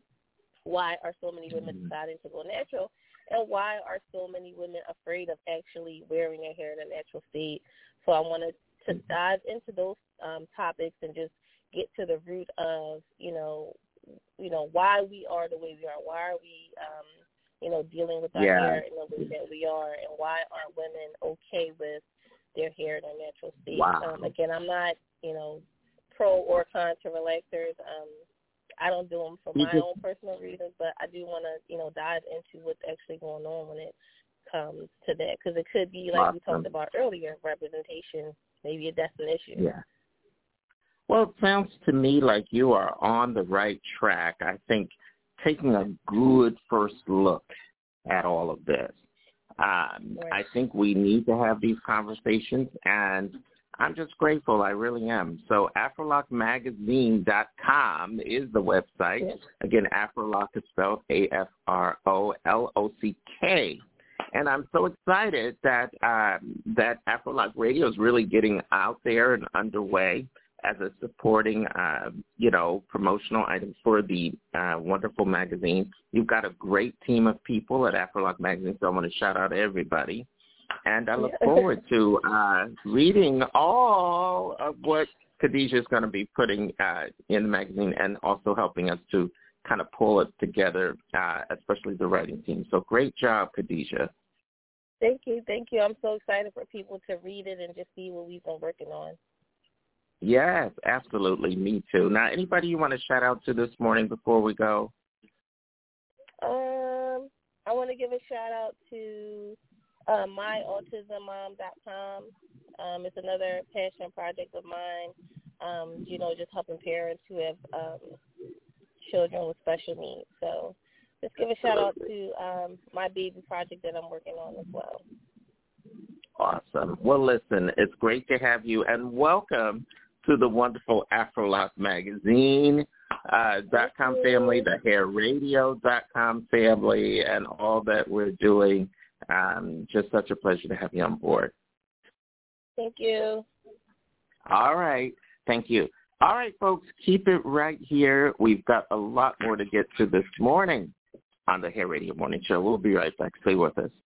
Why are so many women deciding to go natural? And why are so many women afraid of actually wearing their hair in a natural state? So I wanted to dive into those um, topics and just get to the root of, you know, you know, why we are the way we are. Why are we, um, you know, dealing with our yeah. hair in the way that we are? And why aren't women okay with their hair in their natural state? Wow. Um, again, I'm not, you know, pro or con to relaxers. Um, I don't do them for my own personal reasons, but I do want to, you know, dive into what's actually going on when it comes to that, because it could be, like awesome. we talked about earlier, representation. Maybe that's an issue. Yeah. Well, it sounds to me like you are on the right track. I think taking a good first look at all of this. Um, right. I think we need to have these conversations, and I'm just grateful. I really am. So afrolock magazine dot com is the website. Yes. Again, Afrolock is spelled A F R O L O C K. And I'm so excited that um, that Afrolock Radio is really getting out there and underway as a supporting, uh, you know, promotional item for the uh, wonderful magazine. You've got a great team of people at Afrolock Magazine, so I want to shout out everybody. And I look forward to uh, reading all of what Khadijah is going to be putting uh, in the magazine and also helping us to kind of pull it together, uh, especially the writing team. So great job, Khadijah. Thank you, thank you. I'm so excited for people to read it and just see what we've been working on. Yes, absolutely. Me too. Now, anybody you want to shout out to this morning before we go? Um, I want to give a shout out to uh, my autism mom dot com. Um, it's another passion project of mine. Um, you know, just helping parents who have um, children with special needs. So just give a shout out to um, my baby project that I'm working on as well. Awesome. Well, listen, it's great to have you, and welcome to the wonderful Afrolock Magazine uh, dot com family, the hair radio dot com family, and all that we're doing. Um, just such a pleasure to have you on board. Thank you. All right. Thank you. All right, folks, keep it right here. We've got a lot more to get to this morning on the Hair Radio Morning Show. We'll be right back. Stay with us.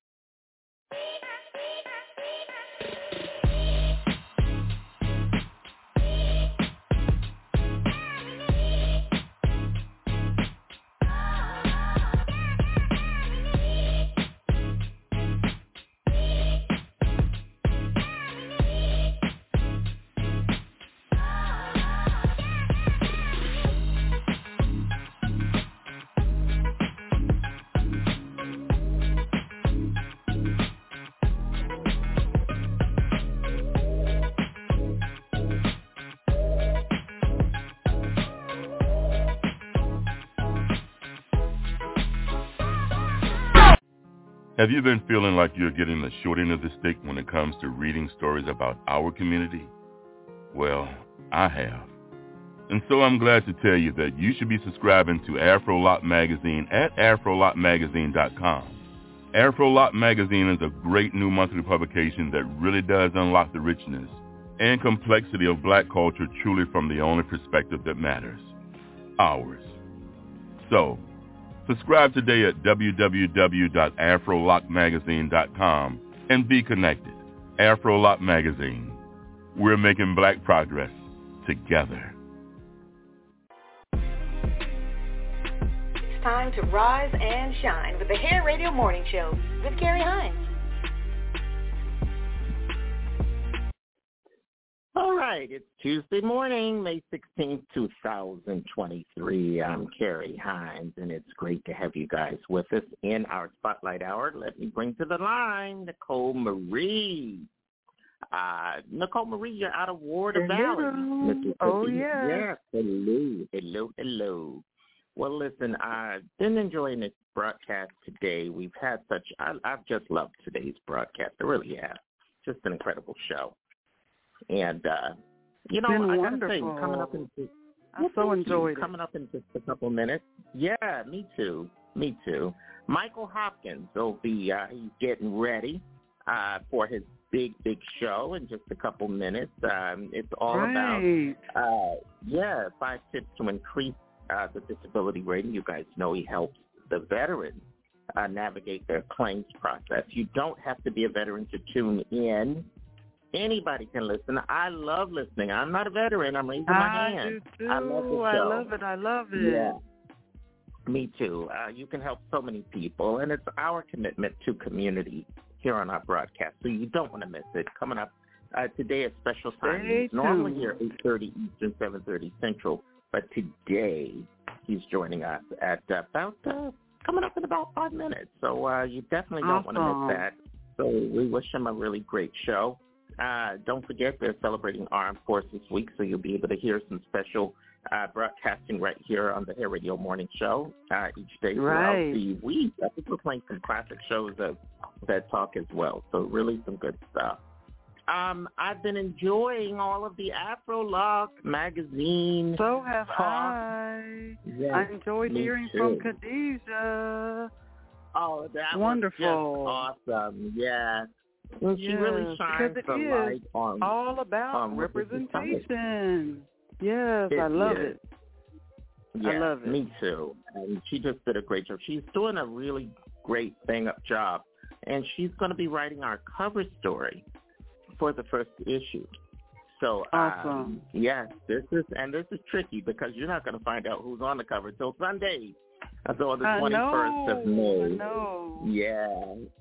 Have you been feeling like you're getting the short end of the stick when it comes to reading stories about our community? Well, I have. And so I'm glad to tell you that you should be subscribing to Afrolock Magazine at afrolock magazine dot com. Afrolock Magazine is a great new monthly publication that really does unlock the richness and complexity of black culture truly from the only perspective that matters, ours. So, subscribe today at w w w dot afrolock magazine dot com and be connected. Afrolock Magazine. We're making black progress together. It's time to rise and shine with the Hair Radio Morning Show with Carrie Hines. All right, it's Tuesday morning, May sixteenth, twenty twenty-three. I'm Carrie Hines, and it's great to have you guys with us in our Spotlight Hour. Let me bring to the line Nicole Marie. Uh, Nicole Marie, you're out of Warder Valley, Mississippi. Oh, yeah. Yes, hello, hello, hello. Well, listen, I've been enjoying this broadcast today. We've had such, I, I've just loved today's broadcast. I really have. Just an incredible show. And, uh, you know, been I got wonderful. to say, coming up in just, I so enjoyed it. Coming up in just a couple minutes. Yeah, me too. Me too. Michael Hopkins will be, uh, he's getting ready uh, for his big, big show in just a couple minutes. Um, it's all right. about, uh, yeah, five tips to increase uh, the disability rating. You guys know he helps the veterans uh, navigate their claims process. You don't have to be a veteran to tune in. Anybody can listen. I love listening. I'm not a veteran. I'm raising my I hand. do too. I love the show. I love it. I love it. Yeah. Me too. Uh, you can help so many people, and it's our commitment to community here on our broadcast, so you don't want to miss it. Coming up uh, today at special time. Stay He's normally tuned. here at eight thirty Eastern, seven thirty Central, but today he's joining us at uh, about, uh, coming up in about five minutes, so uh, you definitely don't awesome. want to miss that. So we wish him a really great show. Uh, don't forget they're celebrating Armed Forces Week, so you'll be able to hear some special uh, broadcasting right here on the Hair Radio Morning Show uh, each day throughout Right. the week. I think we're playing some classic shows that, that talk as well, so really some good stuff. Um, I've been enjoying all of the Afrolock Magazine. So have talk. I. Yes, I enjoyed me hearing too. from Khadijah. Oh, that Wonderful. was just awesome. Yeah. And she yes, really shines because the it light is on all about on what this is about. representation. Yes, It I love is. it. Yeah, I love it. me too. And she just did a great job. She's doing a really great bang-up job, and she's going to be writing our cover story for the first issue. So, Awesome. um, yes, this is, and this is tricky because you're not going to find out who's on the cover until Sunday. So on the I twenty-first know, of May. I know. Yeah.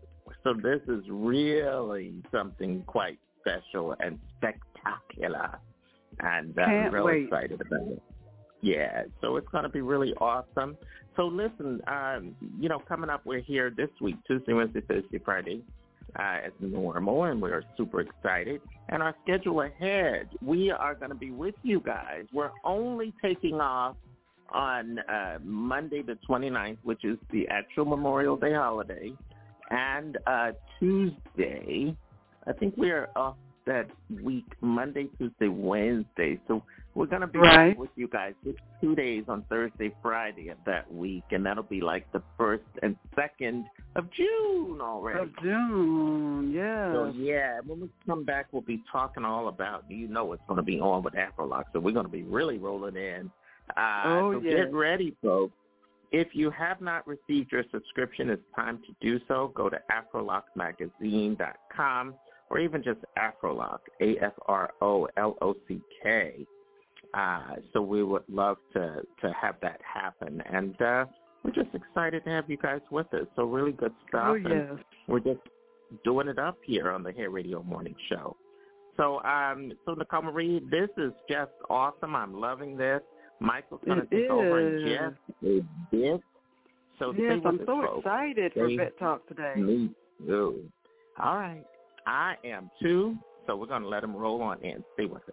So this is really something quite special and spectacular. And uh, I'm real wait. excited about it. Yeah, so it's going to be really awesome. So listen, um, you know, coming up, we're here this week, Tuesday, Wednesday, Thursday, Friday, uh, as normal, and we're super excited. And our schedule ahead, we are going to be with you guys. We're only taking off on uh, Monday the twenty-ninth, which is the actual Memorial Day holiday, and uh, Tuesday, I think we're off that week, Monday, Tuesday, Wednesday. So we're going to be right. with you guys just two days on Thursday, Friday of that week, and that'll be like the first and second of June already. Of June, yeah. So, yeah, when we come back, we'll be talking all about, you know what's going to be on with Afrolock, so we're going to be really rolling in. Uh, oh, so yes. Get ready, folks. If you have not received your subscription, it's time to do so. Go to afrolock magazine dot com. or even just Afrolock, A F R O L O C K. Uh, so we would love to, to have that happen. And uh, we're just excited to have you guys with us. So really good stuff. Oh, yes. And we're just doing it up here on the Hair Radio Morning Show. So, um, so Nicole Marie, this is just awesome. I'm loving this. Michael's going to take is. over in just a bit. So yes, I'm us, so folks. excited stay for Vet Talk today. Me too. All right. I am too, so we're going to let him roll on in. Stay with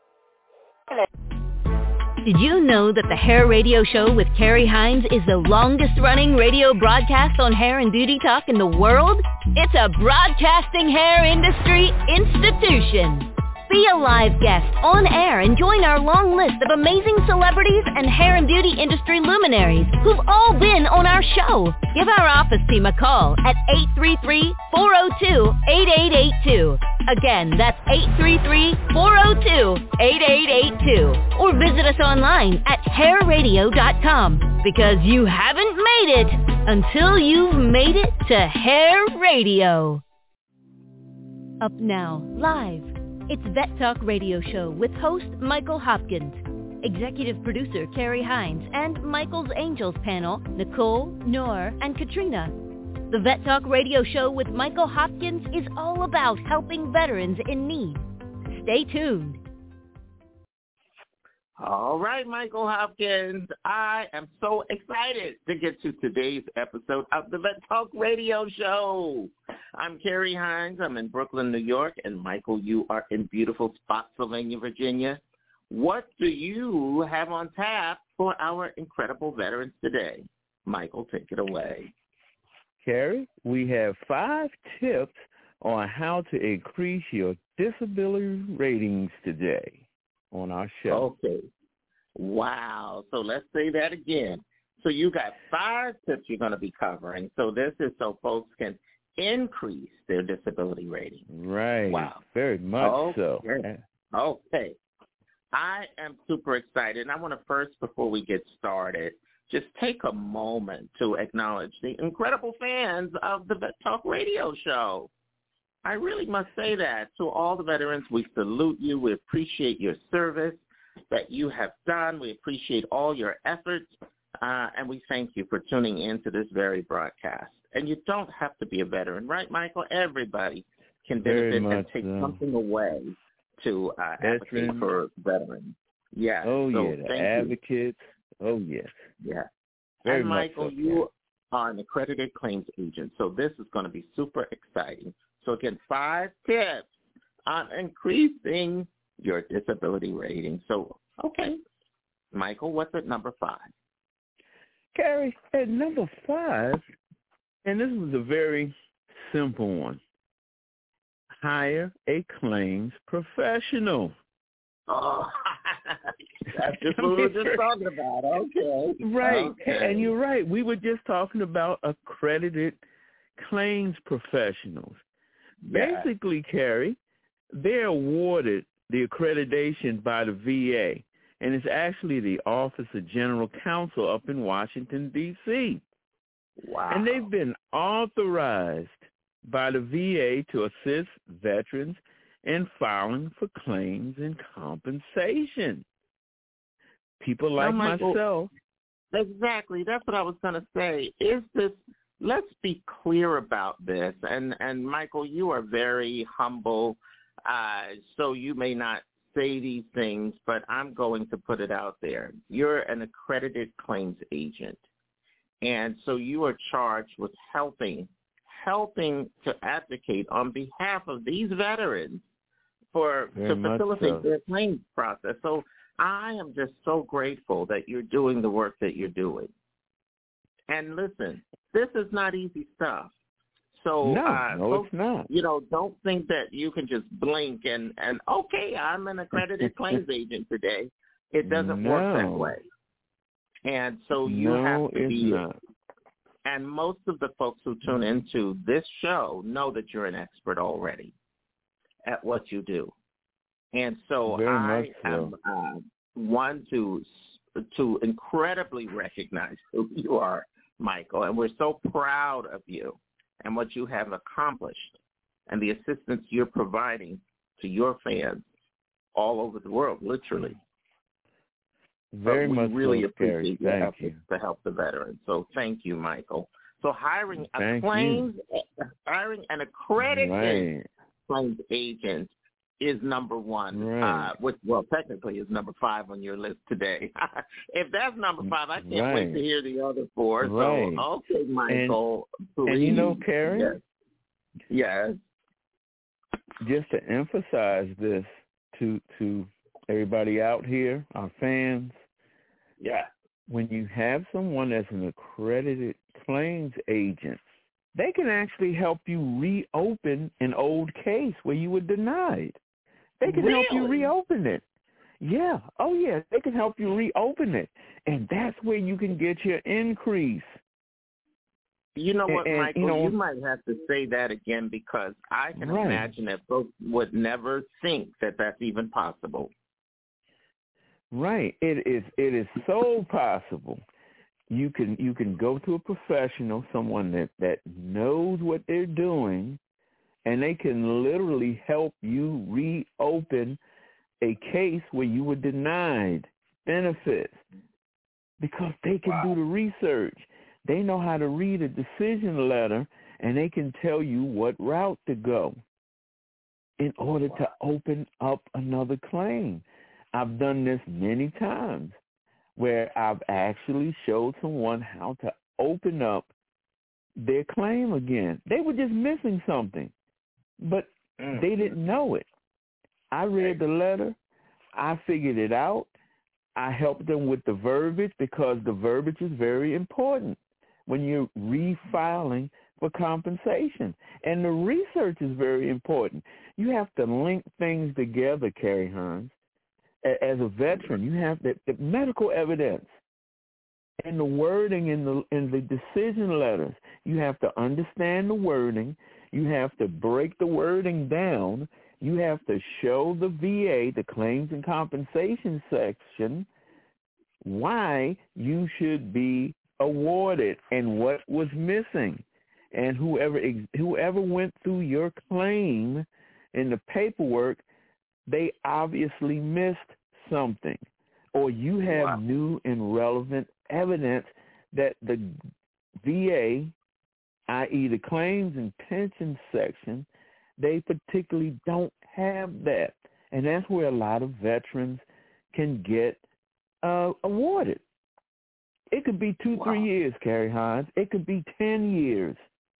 us. Did you know that the Hair Radio Show with Carrie Hines is the longest-running radio broadcast on hair and beauty talk in the world? It's a broadcasting hair industry institution. Be a live guest on air and join our long list of amazing celebrities and hair and beauty industry luminaries who've all been on our show. Give our office team a call at eight three three, four oh two, eight eight eight two. Again, that's eight three three, four oh two, eight eight eight two. Or visit us online at hair radio dot com, because you haven't made it until you've made it to Hair Radio. Up now, live. It's Vet Talk Radio Show with host Michael Hopkins, executive producer Carrie Hines, and Michael's Angels panel, Nicole, Noor, and Katrina. The Vet Talk Radio Show with Michael Hopkins is all about helping veterans in need. Stay tuned. All right, Michael Hopkins, I am so excited to get to today's episode of the Vet Talk Radio Show. I'm Carrie Hines. I'm in Brooklyn, New York, and Michael, you are in beautiful Spotsylvania, Virginia. What do you have on tap for our incredible veterans today? Michael, take it away. Carrie, we have five tips on how to increase your disability ratings today on our show. Okay. Wow. So let's say that again. So you got five tips you're going to be covering. So this is so folks can increase their disability rating. Right. Wow. Very much okay. so. Okay. I am super excited. And I want to first, before we get started, just take a moment to acknowledge the incredible fans of the Vet Talk Radio Show. I really must say that to all the veterans. We salute you. We appreciate your service that you have done. We appreciate all your efforts, uh, and we thank you for tuning in to this very broadcast. And you don't have to be a veteran, right, Michael? Everybody can benefit and take so. something away to uh, advocate for veterans. Yeah. Oh, so yeah, the advocates. You. Oh, yes. Yeah. Very and, Michael, much so, you are an accredited claims agent, so this is going to be super exciting. So, again, five tips on increasing your disability rating. So, okay, Michael, what's at number five? Carrie, at number five, and this was a very simple one, hire a claims professional. Oh, that's just what we were just talking about. Okay. Right, okay. And you're right. We were just talking about accredited claims professionals. Yeah. Basically, Carrie, they're awarded the accreditation by the V A, and it's actually the Office of General Counsel up in Washington, D C Wow. And they've been authorized by the V A to assist veterans in filing for claims and compensation. People like now, Michael, myself. Exactly. That's what I was going to say. Is this let's be clear about this. And, and Michael, you are very humble, uh, so you may not say these things, but I'm going to put it out there. You're an accredited claims agent, and so you are charged with helping, helping to advocate on behalf of these veterans for Very to much facilitate so. their claims process. So I am just so grateful that you're doing the work that you're doing. And listen, this is not easy stuff. So, No, uh, no, folks, it's not. you know, don't think that you can just blink and, and okay, I'm an accredited claims agent today. It doesn't no. work that way. And so you no, have to it's be, not. and most of the folks who tune into this show know that you're an expert already at what you do. And so Very I much so. am uh, one to to incredibly recognize who you are, Michael, and we're so proud of you and what you have accomplished and the assistance you're providing to your fans all over the world, literally. Very but we much really so, appreciate Gary. your Thank efforts you. to help the veterans. So thank you, Michael. So hiring a Thank claims, hiring an accredited Right. claims agent is number one, Right. uh, which, well, technically is number five on your list today. If that's number five, I can't Right. wait to hear the other four. Right. So, okay, Michael. And, and you know, please. Karen, Yes. yes. just to emphasize this to to everybody out here, our fans, Yeah. when you have someone that's an accredited claims agent, they can actually help you reopen an old case where you were denied. They can help you Really? reopen it. Yeah. Oh, yeah. They can help you reopen it. And that's where you can get your increase. You know what, And- and, Michael? you know- you might have to say that again because I can Right. imagine that folks would never think that that's even possible. Right. It is it is so possible. You can you can go to a professional, someone that, that knows what they're doing, and they can literally help you reopen a case where you were denied benefits because they can Wow. do the research. They know how to read a decision letter, and they can tell you what route to go in order Wow. to open up another claim. I've done this many times where I've actually showed someone how to open up their claim again. They were just missing something, but Mm. they didn't know it. I read the letter. I figured it out. I helped them with the verbiage because the verbiage is very important when you're refiling for compensation. And the research is very important. You have to link things together, Carrie Hearns. As a veteran, you have the, the medical evidence and the wording in the in the decision letters. You have to understand the wording. You have to break the wording down. You have to show the V A, the claims and compensation section, why you should be awarded and what was missing. And whoever whoever went through your claim in the paperwork, they obviously missed something, or you have Wow. new and relevant evidence that the V A, that is the claims and pension section, they particularly don't have that. And that's where a lot of veterans can get uh, awarded. It could be two, Wow. three years, Carrie Hines. It could be ten years.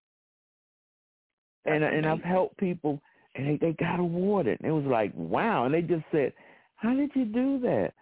That's and and I've amazing. helped people, and they, they got awarded. It was like, wow. And they just said, how did you do that?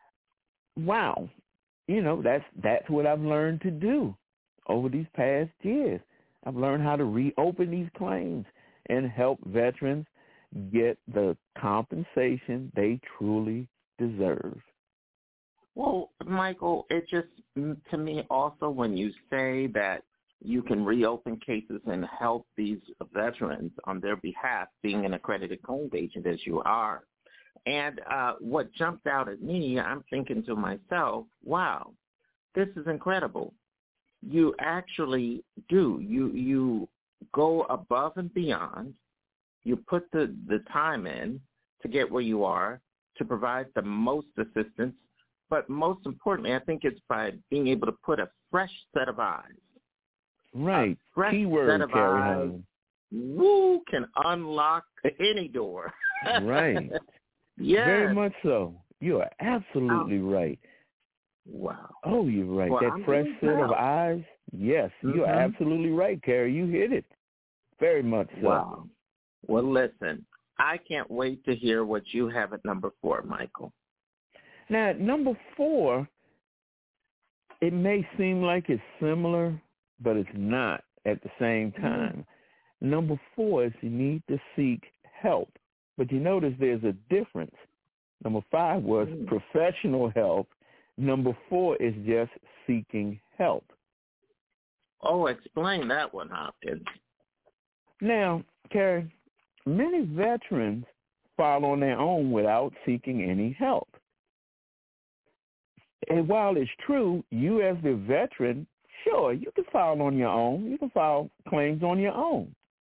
Wow. You know, that's that's what I've learned to do over these past years. I've learned how to reopen these claims and help veterans get the compensation they truly deserve. Well, Michael, it just, to me also, when you say that you can reopen cases and help these veterans on their behalf, being an accredited claims agent as you are, and uh, what jumped out at me, I'm thinking to myself, wow, this is incredible. You actually do. You you go above and beyond. You put the, the time in to get where you are, to provide the most assistance. But most importantly, I think it's by being able to put a fresh set of eyes Right. A fresh Keyword, set of Carrie eyes, Hines. woo, can unlock any door. Right. Yes. Very much so. You are absolutely Oh. right. Wow. Oh, you're right. Well, that I'm fresh really set of proud. eyes. Yes, you are Mhm. absolutely right, Carrie. You hit it. Very much so. Wow. Well, listen, I can't wait to hear what you have at number four, Michael. Now, at number four, it may seem like it's similar, but it's not at the same time. Mm-hmm. Number four is you need to seek help. But you notice there's a difference. Number five was mm-hmm. professional help. Number four is just seeking help. Oh, explain that one, Hopkins. Now, Carrie, many veterans fall on their own without seeking any help. And while it's true, you as the veteran, sure, you can file on your own. You can file claims on your own.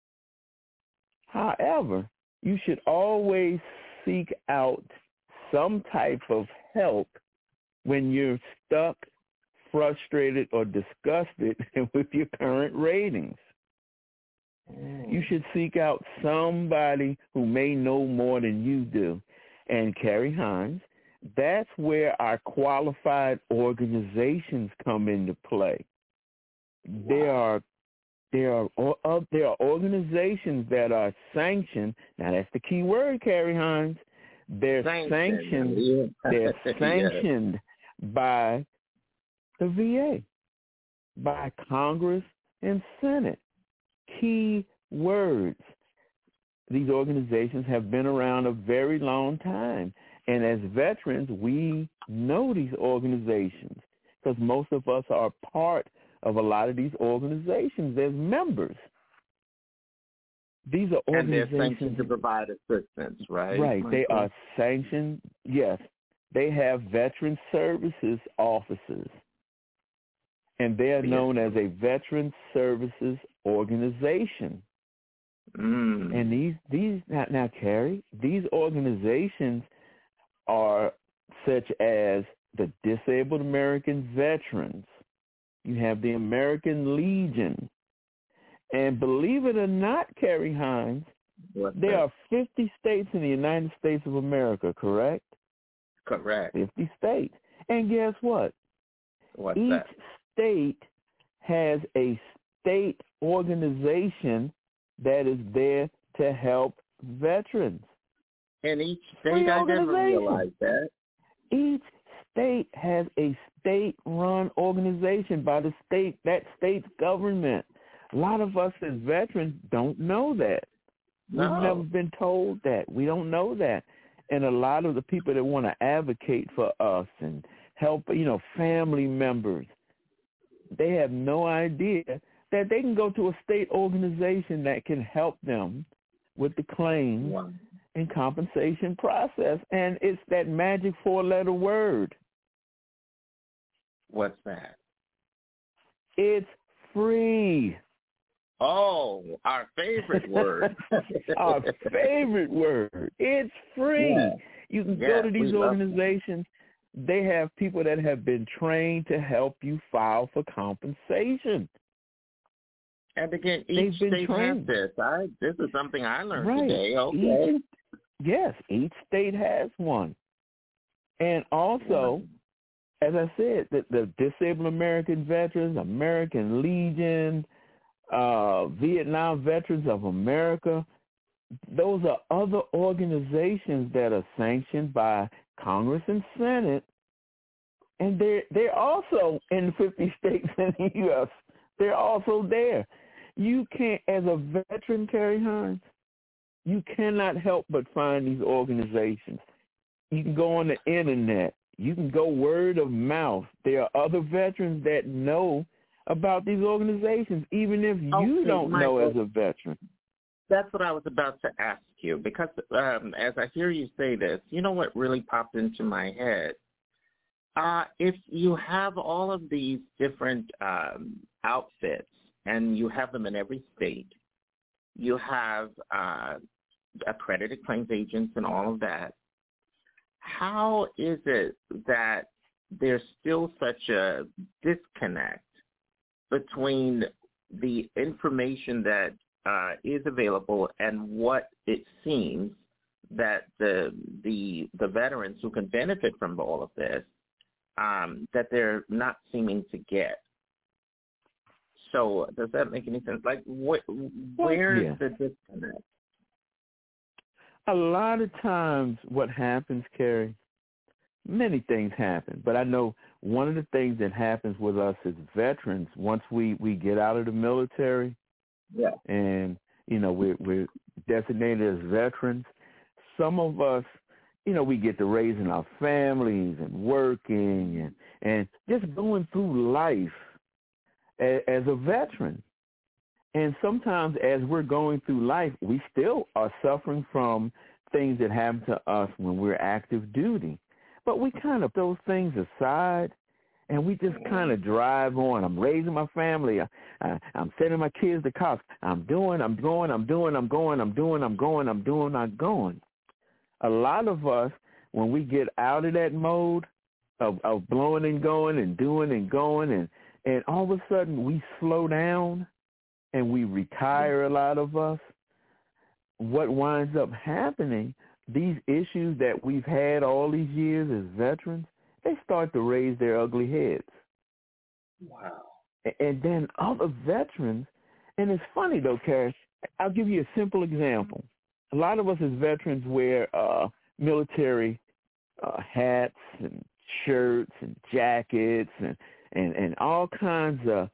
However, you should always seek out some type of help when you're stuck, frustrated, or disgusted with your current ratings. Mm. You should seek out somebody who may know more than you do. And Carrie Hines, that's where our qualified organizations come into play. Wow. There are there are uh, there are organizations that are sanctioned. Now that's the key word, Carrie Hines. They're sanctioned. sanctioned yeah. They're sanctioned yeah. by the V A, by Congress and Senate. Key words. These organizations have been around a very long time. And as veterans, we know these organizations because most of us are part of a lot of these organizations as members. These are organizations. And they're sanctioned to provide assistance, right? Right. Michael? They are sanctioned, yes. They have veteran services officers. And they are known as a veteran services organization. Mm. And these, these now, now, Carrie, these organizations are such as the Disabled American Veterans. You have the American Legion. And believe it or not, Carrie Hines, What's there that? are fifty states in the United States of America, correct? Correct. fifty states. And guess what? What's Each that? state has a state organization that is there to help veterans. And each state, I didn't realize that. Each state has a state-run organization by the state, that state's government. A lot of us as veterans don't know that. No. We've never been told that. We don't know that. And a lot of the people that want to advocate for us and help, you know, family members, they have no idea that they can go to a state organization that can help them with the claims wow. and compensation process. And it's that magic four-letter word. What's that? It's free. Oh, our favorite word. Our favorite word. It's free. Yeah. You can yeah, go to these organizations. They have people that have been trained to help you file for compensation. And again, each state has this. I, this is something I learned right. today. Okay. Each, yes, each state has one. And also, yeah. as I said, the, the Disabled American Veterans, American Legion, uh, Vietnam Veterans of America, those are other organizations that are sanctioned by Congress and Senate, and they're, they're also in fifty states in the U S They're also there. You can't, as a veteran, Carrie Hines, you cannot help but find these organizations. You can go on the internet. You can go word of mouth. There are other veterans that know about these organizations, even if you okay, don't Michael, know as a veteran. That's what I was about to ask you, because um, as I hear you say this, you know what really popped into my head? Uh, if you have all of these different um, outfits, and you have them in every state, you have uh, accredited claims agents and all of that, how is it that there's still such a disconnect between the information that uh, is available and what it seems that the the the veterans who can benefit from all of this, um, that they're not seeming to get. So does that make any sense? Like, what, where yeah. is the disconnect? A lot of times what happens, Carrie, many things happen, but I know one of the things that happens with us as veterans, once we, we get out of the military, yeah. and, you know, we're, we're designated as veterans, some of us, you know, we get to raising our families and working and, and just going through life as, as a veteran. And sometimes as we're going through life, we still are suffering from things that happen to us when we're active duty. But we kind of put those things aside, and we just kind of drive on. I'm raising my family. I, I, I'm sending my kids to college. I'm doing, I'm going, I'm doing, I'm going, I'm doing, I'm going, I'm doing, I'm going. A lot of us, when we get out of that mode of, of blowing and going and doing and going, and, and all of a sudden we slow down and we retire, a lot of us, what winds up happening, these issues that we've had all these years as veterans, they start to raise their ugly heads. Wow. And then other veterans, and it's funny though, Carrie, I'll give you a simple example. A lot of us as veterans wear uh, military uh, hats and shirts and jackets and, and, and all kinds of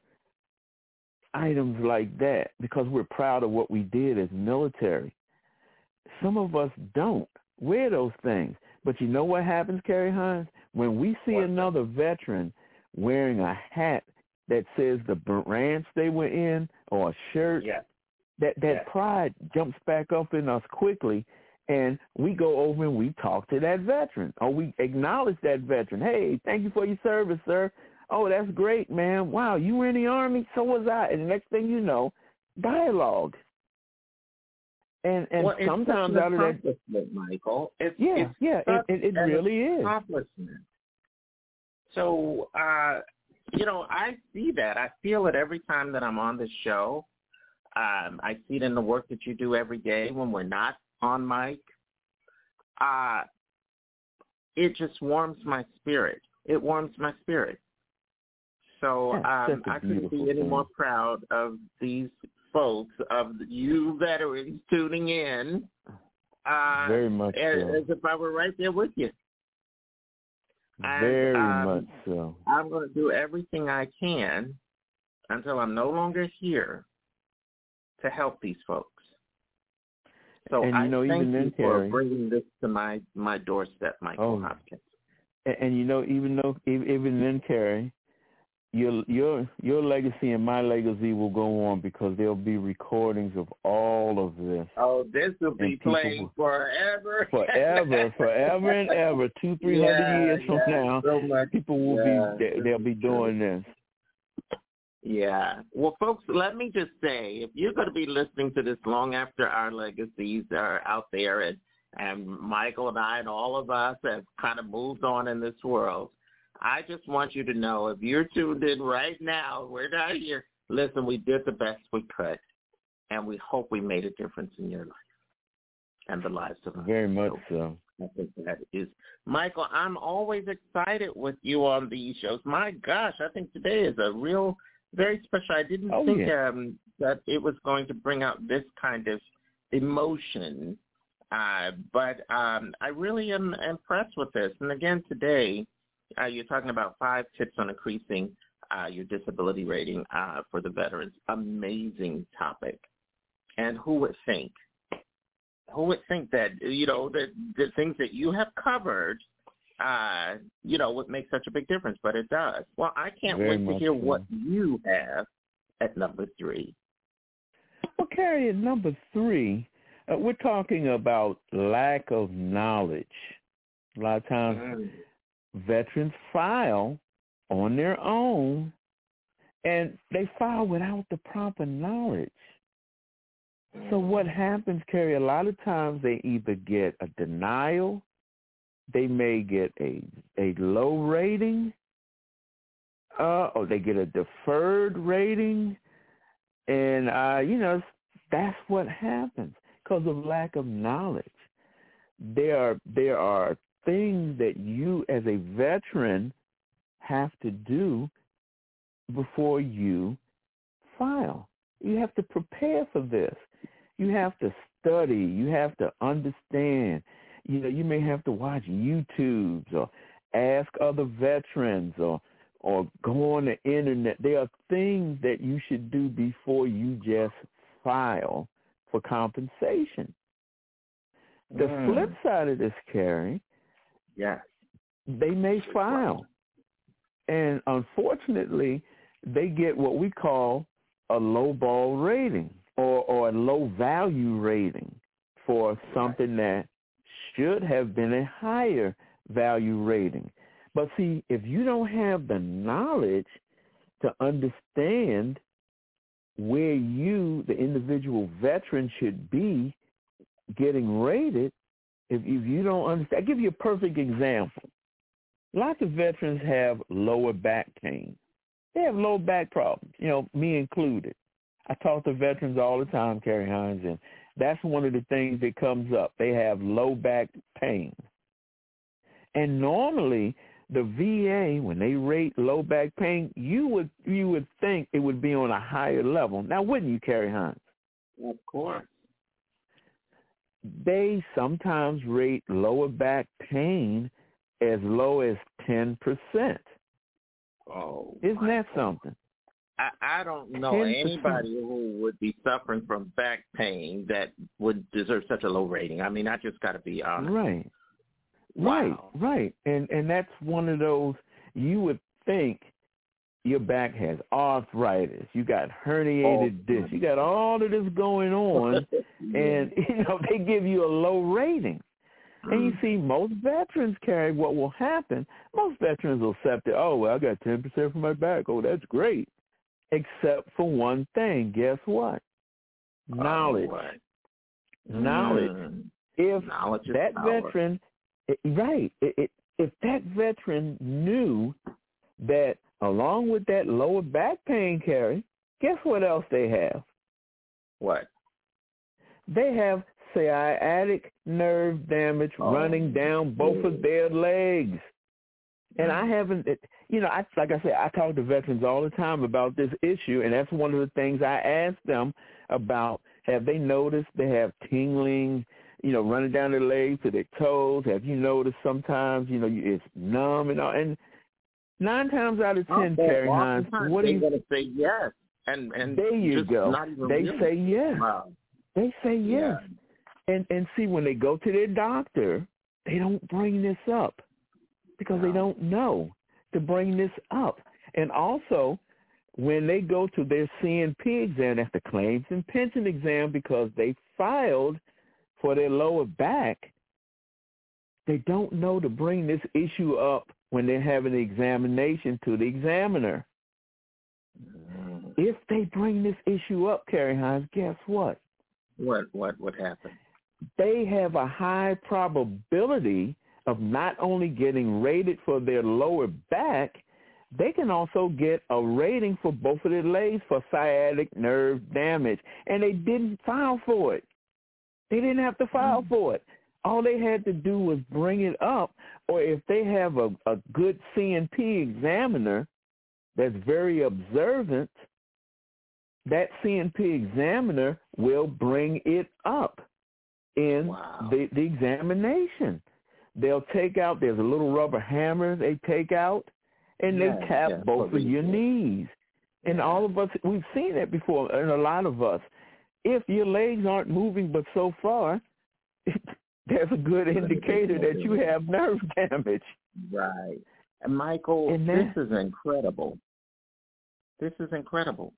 items like that because we're proud of what we did as military. Some of us don't wear those things. But you know what happens, Carrie Hines? When we see what? another veteran wearing a hat that says the branch they were in or a shirt, yeah. that, that yeah. pride jumps back up in us quickly, and we go over and we talk to that veteran, or we acknowledge that veteran. Hey, thank you for your service, sir. Oh, that's great, man. Wow, you were in the Army? So was I. And the next thing you know, dialogue. And and well, sometimes it's out of that, Michael, it's, yeah, it's yeah, it, it, it really is. Accomplishment. So, uh, you know, I see that. I feel it every time that I'm on this show. Um, I see it in the work that you do every day when we're not on mic. Uh, it just warms my spirit. It warms my spirit. So um, I couldn't be any more proud of these folks, of you veterans tuning in. Uh, Very much as, so. As if I were right there with you. Very and, um, much so. I'm going to do everything I can until I'm no longer here to help these folks. So and, I you know, thank even you then, for Carrie, bringing this to my, my doorstep, Michael oh, Hopkins. And, and, you know, even though, even then, Carrie, your your your legacy and my legacy will go on because there'll be recordings of all of this. Oh, this will be playing will, forever, forever, forever and ever. Two, three hundred yeah, years from yeah, now, so much, people will yeah, be they, they'll be doing this. Yeah. Well, folks, let me just say, if you're going to be listening to this long after our legacies are out there, and and Michael and I and all of us have kind of moved on in this world, I just want you to know, if you're tuned in right now, we're not here. Listen, we did the best we could, and we hope we made a difference in your life and the lives of others. Very much so. I think that is. Michael, I'm always excited with you on these shows. My gosh, I think today is a real, very special. I didn't oh, think yeah. um, that it was going to bring out this kind of emotion, uh, but um, I really am impressed with this. And again, today, Uh, you're talking about five tips on increasing uh, your disability rating uh, for the veterans. Amazing topic. And who would think? Who would think that, you know, that the things that you have covered, uh, you know, would make such a big difference, but it does. Well, I can't Very wait to hear so. what you have at number three. Well, Carrie, at number three, uh, we're talking about lack of knowledge. A lot of times, mm. veterans file on their own, and they file without the proper knowledge. So what happens, Carrie, a lot of times they either get a denial, they may get a a low rating, uh, or they get a deferred rating. And, uh, you know, that's what happens because of lack of knowledge. There are, there are things that you as a veteran have to do before you file. You have to prepare for this. You have to study. You have to understand. You know, you may have to watch YouTubes or ask other veterans or or go on the internet. There are things that you should do before you just file for compensation. The Mm. flip side of this, Carrie, yes, they may file. And unfortunately, they get what we call a low ball rating or, or a low value rating for something that should have been a higher value rating. But see, if you don't have the knowledge to understand where you, the individual veteran, should be getting rated, if, if you don't understand, I'll give you a perfect example. Lots of veterans have lower back pain. They have low back problems, you know, me included. I talk to veterans all the time, Carrie Hines, and that's one of the things that comes up. They have low back pain. And normally, the V A, when they rate low back pain, you would you would think it would be on a higher level. Now, wouldn't you, Carrie Hines? Of course. They sometimes rate lower back pain as low as ten percent. Oh, isn't that something? I, I don't know ten percent. anybody who would be suffering from back pain that would deserve such a low rating. I mean, I just got to be honest. Right. Wow. Right, right. And and that's one of those, you would think your back has arthritis, you got herniated Oh, discs, you got all of this going on, and, you know, they give you a low rating. And you see, most veterans carry what will happen. Most veterans will accept it. Oh, well, I got ten percent for my back. Oh, that's great. Except for one thing. Guess what? Knowledge. Oh, what? Knowledge. Mm. If Knowledge is that power. veteran, it, right, it, it, if that veteran knew that along with that lower back pain, Carrie, guess what else they have? What? They have sciatic nerve damage Oh. running down both of their legs. And I haven't, it, you know, I, like I said, I talk to veterans all the time about this issue, and that's one of the things I ask them about. Have they noticed they have tingling, you know, running down their legs to their toes? Have you noticed sometimes, you know, it's numb and all? And nine times out of ten, Oh, Carrie Hines, what do they're you going to say yes. And, and there you just go. Not even They really. say yes. Wow. They say yes. Yeah. And and see, when they go to their doctor, they don't bring this up because No. they don't know to bring this up. And also, when they go to their C N P exam, that's the claims and pension exam, because they filed for their lower back, they don't know to bring this issue up when they're having the examination to the examiner. Mm. If they bring this issue up, Carrie Hines, guess what? What what what happened? They have a high probability of not only getting rated for their lower back, they can also get a rating for both of their legs for sciatic nerve damage. And they didn't file for it. They didn't have to file for it. All they had to do was bring it up, or if they have a, a good C N P examiner that's very observant, that C N P examiner will bring it up in Wow. the, the examination. They'll take out, there's a little rubber hammer they take out, and Yeah, they tap yeah, both for of your research. knees. And all of us, we've seen that before, and a lot of us. If your legs aren't moving but so far, there's a good indicator that you have nerve damage. Right. And Michael, And this that- is incredible. This is incredible.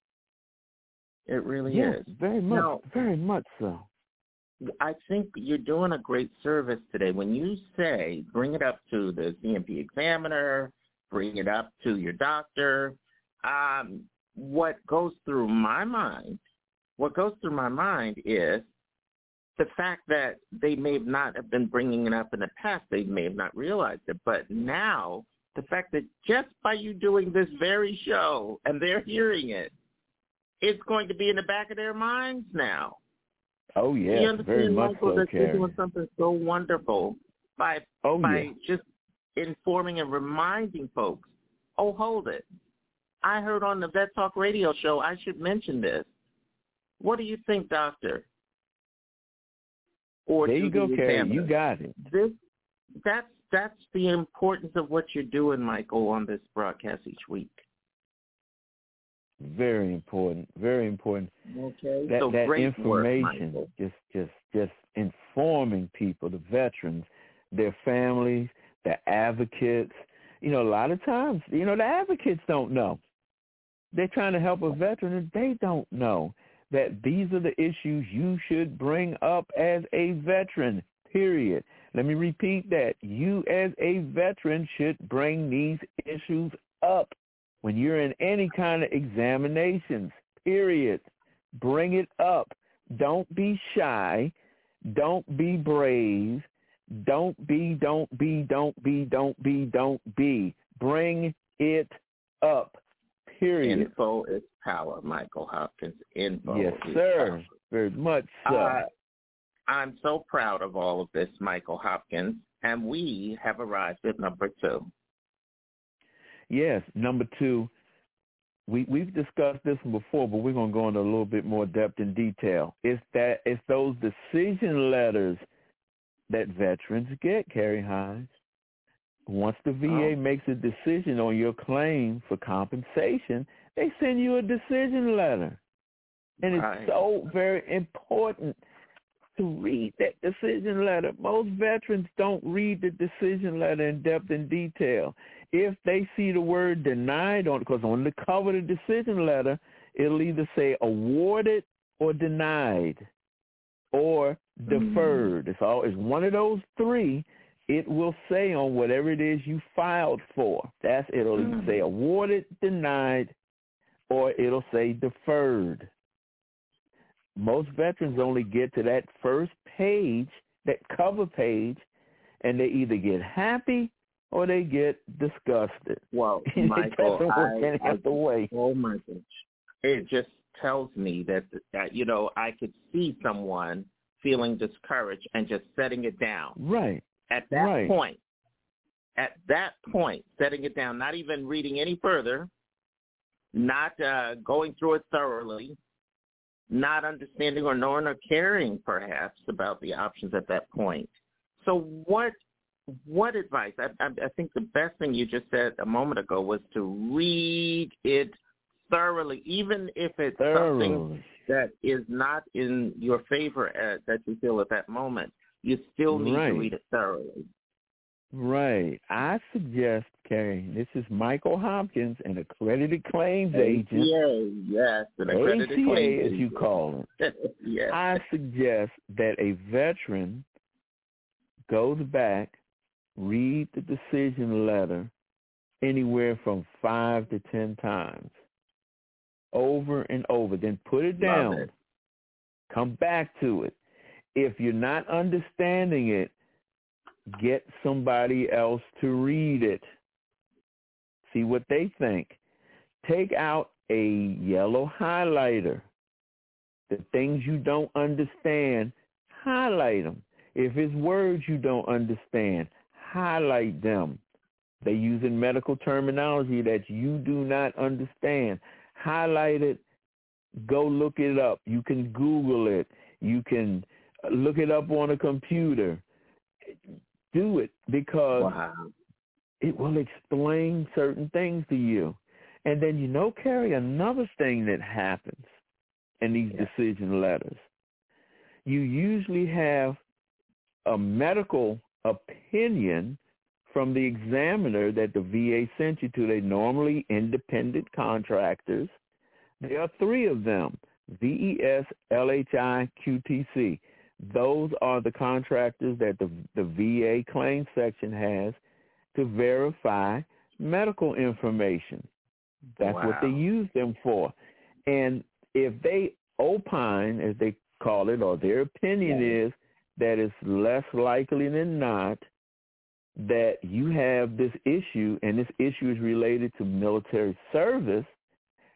It really Yes, is. very much, Now, very much so. I think you're doing a great service today when you say bring it up to the C N P examiner, bring it up to your doctor. Um, what goes through my mind, what goes through my mind is the fact that they may have not have been bringing it up in the past. They may have not realized it, but now the fact that just by you doing this very show and they're hearing it, it's going to be in the back of their minds now. Oh, yes, you understand, very much Michael, so, that you're Carrie. doing something so wonderful by, oh, by yeah. just informing and reminding folks, oh, hold it. I heard on the Vet Talk radio show, I should mention this. What do you think, doctor? Or there you go, the Carrie. examiner? You got it. This, that's, that's the importance of what you're doing, Michael, on this broadcast each week. Very important. Very important. Okay. That, so that great information, work, just, just, just informing people, the veterans, their families, the advocates. You know, a lot of times, you know, the advocates don't know. They're trying to help a veteran, and they don't know that these are the issues you should bring up as a veteran, period. Let me repeat that. You as a veteran should bring these issues up when you're in any kind of examinations, period. Bring it up. Don't be shy. Don't be brave. Don't be, don't be, don't be, don't be, don't be. Bring it up, period. Info is power, Michael Hopkins. Info yes, is sir. power. Very much so. Uh, I'm so proud of all of this, Michael Hopkins, and we have arrived at number two. Yes, number two. We, we've discussed this one before, but we're going to go into a little bit more depth and detail. It's that it's those decision letters that veterans get, Carrie Hines. Once the V A oh. makes a decision on your claim for compensation, they send you a decision letter. And right. it's so very important to read that decision letter. Most veterans don't read the decision letter in depth and detail. If they see the word denied on it, because on the cover of the decision letter, it'll either say awarded or denied or deferred. Mm. It's all it's one of those three. It will say on whatever it is you filed for. That's it'll mm. say awarded, denied, or it'll say deferred. Most veterans only get to that first page, that cover page, and they either get happy or they get disgusted. Well, Michael, I, I, I, oh my gosh, it just tells me that, that you know I could see someone feeling discouraged and just setting it down. Right. At that right. point, at that point, setting it down, not even reading any further, not uh, going through it thoroughly, not understanding or knowing or caring perhaps about the options at that point. So what what advice? I, I, I think the best thing you just said a moment ago was to read it thoroughly, even if it's thoroughly. something that is not in your favor at, that you feel at that moment. You still need right. to read it thoroughly. Right. I suggest, Carrie, this is Michael Hopkins, an accredited claims A C A, agent. Yes, an accredited A C A, claims as agent. you call it. Yes. I suggest that a veteran goes back, read the decision letter anywhere from five to ten times, over and over, then put it down, it. come back to it. If you're not understanding it, get somebody else to read it. See what they think. Take out a yellow highlighter. The things you don't understand, highlight them. If it's words you don't understand, highlight them. They use in medical terminology that you do not understand. Highlight it. Go look it up. You can Google it. You can look it up on a computer. Do it because wow. it will explain certain things to you. And then, you know, Carrie, another thing that happens in these yeah. decision letters, you usually have a medical opinion from the examiner that the V A sent you to. They're normally independent contractors. There are three of them, V E S, L H I, Q T C. Those are the contractors that the, the V A claims section has to verify medical information. That's wow. what they use them for. And if they opine, as they call it, or their opinion yeah. is that it's less likely than not that you have this issue, and this issue is related to military service,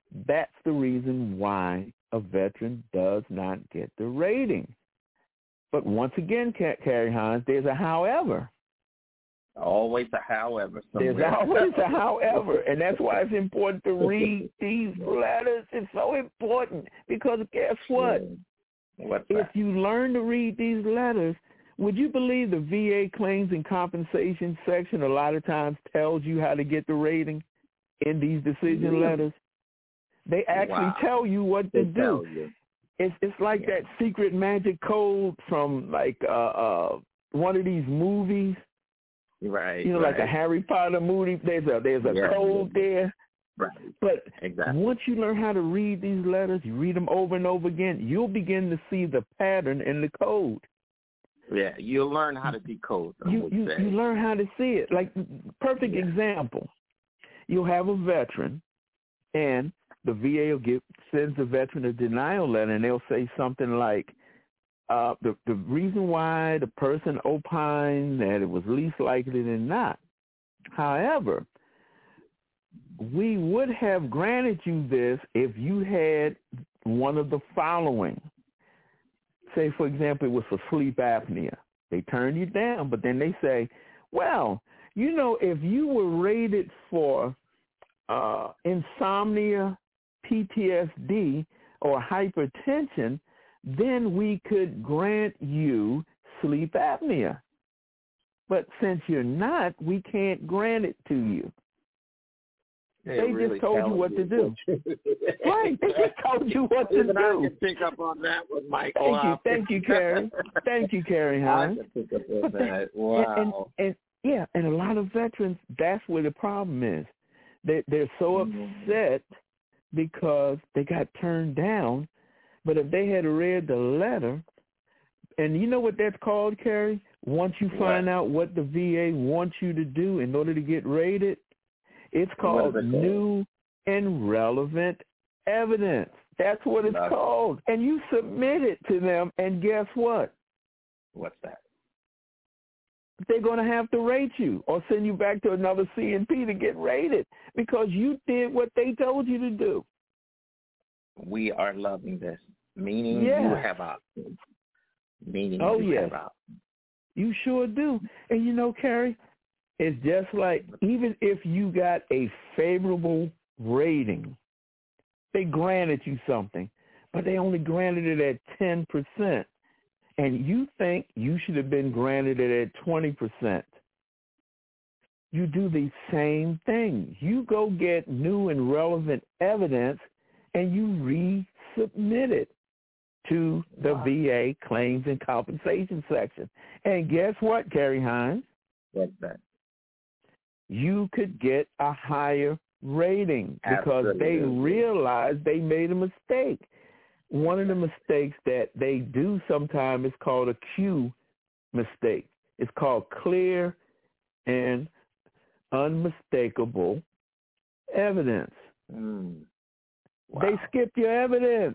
That's the reason why a veteran does not get the rating. But once again, Carrie Hines, there's a however. Always a however. Somewhere. There's always a however, and that's why it's important to read these letters. It's so important because guess what? What's if that? you learn to read these letters, would you believe the V A claims and compensation section a lot of times tells you how to get the rating in these decision yeah. letters? They actually wow. tell you what they to do. It's it's like yeah. that secret magic code from like uh, uh, one of these movies. Right. You know, right. like a Harry Potter movie. There's a there's a yeah. code there. Right. But exactly. once you learn how to read these letters, you read them over and over again, you'll begin to see the pattern in the code. Yeah, you'll learn how to decode them. You you, you learn how to see it. Like, perfect yeah. example. You'll have a veteran, and the V A will give, sends the veteran a denial letter, and they'll say something like, uh, the, the reason why the person opined that it was least likely than not. However, we would have granted you this if you had one of the following. Say, for example, it was for sleep apnea. They turn you down, but then they say, well, you know, if you were rated for uh, insomnia, P T S D, or hypertension, then we could grant you sleep apnea. But since you're not, we can't grant it to you. They, they really just told you what you to do. Right. They just told you what Even to do. I can pick up on that one, Michael. Thank you. Thank you, Carrie. Thank you, Carrie Hines. I can pick up on that. Wow. And, and, and, yeah, and a lot of veterans, that's where the problem is. They, they're so upset because they got turned down. But if they had read the letter, and you know what that's called, Carrie? Once you find what? out what the V A wants you to do in order to get rated, it's called it new and relevant evidence. That's what it's That's called. And you submit it to them, and guess what? What's that? They're going to have to rate you or send you back to another C N P to get rated because you did what they told you to do. We are loving this, meaning yeah. you have options. Meaning oh, you yes. have options. You sure do. And you know, Carrie, it's just like even if you got a favorable rating, they granted you something, but they only granted it at ten percent. And you think you should have been granted it at twenty percent. You do the same thing. You go get new and relevant evidence and you resubmit it to the wow. V A claims and compensation section. And guess what, Carrie Hines? What's that? You could get a higher rating because Absolutely. they realized they made a mistake. One of the mistakes that they do sometimes is called a Q mistake. It's called clear and unmistakable evidence. Mm. Wow. They skipped your evidence.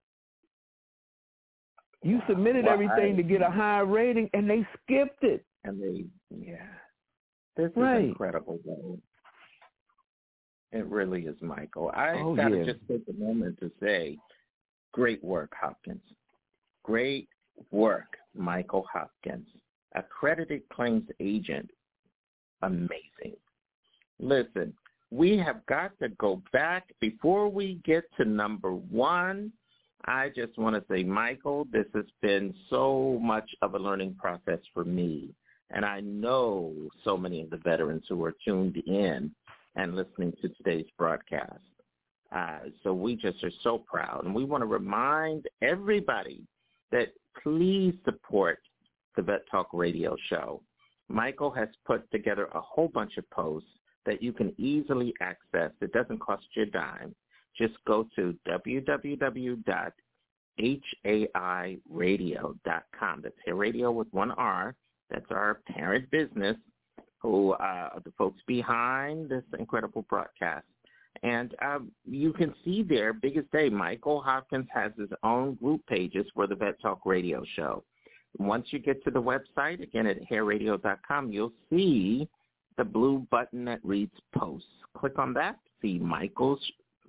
You submitted well, everything I, to get a high rating, and they skipped it. And they, yeah. This right. is incredible, though. It really is, Michael. I oh, got to yeah. just take a moment to say, great work, Hopkins. Great work, Michael Hopkins. Accredited claims agent. Amazing. Listen, we have got to go back. Before we get to number one, I just want to say, Michael, this has been so much of a learning process for me. And I know so many of the veterans who are tuned in and listening to today's broadcast. Uh, so we just are so proud. And we want to remind everybody that please support the Vet Talk Radio Show. Michael has put together a whole bunch of posts that you can easily access. It doesn't cost you a dime. Just go to w w w dot h a i radio dot com. That's Hair Radio with one R. That's our parent business, who uh, are the folks behind this incredible broadcast. And um, you can see there, biggest day, Michael Hopkins has his own group pages for the Vet Talk Radio Show. Once you get to the website, again at hair radio dot com, you'll see the blue button that reads Posts. Click on that, see Michael's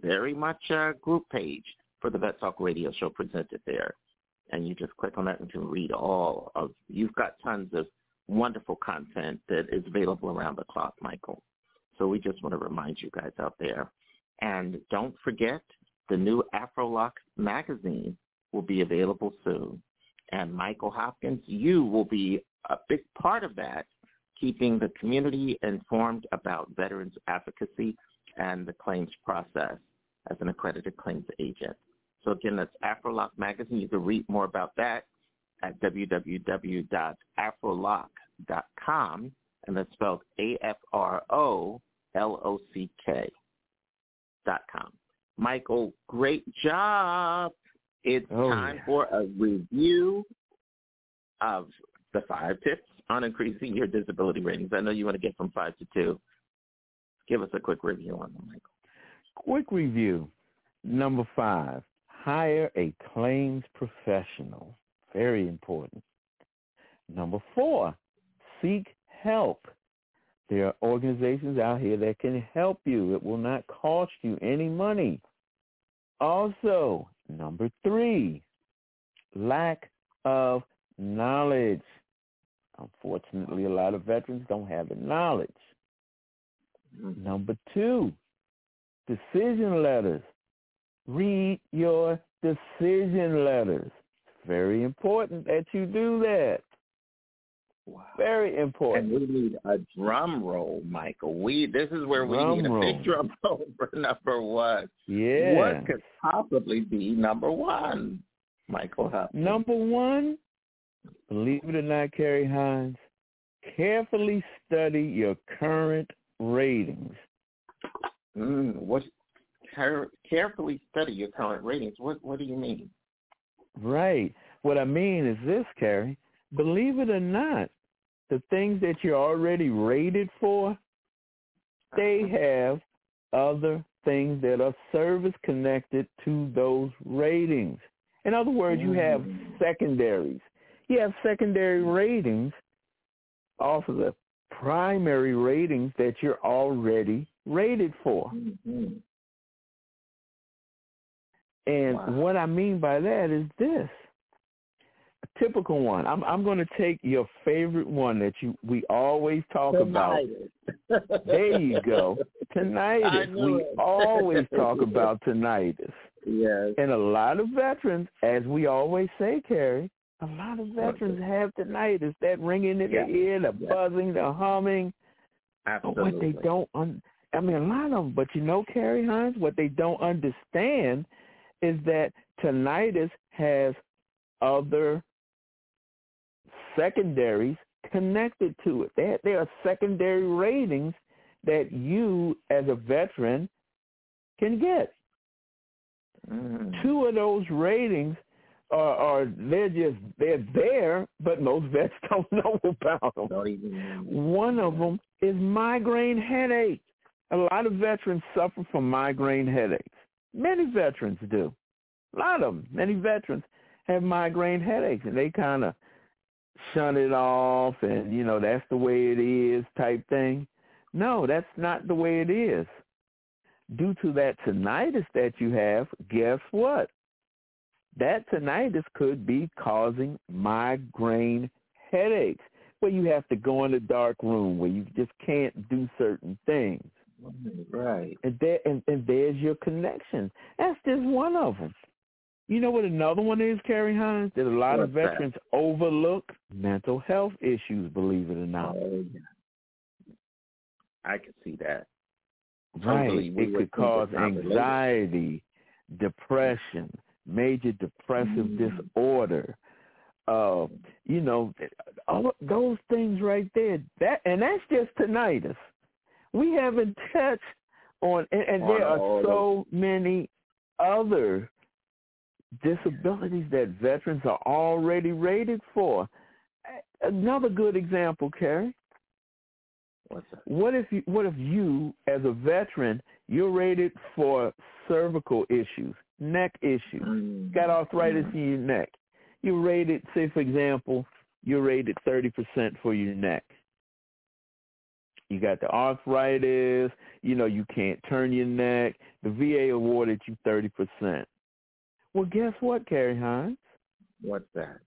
very much a group page for the Vet Talk Radio Show presented there. And you just click on that and can read all of, you've got tons of wonderful content that is available around the clock, Michael. So we just want to remind you guys out there. And don't forget, the new AfroLock magazine will be available soon. And Michael Hopkins, you will be a big part of that, keeping the community informed about veterans advocacy and the claims process as an accredited claims agent. So again, that's AfroLock magazine. You can read more about that at w w w dot afrolock dot com, and that's spelled A F R O L O C K dot com. Michael, great job. It's oh, time yeah. for a review of the five tips on increasing your disability ratings. I know you want to get from five to two. Give us a quick review on them, Michael. Quick review. Number five, hire a claims professional. Very important. Number four, seek help. There are organizations out here that can help you. It will not cost you any money. Also, number three, lack of knowledge. Unfortunately, a lot of veterans don't have the knowledge. Number two, decision letters. Read your decision letters. It's very important that you do that. Wow. Very important. And we need a drum roll, Michael. We This is where we drum need roll. a big drum roll for number one. Yeah. What could possibly be number one, Michael Hopkins? Number one, believe it or not, Carrie Hines, carefully study your current ratings. Mm, what? Care, carefully study your current ratings. What What do you mean? Right. What I mean is this, Carrie. Believe it or not, the things that you're already rated for, they have other things that are service connected to those ratings. In other words, you have secondaries. You have secondary ratings off of the primary ratings that you're already rated for. Mm-hmm. And wow. what I mean by that is this. A typical one. I'm I'm going to take your favorite one that you we always talk Tinnitus. about. There you go. Tinnitus. We it. always talk about tinnitus. Yes. And a lot of veterans, as we always say, Carrie, a lot of veterans have tinnitus, that ringing in yeah. the ear, the yeah. buzzing, the humming. Absolutely. But what they don't, un- I mean, a lot of them, but you know, Carrie Hines, what they don't understand is that tinnitus has other secondaries connected to it. There, there are secondary ratings that you, as a veteran, can get. Mm. Two of those ratings are, are they're just they're there, but most vets don't know about them. Don't even One of them is migraine headache. A lot of veterans suffer from migraine headaches. Many veterans do. A lot of them. Many veterans have migraine headaches, and they kind of shun it off, and, you know, that's the way it is type thing. No, that's not the way it is. Due to that tinnitus that you have, guess what? That tinnitus could be causing migraine headaches, where you have to go in a dark room, where you just can't do certain things. Right. And there, and, and there's your connection. That's just one of them. You know what another one is, Carrie Hines, that a lot What's of veterans that? overlook? Mental health issues, believe it or not. Oh, yeah. I can see that. Right. Totally. We It would could cause think it's anxiety, depression, major depressive Mm. disorder. Uh, you know, all of those things right there. That and that's just tinnitus. We haven't touched on, and, and there are all so many other disabilities that veterans are already rated for. Another good example, Carrie. What's that? What if you, what if you, as a veteran, you're rated for cervical issues, neck issues, Mm. got arthritis mm. in your neck. You're rated, say, for example, you're rated thirty percent for your neck. You got the arthritis. You know, you can't turn your neck. The V A awarded you thirty percent. Well, guess what, Carrie Hines? What's that?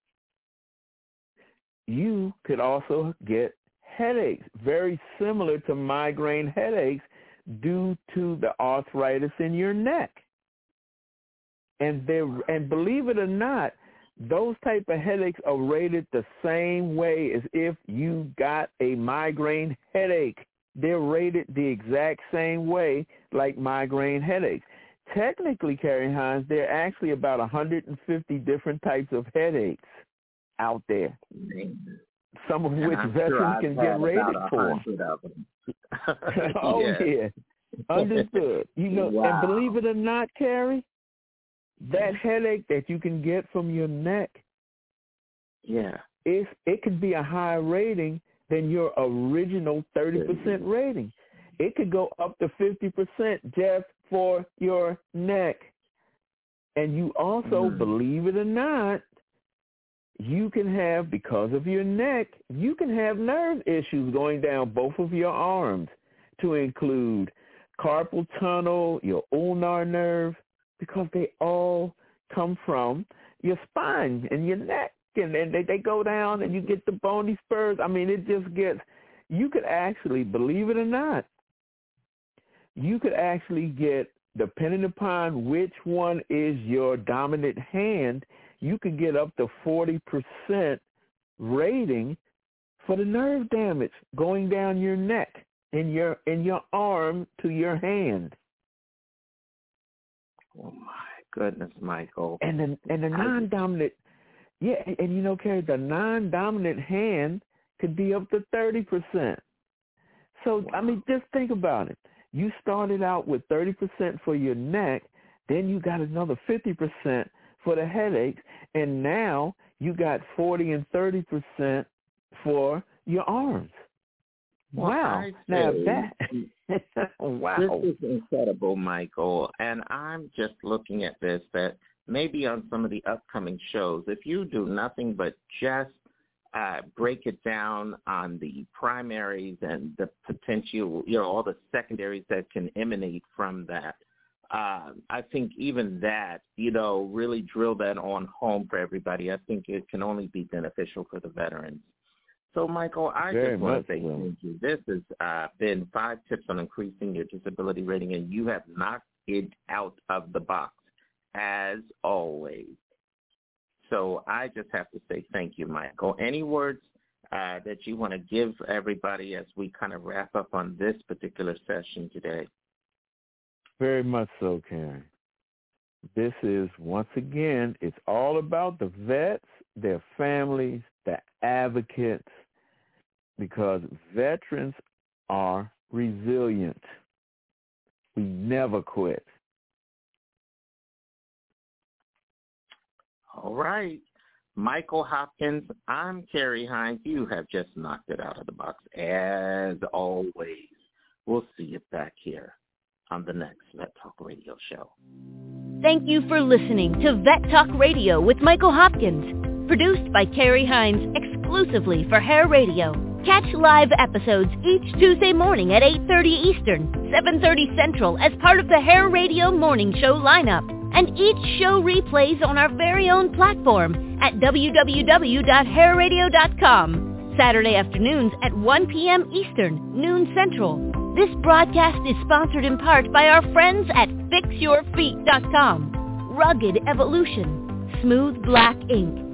You could also get headaches, very similar to migraine headaches, due to the arthritis in your neck. And they and believe it or not, those type of headaches are rated the same way as if you got a migraine headache. They're rated the exact same way like migraine headaches. Technically, Carrie Hines, there are actually about one hundred fifty different types of headaches out there, some of which veterans sure can get rated for. Oh, yeah. yeah. Understood. You know, wow. And believe it or not, Carrie, that headache that you can get from your neck, yeah, it, it could be a higher rating than your original thirty percent rating. It could go up to fifty percent just for your neck. And you also, mm. believe it or not, you can have, because of your neck, you can have nerve issues going down both of your arms, to include carpal tunnel, your ulnar nerve, because they all come from your spine and your neck. And then they, they go down and you get the bony spurs. I mean, it just gets, you could actually, believe it or not, you could actually get, depending upon which one is your dominant hand, you could get up to forty percent rating for the nerve damage going down your neck and your in your arm to your hand. Oh my goodness, Michael! And the and the non-dominant, yeah, and, and you know, Carrie, the non-dominant hand could be up to thirty percent. So wow. I mean, just think about it. You started out with thirty percent for your neck, then you got another fifty percent for the headaches, and now you got forty and thirty percent for your arms. Well, wow. I Now say, that, wow. This is incredible, Michael, and I'm just looking at this that maybe on some of the upcoming shows, if you do nothing but just uh, break it down on the primaries and the potential, you know, all the secondaries that can emanate from that, Uh, I think even that, you know, really drill that on home for everybody. I think it can only be beneficial for the veterans. So, Michael, I Very just want to say so. thank you. This has uh, been five tips on increasing your disability rating, and you have knocked it out of the box, as always. So I just have to say thank you, Michael. Any words uh, that you want to give everybody as we kind of wrap up on this particular session today? Very much so, Karen. This is, once again, it's all about the vets, their families, the advocates, because veterans are resilient. We never quit. All right. Michael Hopkins, I'm Carrie Hines. You have just knocked it out of the box, as always. We'll see you back here on the next Vet Talk Radio show. Thank you for listening to Vet Talk Radio with Michael Hopkins, produced by Carrie Hines exclusively for Hair Radio. Catch live episodes each Tuesday morning at eight thirty Eastern, seven thirty Central as part of the Hair Radio Morning Show lineup. And each show replays on our very own platform at w w w dot hair radio dot com. Saturday afternoons at one p.m. Eastern, noon Central. This broadcast is sponsored in part by our friends at fix your feet dot com. Rugged Evolution, Smooth Black Ink,